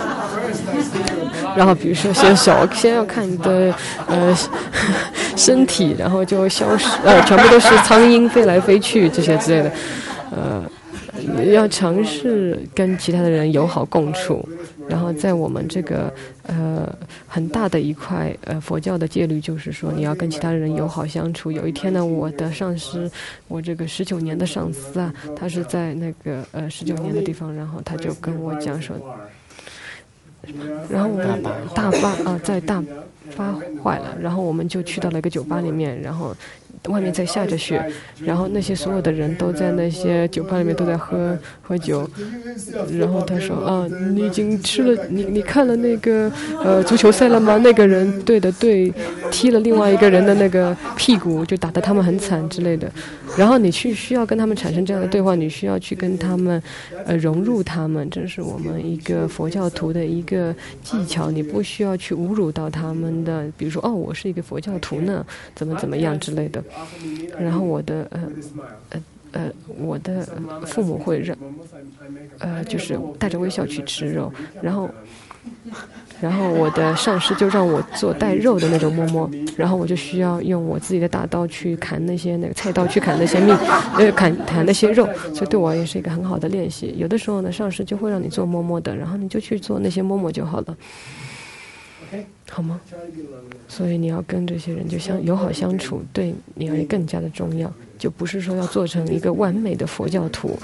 F: 然后比如说先手先要看你的呃身体，然后就消失，呃，全部都是苍蝇飞来飞去这些之类的，呃。要尝试跟其他的人友好共处，然后在我们这个呃很大的一块呃佛教的戒律就是说你要跟其他人友好相处。有一天呢，我的上司，我这个十九年的上司啊，他是在那个呃十九年的地方，然后他就跟我讲说，然后我们大发啊在大发坏了，然后我们就去到了一个酒吧里面，然后外面在下着雪，然后那些所有的人都在那些酒吧里面都在喝喝酒，然后他说啊，你已经吃了，你你看了那个呃足球赛了吗？那个人对的对，踢了另外一个人的那个屁股，就打得他们很惨之类的。然后你去需要跟他们产生这样的对话，你需要去跟他们呃融入他们，这是我们一个佛教徒的一个技巧。你不需要去侮辱到他们的，比如说哦，我是一个佛教徒呢，怎么怎么样之类的。然后我的呃呃呃，我的父母会让呃，就是带着微笑去吃肉，然后然后我的上司就让我做带肉的那种馍馍，然后我就需要用我自己的大刀去砍那些那个菜刀去砍那些蜜，呃，砍砍那些肉，所以对我也是一个很好的练习。有的时候呢，上司就会让你做馍馍的，然后你就去做那些馍馍就好了。好吗？所以你要跟这些人就相友好相处，对你而言更加的重要，就不是说要做成一个完美的佛教徒。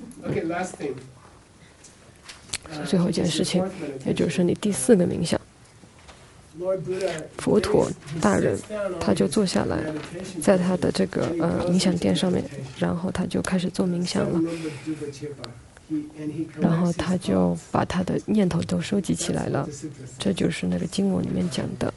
F: 最后一件事情，也就是你第四个冥想，佛陀大人他就坐下来，在他的这个呃冥想垫上面，然后他就开始做冥想了。然后他就把他的念头都收集起来了，这就是那个经文里面讲的。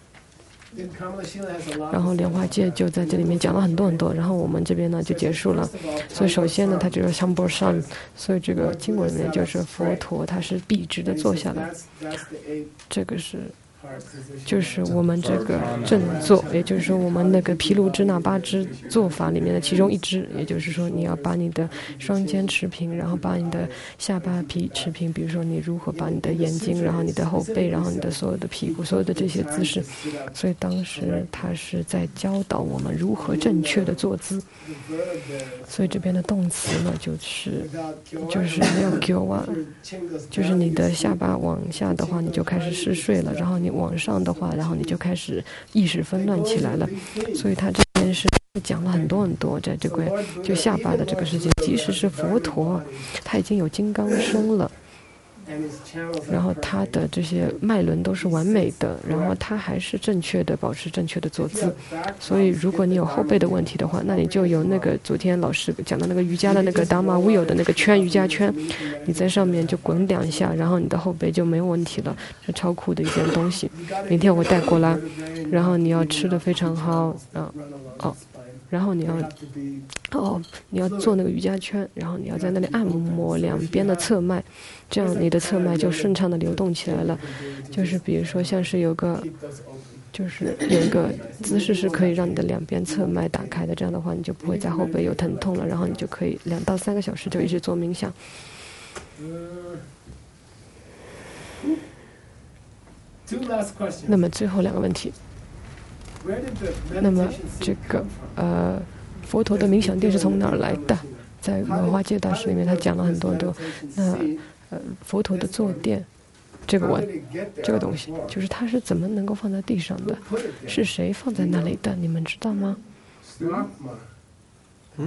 F: 然后莲花戒就在这里面讲了很多很多，然后我们这边呢就结束了。所以首先呢，他就是香波上，所以这个经文里面就是佛陀他是笔直的坐下来，这个是。就是我们这个正坐，也就是说我们那个毗卢支那八支做法里面的其中一支，也就是说你要把你的双肩持平，然后把你的下巴皮持平，比如说你如何把你的眼睛，然后你的后背，然后你的所有的屁股，所有的这些姿势。所以当时他是在教导我们如何正确的坐姿。所以这边的动词呢，就是就是没有 Q 啊，就是你的下巴往下的话，你就开始嗜睡了，然后你往上的话，然后你就开始意识纷乱起来了。所以他这边是讲了很多很多在这个就下巴的这个事情。即使是佛陀，他已经有金刚身了， 然后他的这些脉轮都是完美的，然后他还是正确的保持正确的坐姿。所以如果你有后背的问题的话，那你就有那个昨天老师讲的那个瑜伽的那个 Dharma Wheel 的那个圈，瑜伽圈，你在上面就滚两下，然后你的后背就没有问题了。这超酷的一件东西，明天我会带过来。然后你要吃的非常好啊哦，然后你要哦你要做那个瑜伽圈，然后你要在那里按摩两边的侧脉，这样你的侧脉就顺畅的流动起来了。就是比如说像是有个就是有一个姿势是可以让你的两边侧脉打开的，这样的话你就不会在后背有疼痛了，然后你就可以两到三个小时就一直做冥想。那么最后两个问题，那么这个呃佛陀的冥想殿是从哪儿来的？在文化界大师里面他讲了很多很多。那呃佛陀的坐垫这个文这个东西，就是它是怎么能够放在地上的？是谁放在那里的？你们知道吗？嗯，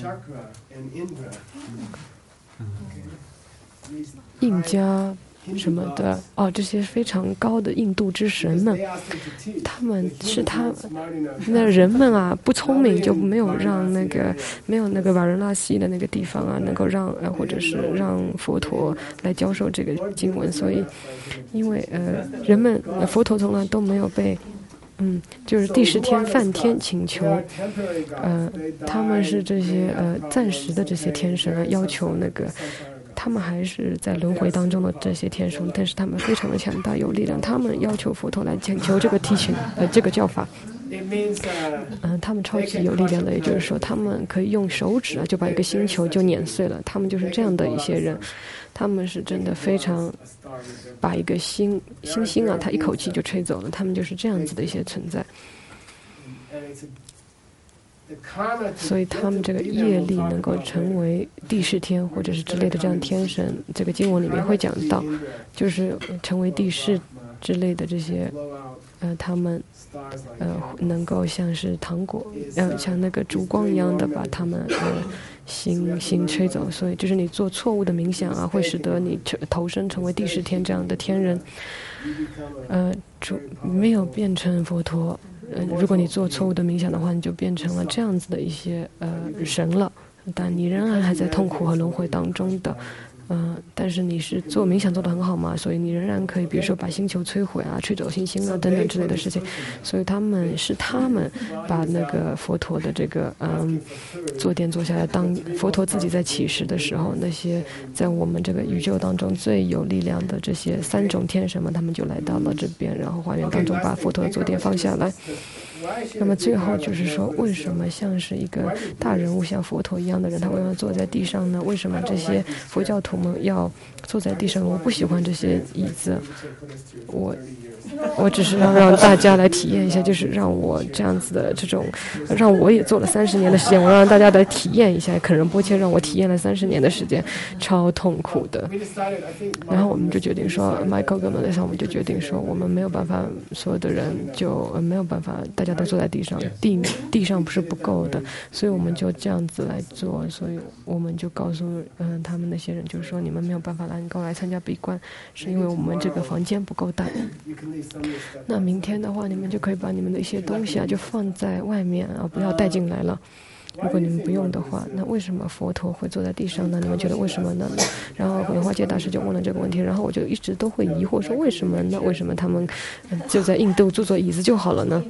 F: 印加什么的哦，这些非常高的印度之神们，他们是他那人们啊不聪明，就没有让那个没有那个瓦仁拉西的那个地方啊，能够让呃或者是让佛陀来教授这个经文，所以因为呃人们佛陀从来都没有被。嗯，就是第十天梵天请求，呃，他们是这些呃暂时的这些天神啊，要求那个，他们还是在轮回当中的这些天神，但是他们非常的强大有力量，他们要求佛陀来请求这个提醒呃这个教法。嗯、呃，他们超级有力量的，也就是说，他们可以用手指啊就把一个星球就碾碎了。他们就是这样的一些人，他们是真的非常把一个星星星啊，他一口气就吹走了。他们就是这样子的一些存在。所以他们这个业力能够成为帝释天或者是之类的这样天神，这个经文里面会讲到，就是成为帝释之类的这些，呃，他们。呃，能够像是糖果，呃，像那个烛光一样的把他们呃星星吹走，所以就是你做错误的冥想啊，会使得你投身成为第十天这样的天人，呃，主没有变成佛陀，呃，如果你做错误的冥想的话，你就变成了这样子的一些呃神了，但你仍然还在痛苦和轮回当中的。嗯、呃，但是你是做冥想做得很好嘛，所以你仍然可以，比如说把星球摧毁啊、吹走星星啊等等之类的事情。所以他们是他们把那个佛陀的这个嗯坐垫坐下来，当佛陀自己在起时的时候，那些在我们这个宇宙当中最有力量的这些三种天神们，他们就来到了这边，然后花园当中把佛陀的坐垫放下来。那么最后就是说，为什么像是一个大人物像佛陀一样的人，他为什么坐在地上呢？为什么这些佛教徒们要坐在地上？我不喜欢这些椅子，我我只是要让大家来体验一下，就是让我这样子的这种，让我也做了三十年的时间，我让大家来体验一下。肯仁波切让我体验了三十年的时间，超痛苦的。然后我们就决定说 ，Michael 跟 Melissa 我们就决定说，我们没有办法，所有的人就、呃、没有办法，大家都坐在地上，地地上不是不够的，所以我们就这样子来做。所以我们就告诉嗯、呃、他们那些人，就是说你们没有办法来能够来参加闭关，是因为我们这个房间不够大。那明天的话，你们就可以把你们的一些东西啊，就放在外面啊，不要带进来了。如果你们不用的话，那为什么佛陀会坐在地上呢？你们觉得为什么呢？然后莲花界大师就问了这个问题，然后我就一直都会疑惑说，为什么呢？为什么他们就在印度坐坐椅子就好了呢？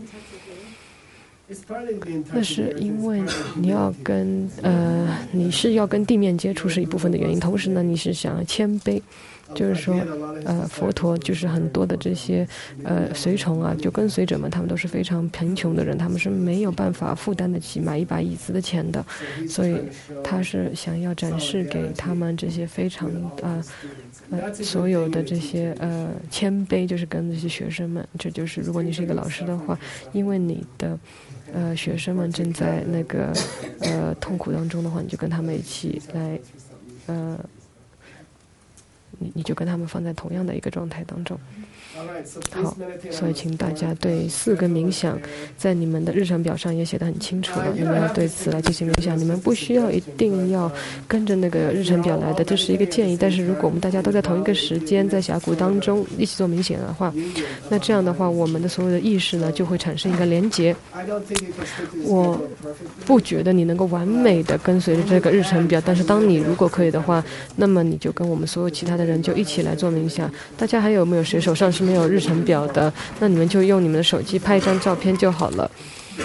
F: 那是因为你要跟呃，你是要跟地面接触是一部分的原因，同时呢，你是想要谦卑。就是说，呃，佛陀就是很多的这些呃随从啊，就跟随者们，他们都是非常贫穷的人，他们是没有办法负担得起买一把椅子的钱的，所以他是想要展示给他们这些非常啊 呃, 呃所有的这些呃谦卑，就是跟这些学生们，这就是如果你是一个老师的话，因为你的呃学生们正在那个呃痛苦当中的话，你就跟他们一起来呃。你你就跟他们放在同样的一个状态当中， 好，所以请大家对四个冥想在你们的日程表上也写得很清楚了，你们要对此来进行冥想。你们不需要一定要跟着那个日程表来的，这是一个建议。但是如果我们大家都在同一个时间在峡谷当中一起做冥想的话，那这样的话我们的所有的意识呢就会产生一个连结。我不觉得你能够完美的跟随着这个日程表，但是当你如果可以的话，那么你就跟我们所有其他的人就一起来做冥想。大家还有没有谁手上是没有日程表的？那你们就用你们的手机拍一张照片就好了。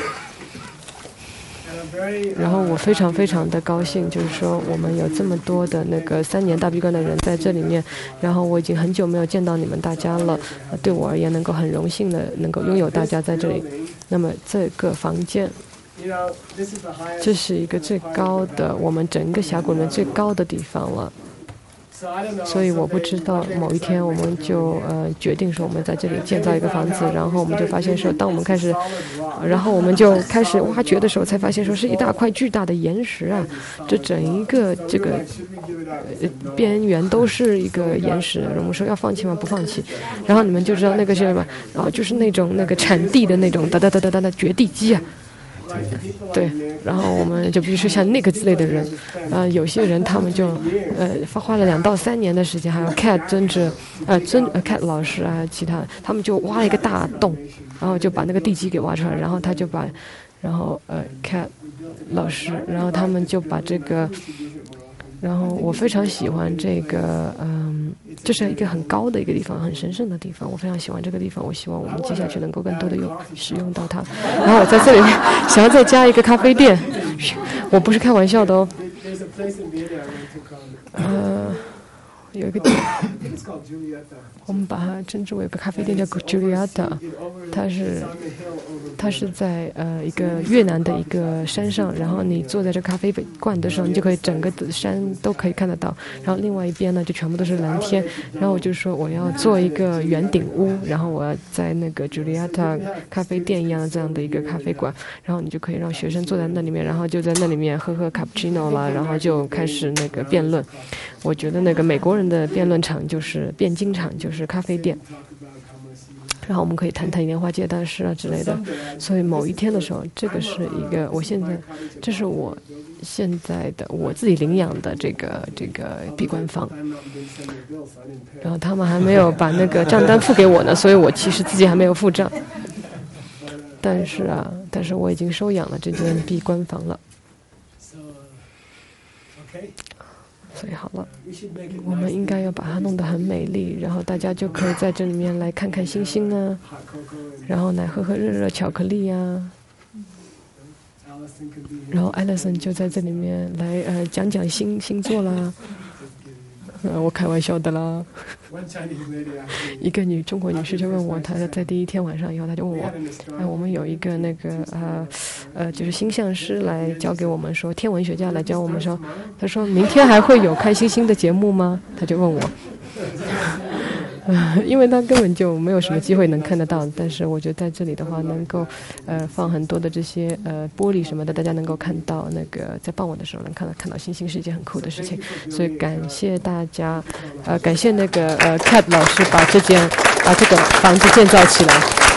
F: 然后我非常非常的高兴，就是说我们有这么多的那个三年大闭关的人在这里面，然后我已经很久没有见到你们大家了，对我而言能够很荣幸的能够拥有大家在这里。那么这个房间，这是一个最高的，我们整个峡谷里面最高的地方了。所以我不知道某一天我们就呃决定说我们在这里建造一个房子，然后我们就发现说，当我们开始，然后我们就开始挖掘的时候，才发现说是一大块巨大的岩石啊，这整一个这个呃边缘都是一个岩石。我们说要放弃吗？不放弃。然后你们就知道那个是什么，然后就是那种那个产地的那种哒哒哒哒哒的掘地机啊。对，然后我们就比如说像那个之类的人，呃，有些人他们就呃花了两到三年的时间，还有 Cat 曾志，呃曾呃 Cat 老师啊，其他他们就挖了一个大洞，然后就把那个地基给挖出来，然后他就把，然后呃 Cat 老师，然后他们就把这个。然后我非常喜欢这个，嗯，这是一个很高的一个地方，很神圣的地方。我非常喜欢这个地方，我希望我们接下去能够更多的用使用到它。然后我在这里想要再加一个咖啡店，我不是开玩笑的哦。呃，有一个店，我们把它称之为一个咖啡店，叫 Julieta， 它是它是在呃一个越南的一个山上，然后你坐在这咖啡馆的时候，你就可以整个的山都可以看得到，然后另外一边呢就全部都是蓝天。然后我就说我要做一个圆顶屋，然后我要在那个 Julieta 咖啡店一样的这样的一个咖啡馆，然后你就可以让学生坐在那里面，然后就在那里面喝喝 cappuccino 啦，然后就开始那个辩论。我觉得那个美国人的辩论场就是辩经场，就是咖啡店。然后我们可以谈谈莲花界大事啊之类的。所以某一天的时候，这个是一个我现在，这是我现在的我自己领养的这个这个闭关房。然后他们还没有把那个账单付给我呢，所以我其实自己还没有付账。但是啊，但是我已经收养了这间闭关房了。所以好了，我们应该要把它弄得很美丽，然后大家就可以在这里面来看看星星啊，然后来喝喝热热巧克力啊，然后 Alison 就在这里面来呃讲讲星星座啦。呃，我开玩笑的啦。一个女中国女士就问我，她在第一天晚上以后，她就问我，哎，我们有一个那个呃呃，就是星象师来教给我们说，天文学家来教我们说，她说明天还会有看星星的节目吗？她就问我。呃，因为他根本就没有什么机会能看得到，但是我觉得在这里的话，能够呃放很多的这些呃玻璃什么的，大家能够看到那个在傍晚的时候能看到看到星星是一件很酷的事情，所以感谢大家，呃，感谢那个呃 Cat 老师把这间把这个房子建造起来。